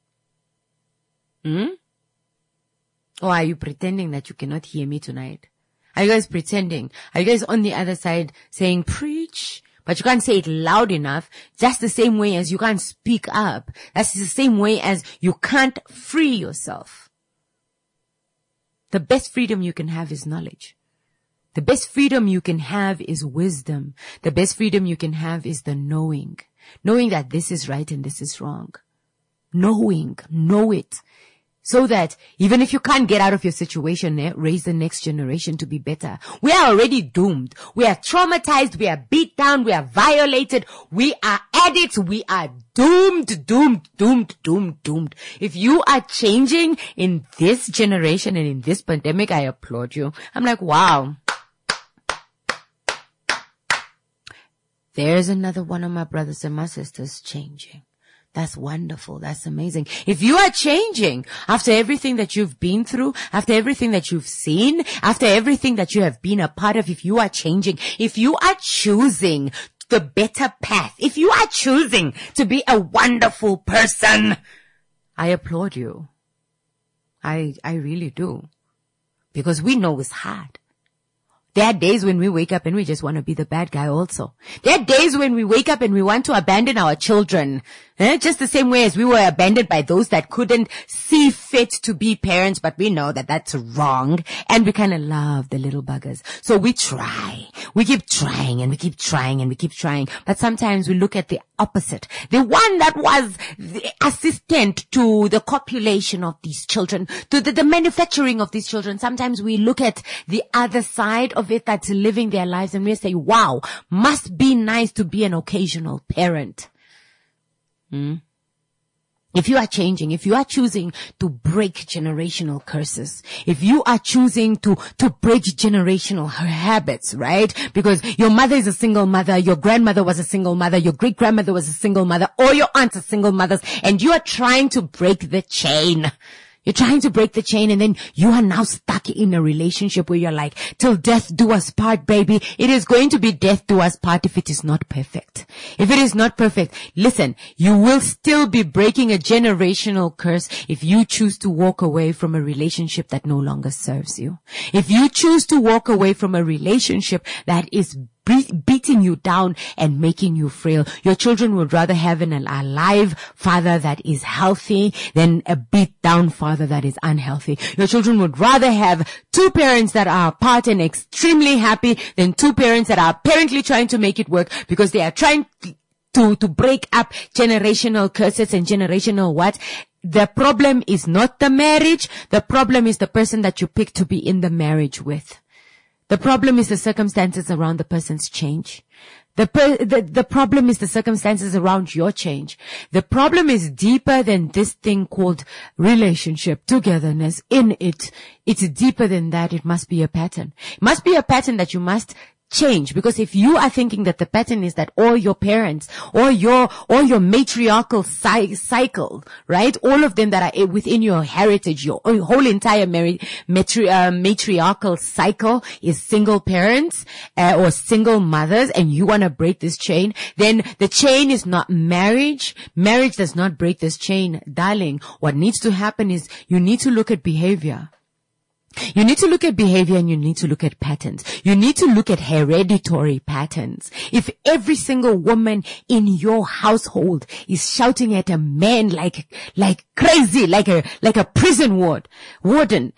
Or are you pretending that you cannot hear me tonight? Are you guys pretending? Are you guys on the other side saying, preach? But you can't say it loud enough, just the same way as you can't speak up. That's the same way as you can't free yourself. The best freedom you can have is knowledge. The best freedom you can have is wisdom. The best freedom you can have is the knowing. Knowing that this is right and this is wrong. Know it. So that even if you can't get out of your situation, raise the next generation to be better. We are already doomed. We are traumatized. We are beat down. We are violated. We are addicts. We are doomed, doomed, doomed, doomed, doomed. If you are changing in this generation and in this pandemic, I applaud you. I'm like, wow. There's another one of my brothers and my sisters changing. That's wonderful. That's amazing. If you are changing after everything that you've been through, after everything that you've seen, after everything that you have been a part of, if you are changing, if you are choosing the better path, if you are choosing to be a wonderful person, I applaud you. I really do. Because we know it's hard. There are days when we wake up and we just want to be the bad guy also. There are days when we wake up and we want to abandon our children. Just the same way as we were abandoned by those that couldn't see fit to be parents, but we know that that's wrong. And we kind of love the little buggers. So we try. We keep trying and we keep trying and we keep trying. But sometimes we look at the opposite. The one that was the assistant to the copulation of these children, to the manufacturing of these children. Sometimes we look at the other side of it that's living their lives and we say, wow, must be nice to be an occasional parent. If you are changing, if you are choosing to break generational curses, if you are choosing to break generational habits, right? Because your mother is a single mother, your grandmother was a single mother, your great grandmother was a single mother, or your aunts are single mothers, and you are trying to break the chain. You're trying to break the chain and then you are now stuck in a relationship where you're like, till death do us part, baby. It is going to be death do us part if it is not perfect. If it is not perfect, listen, you will still be breaking a generational curse if you choose to walk away from a relationship that no longer serves you. If you choose to walk away from a relationship that is beating you down and making you frail. Your children would rather have an alive father that is healthy than a beat down father that is unhealthy. Your children would rather have two parents that are apart and extremely happy than two parents that are apparently trying to make it work because they are trying to break up generational curses and generational what? The problem is not the marriage. The problem is the person that you pick to be in the marriage with. The problem is the circumstances around the person's change. The problem is the circumstances around your change. The problem is deeper than this thing called relationship, togetherness. In it, it's deeper than that. It must be a pattern. It must be a pattern that you must change, because if you are thinking that the pattern is that all your parents or your matriarchal cycle, right, all of them that are within your heritage, your whole entire matriarchal cycle is single parents or single mothers, and you want to break this chain, then the chain is not marriage. Marriage does not break this chain, darling. What needs to happen is you need to look at behavior. You need to look at behavior and you need to look at patterns. You need to look at hereditary patterns. If every single woman in your household is shouting at a man like crazy, like a prison warden,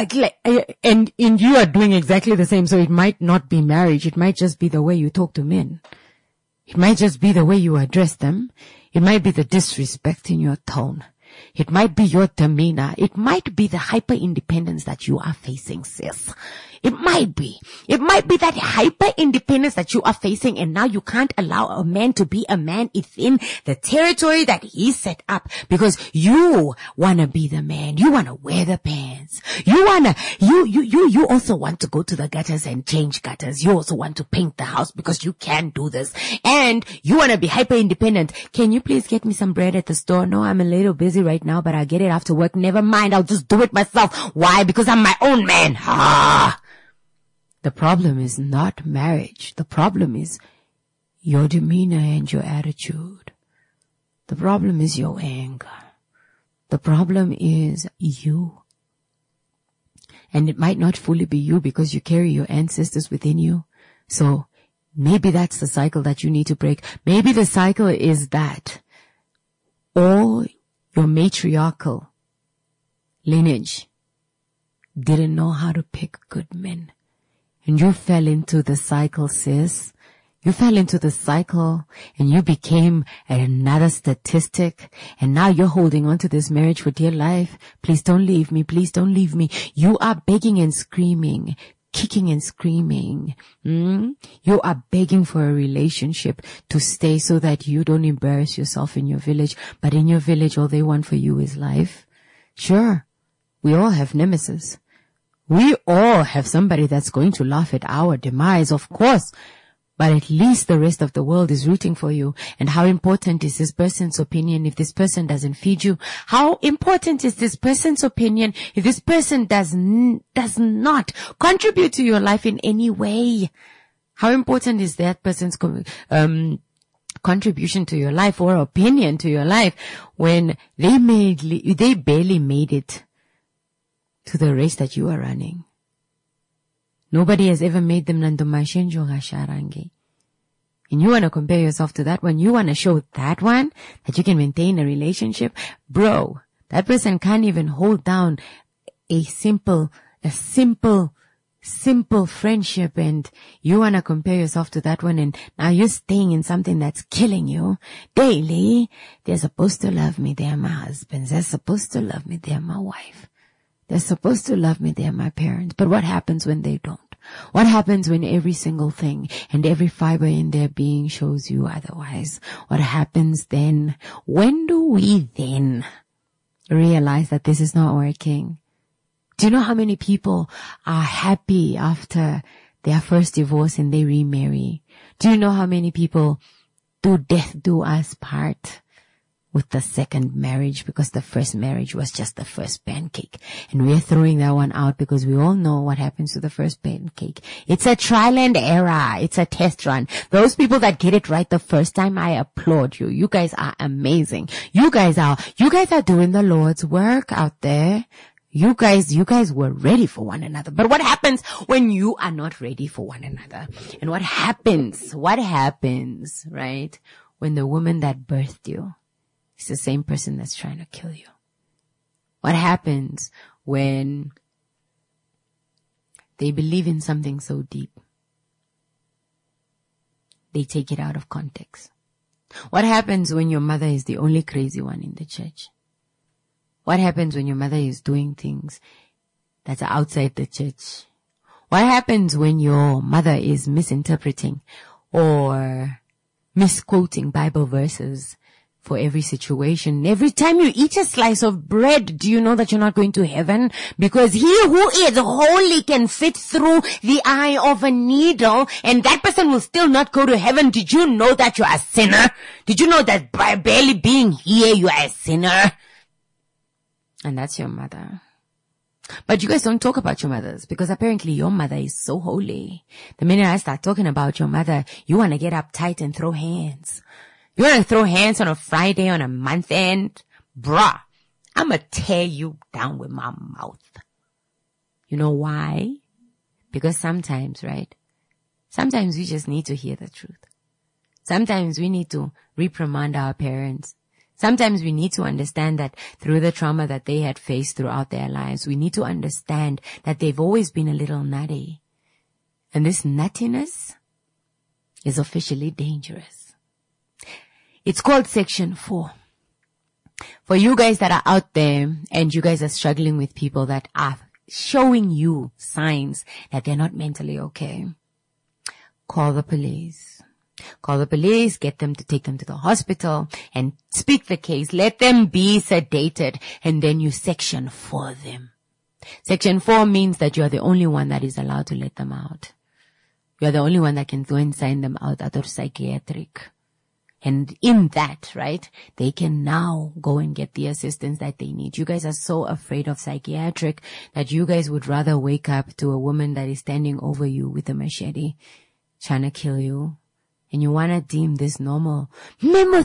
and you are doing exactly the same, so it might not be marriage. It might just be the way you talk to men. It might just be the way you address them. It might be the disrespect in your tone. It might be your demeanor. It might be the hyper-independence that you are facing, sis. It might be. It might be that hyper-independence that you are facing, and now you can't allow a man to be a man within the territory that he set up because you wanna be the man. You wanna wear the pants. You also want to go to the gutters and change gutters. You also want to paint the house because you can do this. And you wanna be hyper-independent. Can you please get me some bread at the store? No, I'm a little busy right now, but I'll get it after work. Never mind. I'll just do it myself. Why? Because I'm my own man. The problem is not marriage. The problem is your demeanor and your attitude. The problem is your anger. The problem is you. And it might not fully be you because you carry your ancestors within you. So maybe that's the cycle that you need to break. Maybe the cycle is that all your matriarchal lineage didn't know how to pick good men. And you fell into the cycle, sis. You fell into the cycle and you became another statistic, and now you're holding on to this marriage for dear life. Please don't leave me. Please don't leave me. You are begging and screaming, kicking and screaming. You are begging for a relationship to stay so that you don't embarrass yourself in your village. But in your village, all they want for you is life. Sure, we all have nemesis. We all have somebody that's going to laugh at our demise, of course. But at least the rest of the world is rooting for you. And how important is this person's opinion if this person doesn't feed you? How important is this person's opinion if this person does not contribute to your life in any way? How important is that person's contribution to your life or opinion to your life when they barely made it to the race that you are running? Nobody has ever made them nandomashenjo gasharangi. And you want to compare yourself to that one? You want to show that one that you can maintain a relationship? Bro, that person can't even hold down a simple friendship, and you want to compare yourself to that one, and now you're staying in something that's killing you daily. They're supposed to love me. They're my husbands. They're supposed to love me. They're my wife. They're supposed to love me. They're my parents. But what happens when they don't? What happens when every single thing and every fiber in their being shows you otherwise? What happens then? When do we then realize that this is not working? Do you know how many people are happy after their first divorce and they remarry? Do you know how many people do death do us part with the second marriage because the first marriage was just the first pancake, and we're throwing that one out because we all know what happens to the first pancake. It's a trial and error. It's a test run. Those people that get it right the first time, I applaud you. You guys are amazing. You guys are doing the Lord's work out there. You guys were ready for one another. But what happens when you are not ready for one another? And what happens, right? When the woman that birthed you, it's the same person that's trying to kill you. What happens when they believe in something so deep, they take it out of context? What happens when your mother is the only crazy one in the church? What happens when your mother is doing things that's outside the church? What happens when your mother is misinterpreting or misquoting Bible verses for every situation? Every time you eat a slice of bread, do you know that you're not going to heaven? Because he who is holy can fit through the eye of a needle, and that person will still not go to heaven. Did you know that you're a sinner? Did you know that by barely being here, you are a sinner? And that's your mother. But you guys don't talk about your mothers because apparently your mother is so holy. The minute I start talking about your mother, you want to get uptight and throw hands. You want to throw hands on a Friday, on a month end? Bruh, I'm going to tear you down with my mouth. You know why? Because sometimes, right? Sometimes we just need to hear the truth. Sometimes we need to reprimand our parents. Sometimes we need to understand that through the trauma that they had faced throughout their lives, we need to understand that they've always been a little nutty. And this nuttiness is officially dangerous. It's called Section 4. For you guys that are out there and you guys are struggling with people that are showing you signs that they're not mentally okay, call the police. Call the police, get them to take them to the hospital and speak the case. Let them be sedated, and then you Section 4 them. Section 4 means that you are the only one that is allowed to let them out. You are the only one that can go and sign them out of psychiatric. And in that, right, they can now go and get the assistance that they need. You guys are so afraid of psychiatric that you guys would rather wake up to a woman that is standing over you with a machete trying to kill you. And you want to deem this normal. You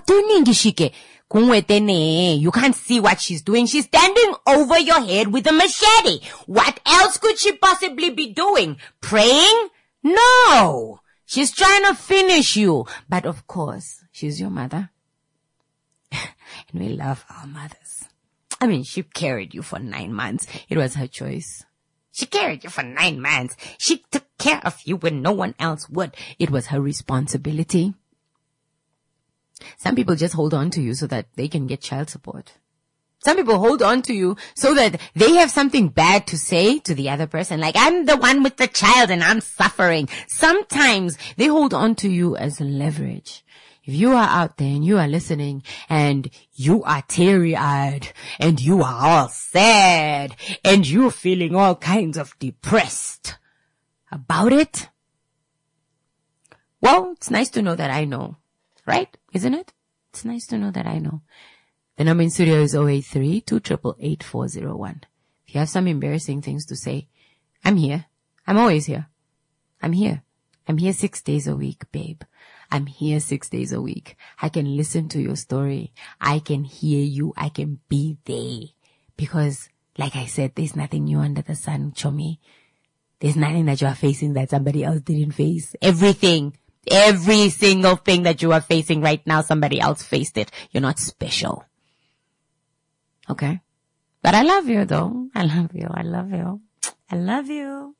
can't see what she's doing. She's standing over your head with a machete. What else could she possibly be doing? Praying? No. She's trying to finish you. But of course, she's your mother. And we love our mothers. I mean, she carried you for 9 months. It was her choice. She carried you for 9 months. She took care of you when no one else would. It was her responsibility. Some people just hold on to you so that they can get child support. Some people hold on to you so that they have something bad to say to the other person. Like, I'm the one with the child and I'm suffering. Sometimes they hold on to you as leverage. If you are out there and you are listening and you are teary-eyed and you are all sad and you're feeling all kinds of depressed about it, well, it's nice to know that I know, right? Isn't it? It's nice to know that I know. The number in studio is 083-288-8401. If you have some embarrassing things to say, I'm here. I'm always here. I'm here. I'm here 6 days a week, babe. I'm here 6 days a week. I can listen to your story. I can hear you. I can be there. Because, like I said, there's nothing new under the sun, Chomi. There's nothing that you are facing that somebody else didn't face. Everything. Every single thing that you are facing right now, somebody else faced it. You're not special. Okay? But I love you, though. I love you. I love you. I love you.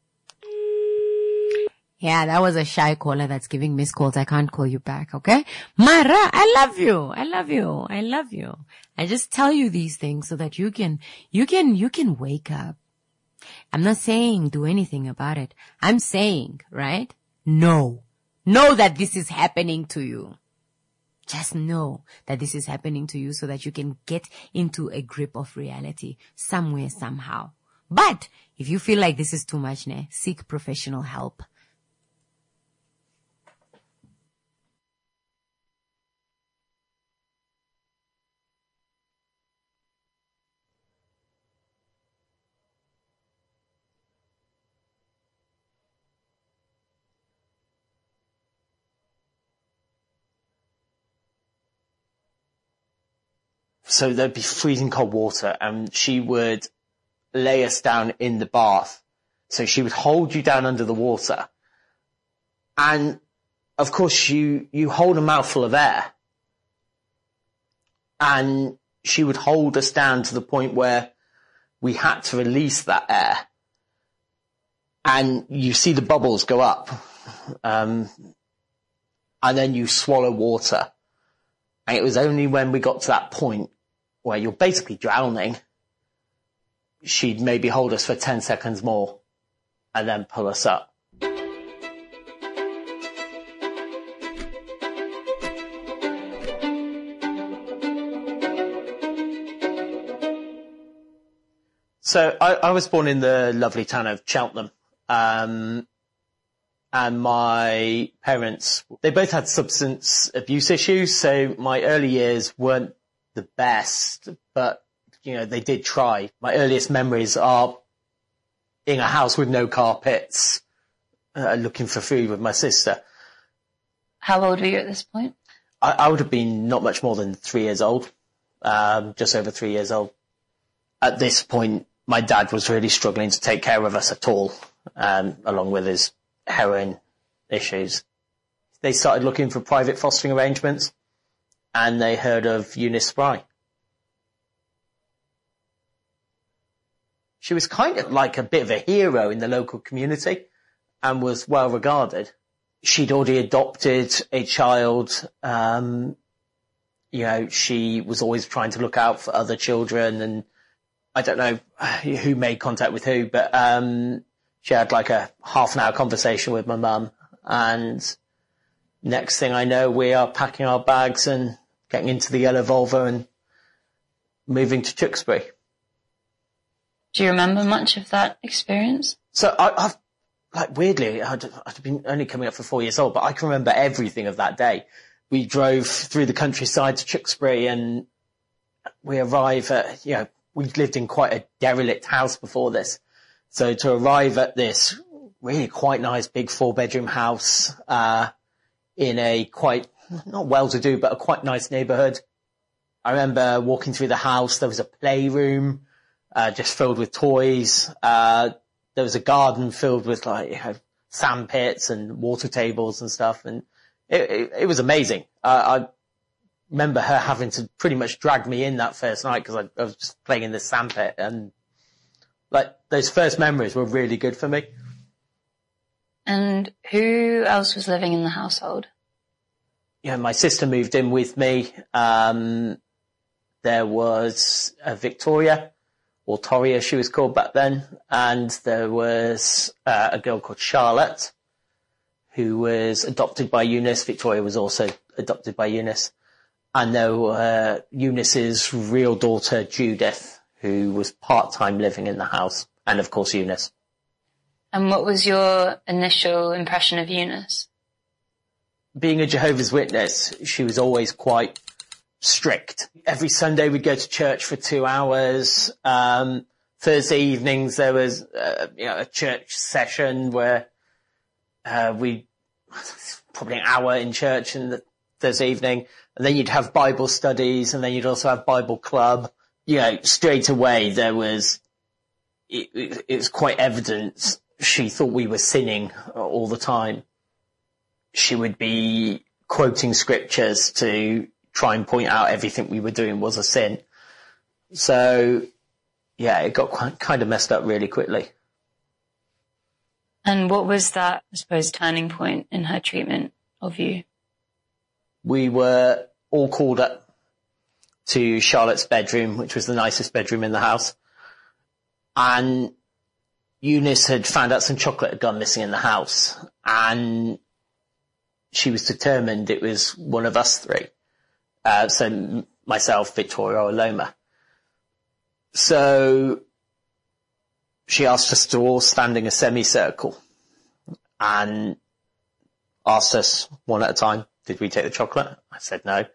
Yeah, that was a shy caller that's giving missed calls. I can't call you back, okay? Mara, I love you. I love you. I love you. I just tell you these things so that you can wake up. I'm not saying do anything about it. I'm saying, right? Know that this is happening to you. Just know that this is happening to you so that you can get into a grip of reality somewhere, somehow. But if you feel like this is too much, seek professional help. So there'd be freezing cold water and she would lay us down in the bath. So she would hold you down under the water. And of course you hold a mouthful of air. And she would hold us down to the point where we had to release that air. And you see the bubbles go up. And then you swallow water. And it was only when we got to that point where you're basically drowning, she'd maybe hold us for 10 seconds more and then pull us up. So I was born in the lovely town of Cheltenham. And my parents, they both had substance abuse issues, so my early years weren't the best, but, they did try. My earliest memories are in a house with no carpets, looking for food with my sister. How old were you at this point? I would have been not much more than 3 years old, just over 3 years old. At this point, my dad was really struggling to take care of us at all, along with his heroin issues. They started looking for private fostering arrangements and they heard of Eunice Spry. She was kind of like a bit of a hero in the local community and was well regarded. She'd already adopted a child. She was always trying to look out for other children, and I don't know who made contact with who, but she had like a half an hour conversation with my mum, and next thing I know, we are packing our bags and getting into the yellow Volvo and moving to Tewkesbury. Do you remember much of that experience? So I've weirdly, I'd been only coming up for 4 years old, but I can remember everything of that day. We drove through the countryside to Tewkesbury and we arrive at, we'd lived in quite a derelict house before this. So to arrive at this really quite nice big 4-bedroom house, in a quite, not well-to-do, but a quite nice neighbourhood. I remember walking through the house. There was a playroom, just filled with toys. There was a garden filled with sand pits and water tables and stuff. And it was amazing. I remember her having to pretty much drag me in that first night because I was just playing in this sand pit and But those first memories were really good for me. And who else was living in the household? Yeah, my sister moved in with me. There was Victoria, or Toria she was called back then, and there was a girl called Charlotte, who was adopted by Eunice. Victoria was also adopted by Eunice. And there were Eunice's real daughter, Judith, who was part-time living in the house, and of course Eunice. And what was your initial impression of Eunice? Being a Jehovah's Witness, she was always quite strict. Every Sunday we'd go to church for 2 hours. Thursday evenings there was a church session where we probably an hour in church in the Thursday evening, and then you'd have Bible studies, and then you'd also have Bible club. Straight away there was it was quite evident she thought we were sinning all the time. She would be quoting scriptures to try and point out everything we were doing was a sin. So, yeah, it got kind of messed up really quickly. And what was that, I suppose, turning point in her treatment of you? We were all called up to Charlotte's bedroom, which was the nicest bedroom in the house. And Eunice had found out some chocolate had gone missing in the house. And she was determined it was one of us three. So myself, Victoria, or Loma. So she asked us to all stand in a semicircle and asked us one at a time, did we take the chocolate? I said no.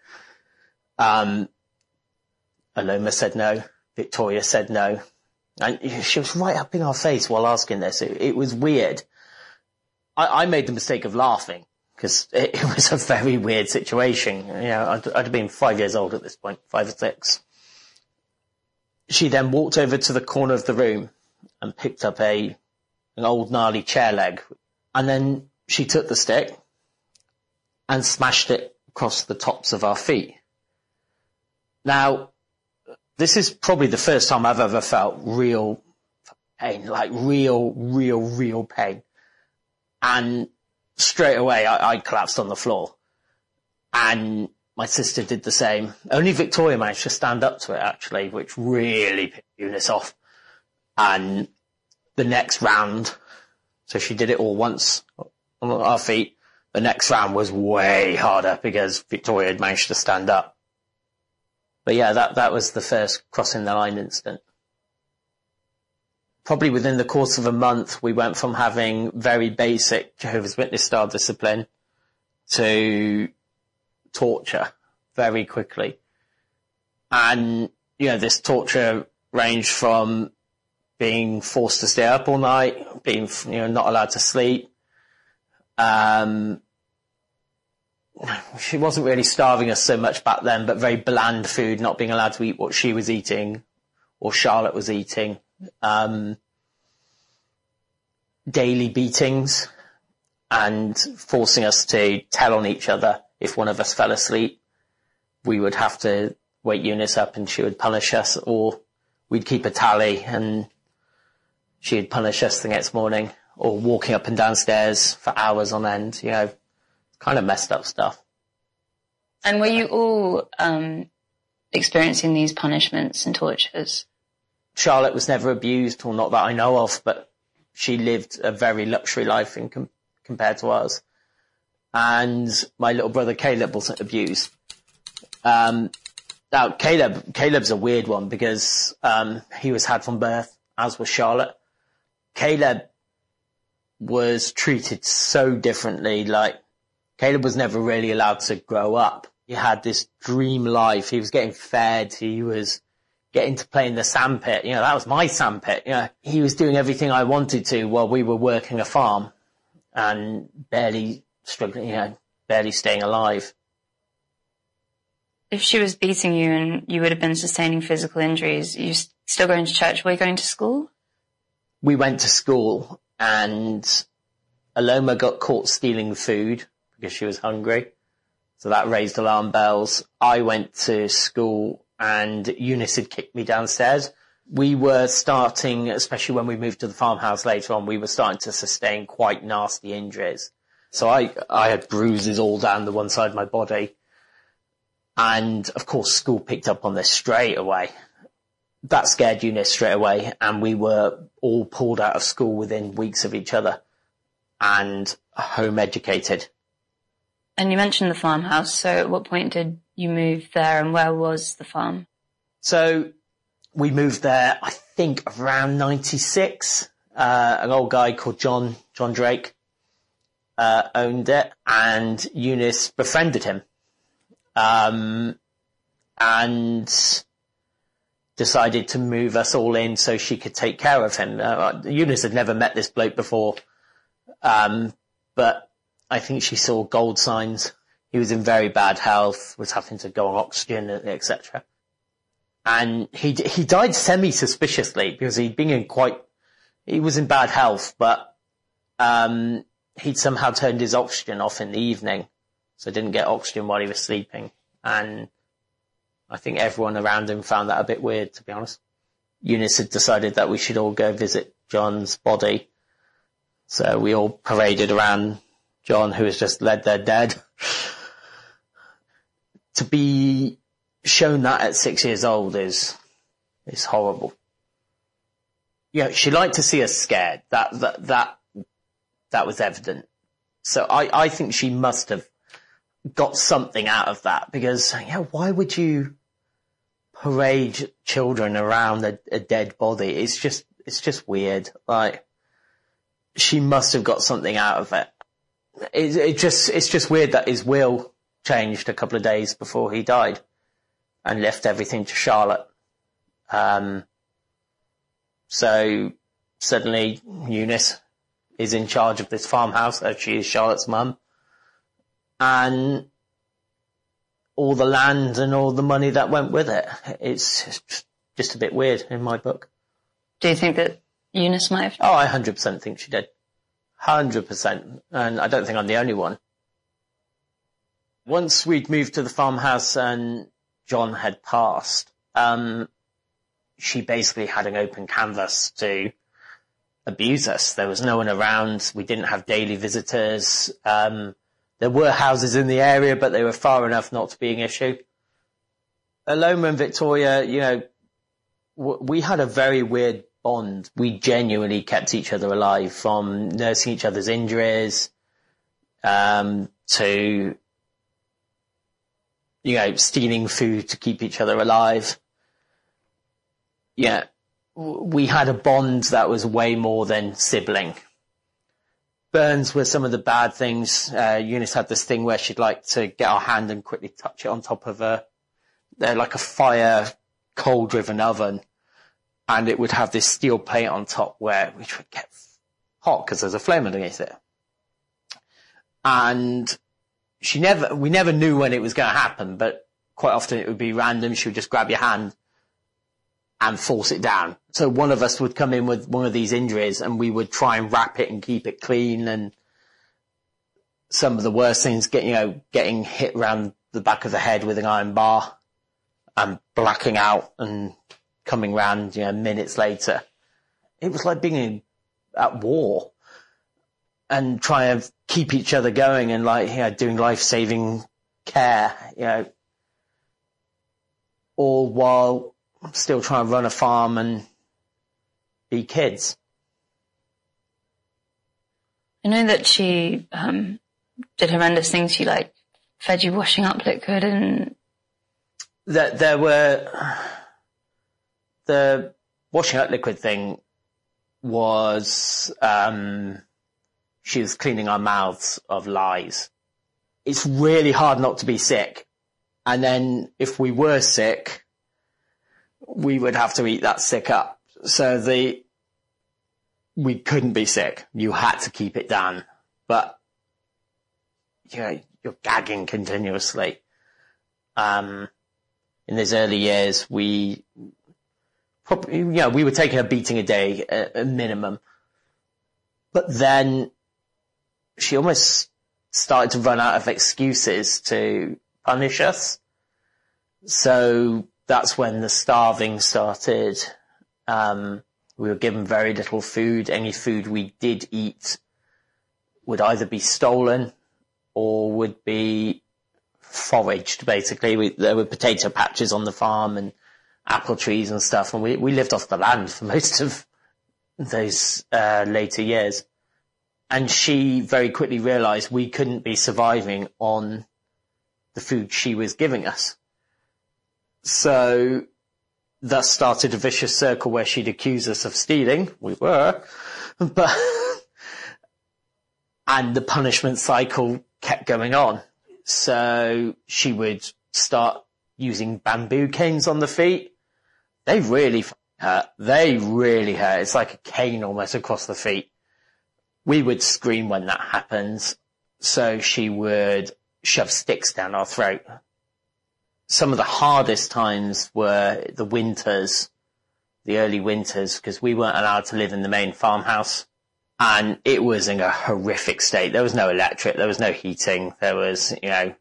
Aloma said no. Victoria said no. And she was right up in our face while asking this. It was weird. I made the mistake of laughing because it was a very weird situation. I'd have been 5 years old at this point, 5 or 6. She then walked over to the corner of the room and picked up an old gnarly chair leg. And then she took the stick and smashed it across the tops of our feet. Now, this is probably the first time I've ever felt real pain, like real pain. And straight away I collapsed on the floor. And my sister did the same. Only Victoria managed to stand up to it, actually, which really pissed Eunice off. And the next round, so she did it all once on our feet. The next round was way harder because Victoria had managed to stand up. But yeah, that was the first crossing the line incident. Probably within the course of a month, we went from having very basic Jehovah's Witness style discipline to torture very quickly. And, this torture ranged from being forced to stay up all night, being, not allowed to sleep. She wasn't really starving us so much back then, but very bland food, not being allowed to eat what she was eating or Charlotte was eating. Daily beatings and forcing us to tell on each other. If one of us fell asleep, we would have to wake Eunice up and she would punish us, or we'd keep a tally and she'd punish us the next morning, or walking up and down stairs for hours on end, kind of messed up stuff. And were you all experiencing these punishments and tortures? Charlotte was never abused, or not that I know of, but she lived a very luxury life compared to ours. And my little brother Caleb wasn't abused. Now Caleb's a weird one because he was had from birth, as was Charlotte. Caleb was treated so differently. Like, Caleb was never really allowed to grow up. He had this dream life. He was getting fed. He was getting to play in the sandpit. That was my sandpit. He was doing everything I wanted to while we were working a farm and barely struggling, barely staying alive. If she was beating you and you would have been sustaining physical injuries, you still going to church? Were you going to school? We went to school, and Aloma got caught stealing food because she was hungry. So that raised alarm bells. I went to school and Eunice had kicked me downstairs. we were starting, especially when we moved to the farmhouse later on, we were starting to sustain quite nasty injuries. So I had bruises all down the one side of my body. And of course, school picked up on this straight away. That scared Eunice straight away, and we were all pulled out of school within weeks of each other and home educated. And you mentioned the farmhouse, so at what point did you move there, and where was the farm? So we moved there, I think, around 96. An old guy called John Drake owned it, and Eunice befriended him. And decided to move us all in so she could take care of him. Eunice had never met this bloke before, but I think she saw gold signs. He was in very bad health, was having to go on oxygen, etc. And he died semi-suspiciously because he was in bad health, but he'd somehow turned his oxygen off in the evening, so didn't get oxygen while he was sleeping. And I think everyone around him found that a bit weird, to be honest. Eunice had decided that we should all go visit John's body. So we all paraded around John, who was just laid there dead. To be shown that at 6 years old is horrible. Yeah, she liked to see us scared. That was evident. So I think she must have got something out of that, because why would you parade children around a dead body? It's just weird. Like, she must have got something out of it. It's just weird that his will changed a couple of days before he died and left everything to Charlotte. So suddenly Eunice is in charge of this farmhouse, as she is Charlotte's mum, and all the land and all the money that went with it. It's just a bit weird in my book. Do you think that Eunice might have? Oh, I 100% think she did. 100%. And I don't think I'm the only one. Once we'd moved to the farmhouse and John had passed, she basically had an open canvas to abuse us. There was no one around. We didn't have daily visitors. There were houses in the area, but they were far enough not to be an issue. Aloma and Victoria, we had a very weird bond. We genuinely kept each other alive, from nursing each other's injuries, to, stealing food to keep each other alive. Yeah, we had a bond that was way more than sibling. Burns were some of the bad things. Eunice had this thing where she'd like to get our hand and quickly touch it on top of like a fire, coal-driven oven, and it would have this steel plate on top which would get hot because there's a flame underneath it. And we never knew when it was going to happen, but quite often it would be random. She would just grab your hand and force it down. So one of us would come in with one of these injuries and we would try and wrap it and keep it clean. And some of the worst things, getting hit around the back of the head with an iron bar and blacking out and coming round, minutes later. It was like being at war and trying to keep each other going and doing life-saving care, all while still trying to run a farm and be kids. I know that she did horrendous things. She fed you washing up liquid, and there were the washing up liquid thing was she was cleaning our mouths of lies. It's really hard not to be sick, and then if we were sick, we would have to eat that sick up. So we couldn't be sick. You had to keep it down. But, you're gagging continuously. In those early years, we were taking a beating a day at a minimum. But then she almost started to run out of excuses to punish us. So that's when the starving started, We were given very little food. Any food we did eat would either be stolen or would be foraged, basically. There were potato patches on the farm and apple trees and stuff, and we lived off the land for most of those later years. And she very quickly realised we couldn't be surviving on the food she was giving us. So thus started a vicious circle where she'd accuse us of stealing. We were. And the punishment cycle kept going on. So she would start using bamboo canes on the feet. They really hurt. It's like a cane almost across the feet. We would scream when that happens. So she would shove sticks down our throat. Some of the hardest times were the winters, the early winters, because we weren't allowed to live in the main farmhouse. And it was in a horrific state. There was no electric, there was no heating, there was, it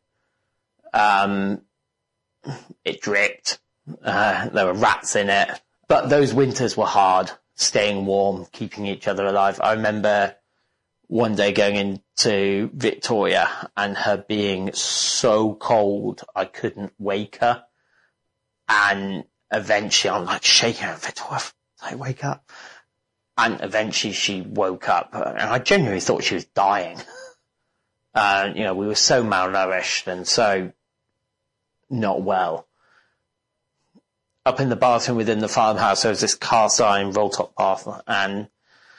dripped, there were rats in it. But those winters were hard, staying warm, keeping each other alive. I remember one day going into Victoria and her being so cold I couldn't wake her. And eventually I'm like shaking her, Victoria, wake up. And eventually she woke up, and I genuinely thought she was dying. We were so malnourished and so not well. Up in the bathroom within the farmhouse, there was this cast iron roll top bath, and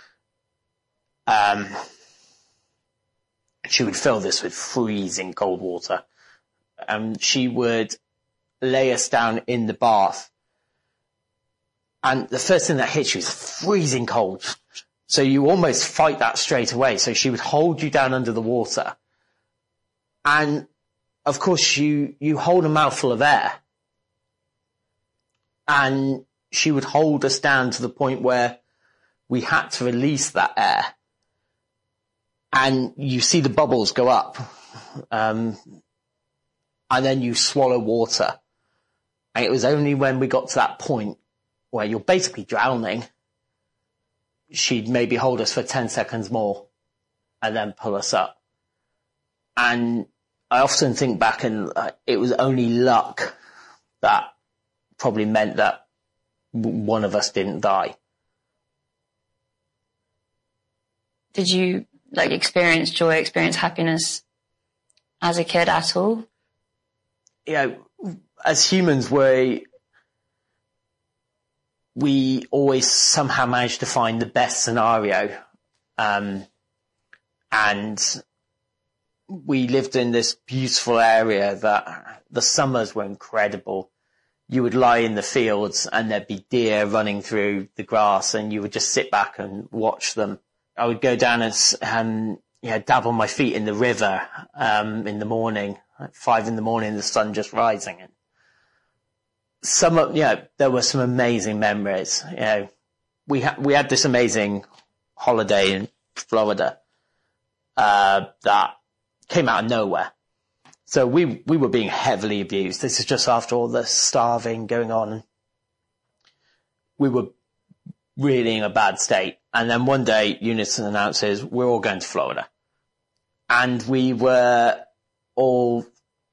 she would fill this with freezing cold water. And she would lay us down in the bath. And the first thing that hits you is freezing cold. So you almost fight that straight away. So she would hold you down under the water. And of course you hold a mouthful of air. And she would hold us down to the point where we had to release that air. And you see the bubbles go up. And then you swallow water. And it was only when we got to that point where you're basically drowning, she'd maybe hold us for 10 seconds more and then pull us up. And I often think back, and it was only luck that probably meant that one of us didn't die. Did you experience joy, experience happiness as a kid at all? As humans, we always somehow manage to find the best scenario. And we lived in this beautiful area that the summers were incredible. You would lie in the fields and there'd be deer running through the grass and you would just sit back and watch them. I would go down and, dabble my feet in the river, in the morning, at 5 a.m, the sun just rising. And there were some amazing memories. We had this amazing holiday in Florida, that came out of nowhere. So we were being heavily abused. This is just after all the starving going on. We were really in a bad state. And then one day Unison announces we're all going to Florida. And we were all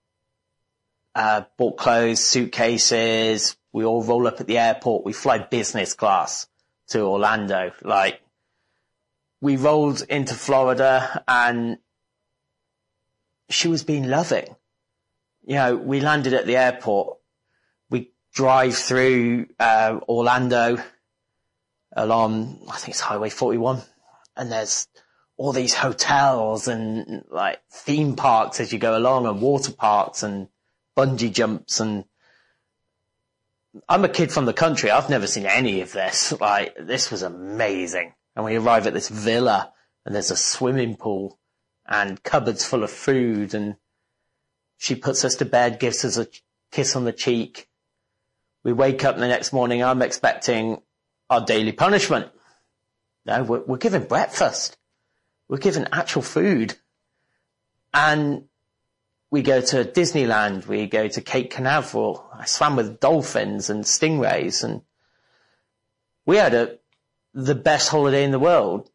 bought clothes, suitcases. We all roll up at the airport. We fly business class to Orlando. We rolled into Florida and she was being loving. We landed at the airport. We drive through Orlando along, I think it's Highway 41. And there's all these hotels and theme parks as you go along, and water parks and bungee jumps. And I'm a kid from the country. I've never seen any of this. This was amazing. And we arrive at this villa and there's a swimming pool and cupboards full of food, and she puts us to bed, gives us a kiss on the cheek. We wake up the next morning. I'm expecting our daily punishment. No, we're given breakfast. We're given actual food. And we go to Disneyland. We go to Cape Canaveral. I swam with dolphins and stingrays, and we had the best holiday in the world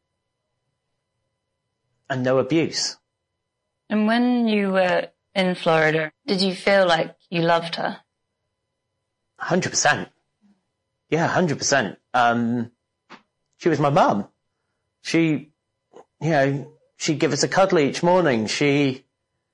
and no abuse. And when you were in Florida, did you feel like you loved her? 100%. Yeah, 100%. She was my mum. She, she'd give us a cuddle each morning. She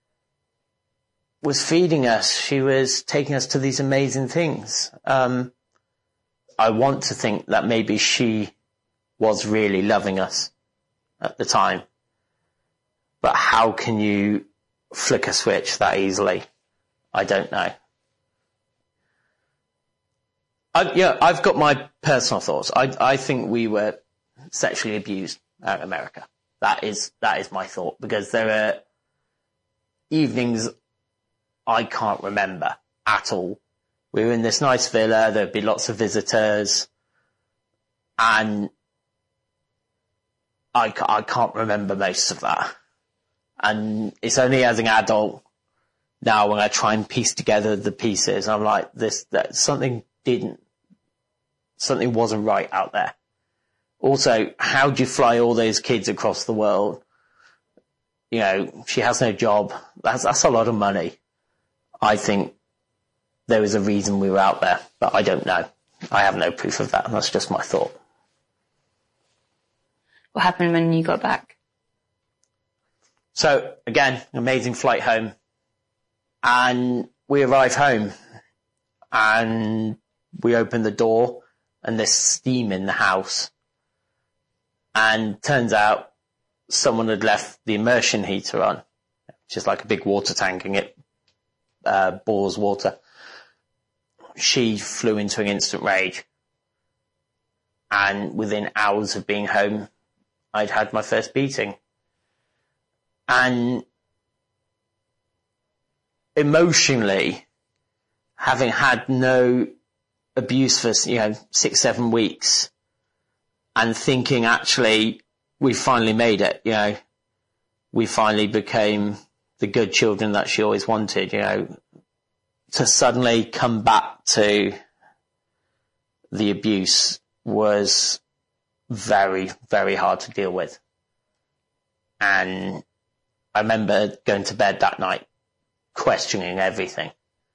was feeding us. She was taking us to these amazing things. I want to think that maybe she was really loving us at the time. But how can you flick a switch that easily? I don't know. I've got my personal thoughts. I think we were sexually abused out in America. That is my thought, because there are evenings I can't remember at all. We were in this nice villa, there'd be lots of visitors, and I can't remember most of that. And it's only as an adult now when I try and piece together the pieces, I'm like, something wasn't right out there. Also, how do you fly all those kids across the world? She has no job. That's a lot of money. I think there was a reason we were out there, but I don't know. I have no proof of that. That's just my thought. What happened when you got back? So, again, amazing flight home. And we arrive home and we open the door and there's steam in the house. And turns out someone had left the immersion heater on, which is like a big water tank and it boils water. She flew into an instant rage. And within hours of being home, I'd had my first beating. And emotionally, having had no abuse for, 6-7 weeks, and thinking actually we finally made it, we finally became the good children that she always wanted, to suddenly come back to the abuse was very, very hard to deal with. And I remember going to bed that night, questioning everything.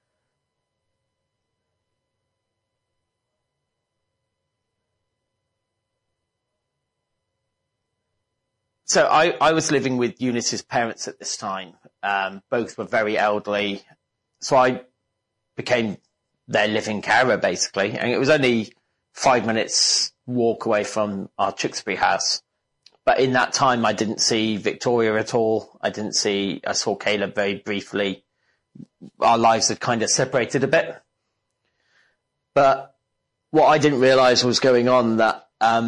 So I was living with Eunice's parents at this time. Both were very elderly. So I became their living carer, basically. And it was only 5 minutes walk away from our Tewkesbury house. But in that time, I didn't see Victoria at all. I saw Caleb very briefly. Our lives had kind of separated a bit. But what I didn't realise was going on, that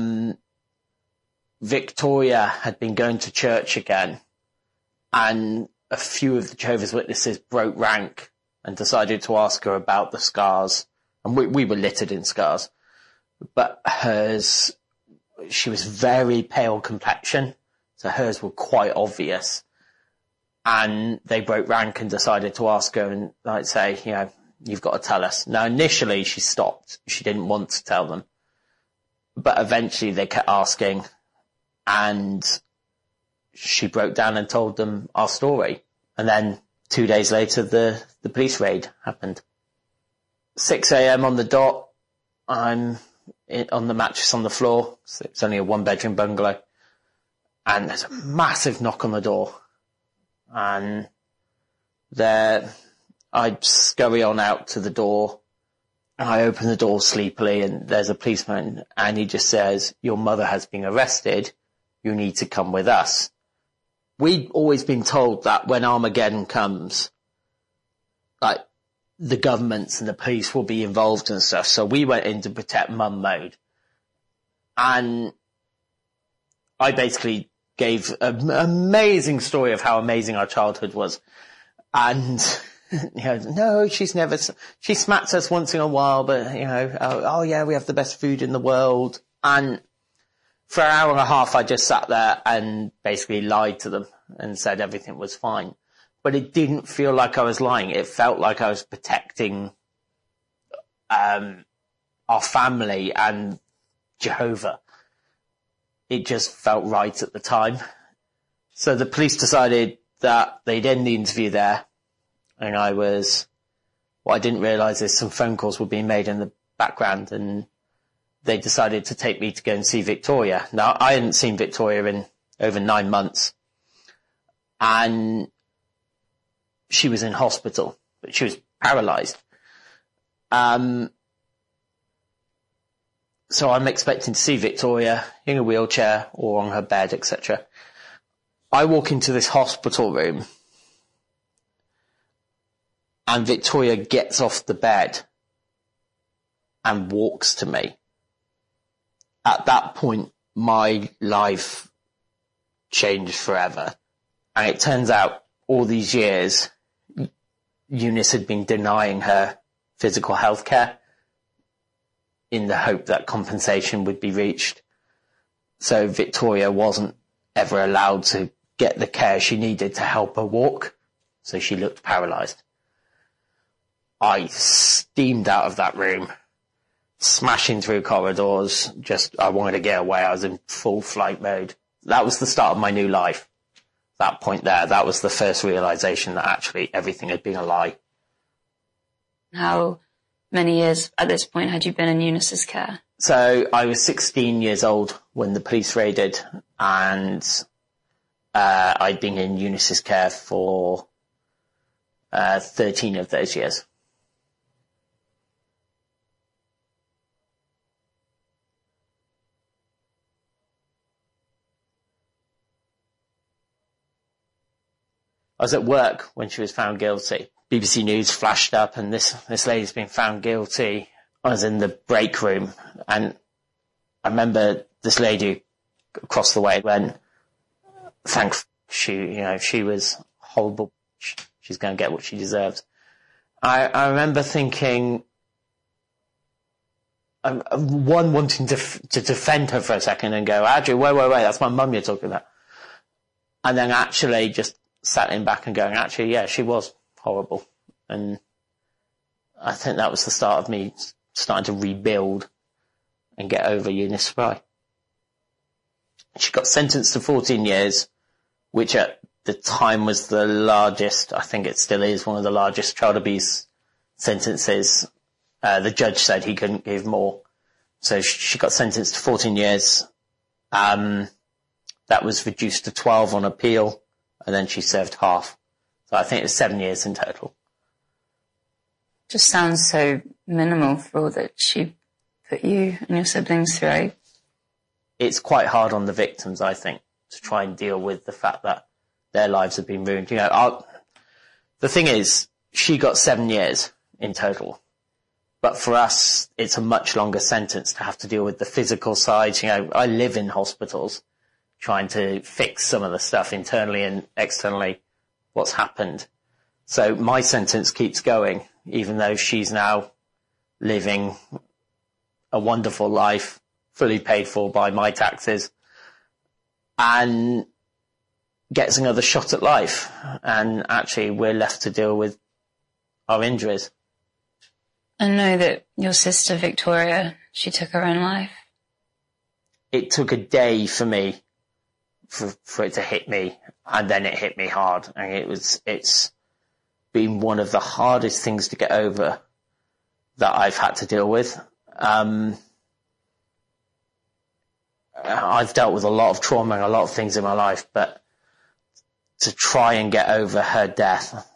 Victoria had been going to church again, and a few of the Jehovah's Witnesses broke rank and decided to ask her about the scars. And we were littered in scars. But she was very pale complexion, so hers were quite obvious. And they broke rank and decided to ask her and say, you've got to tell us. Now, initially she stopped. She didn't want to tell them. But eventually they kept asking, and she broke down and told them our story. And then 2 days later, the police raid happened. 6 a.m. on the dot, I'm on the mattress on the floor. It's only a 1-bedroom bungalow. And there's a massive knock on the door. And I scurry on out to the door. And I open the door sleepily, and there's a policeman, and he just says, "Your mother has been arrested. You need to come with us." We'd always been told that when Armageddon comes, the governments and the police will be involved and stuff. So we went in to protect mum mode. And I basically gave an amazing story of how amazing our childhood was. And, no, she smacks us once in a while, but, oh yeah, we have the best food in the world. And for an hour and a half, I just sat there and basically lied to them and said everything was fine. But it didn't feel like I was lying. It felt like I was protecting our family and Jehovah. It just felt right at the time. So the police decided that they'd end the interview there, and what I didn't realise is some phone calls were being made in the background, and they decided to take me to go and see Victoria. Now, I hadn't seen Victoria in over 9 months, and she was in hospital, but she was paralysed. So I'm expecting to see Victoria in a wheelchair or on her bed, etc. I walk into this hospital room, and Victoria gets off the bed and walks to me. At that point, my life changed forever. And it turns out all these years, Eunice had been denying her physical health care in the hope that compensation would be reached. So Victoria wasn't ever allowed to get the care she needed to help her walk. So she looked paralysed. I steamed out of that room, smashing through corridors. I wanted to get away. I was in full flight mode. That was the start of my new life. That point there, that was the first realisation that actually everything had been a lie. How many years at this point had you been in Eunice's care? So I was 16 years old when the police raided, and I'd been in Eunice's care for 13 of those years. I was at work when she was found guilty. BBC News flashed up, and this lady's been found guilty. I was in the break room, and I remember this lady across the way went, she was horrible. She's going to get what she deserves. I remember thinking, wanting to defend her for a second and go, actually, wait, that's my mum you're talking about. And then actually just sat back and going, actually, yeah, she was horrible. And I think that was the start of me starting to rebuild and get over Eunice Spry. She got sentenced to 14 years, which at the time was the largest, I think it still is, one of the largest child abuse sentences. The judge said he couldn't give more. So she got sentenced to 14 years. That was reduced to 12 on appeal, and then she served half. So I think it was 7 years in total. Just sounds so minimal for all that she put you and your siblings through. It's quite hard on the victims, I think, to try and deal with the fact that their lives have been ruined. The thing is, she got 7 years in total. But for us, it's a much longer sentence to have to deal with the physical side. I live in hospitals trying to fix some of the stuff internally and externally, what's happened. So my sentence keeps going, even though she's now living a wonderful life, fully paid for by my taxes, and gets another shot at life. And actually, we're left to deal with our injuries. I know that your sister Victoria, she took her own life. It took a day for me, for it to hit me, and then it hit me hard. And it's been one of the hardest things to get over that I've had to deal with. I've dealt with a lot of trauma and a lot of things in my life, but to try and get over her death,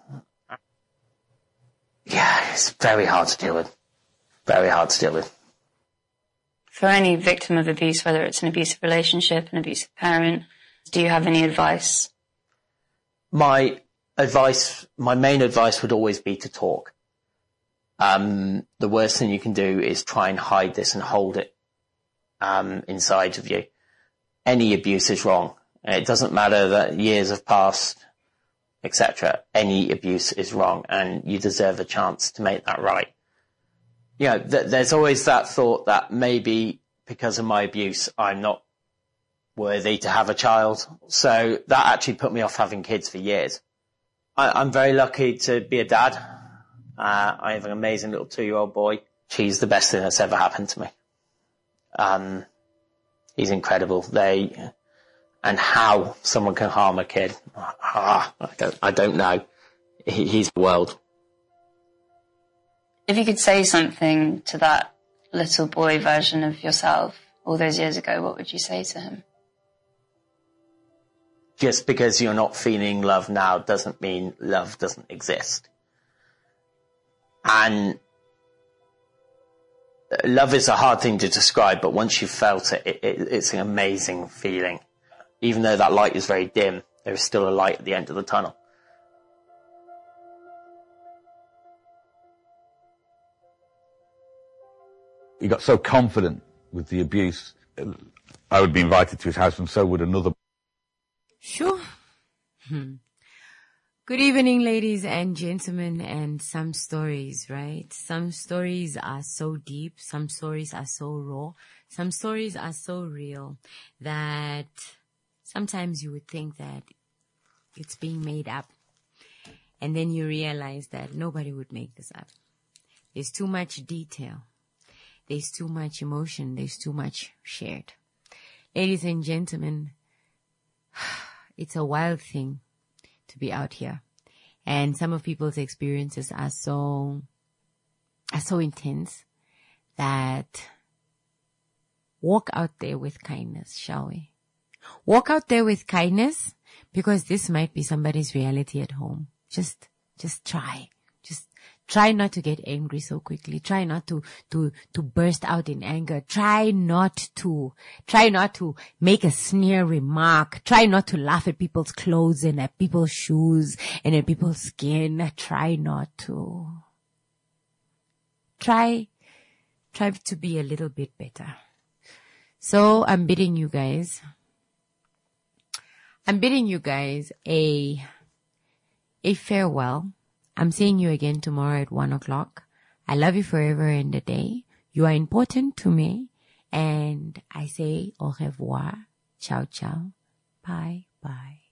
yeah, it's very hard to deal with. Very hard to deal with. For any victim of abuse, whether it's an abusive relationship, an abusive parent, do you have any advice? My main advice would always be to talk. The worst thing you can do is try and hide this and hold it inside of you. Any abuse is wrong. It doesn't matter that years have passed, etc. Any abuse is wrong, and you deserve a chance to make that right. There's always that thought that maybe because of my abuse, I'm not worthy to have a child. So that actually put me off having kids for years. I'm very lucky to be a dad. I have an amazing little 2-year-old boy. She's the best thing that's ever happened to me. He's incredible. And how someone can harm a kid, I don't know. He's the world. If you could say something to that little boy version of yourself all those years ago, what would you say to him? Just because you're not feeling love now doesn't mean love doesn't exist. And love is a hard thing to describe, but once you've felt it, it's an amazing feeling. Even though that light is very dim, there is still a light at the end of the tunnel. He got so confident with the abuse. I would be invited to his house, and so would another. Sure. Good evening, ladies and gentlemen, and some stories, right? Some stories are so deep, some stories are so raw, some stories are so real that sometimes you would think that it's being made up. And then you realize that nobody would make this up. There's too much detail. There's too much emotion. There's too much shared. Ladies and gentlemen, it's a wild thing to be out here. And some of people's experiences are so intense that walk out there with kindness, shall we? Walk out there with kindness, because this might be somebody's reality at home. Just try. Just try not to get angry so quickly. Try not to burst out in anger. Try not to make a sneer remark. Try not to laugh at people's clothes and at people's shoes and at people's skin. Try not to. Try to be a little bit better. So I'm bidding you guys a farewell. I'm seeing you again tomorrow at 1:00. I love you forever and a day. You are important to me. And I say au revoir. Ciao, ciao. Bye, bye.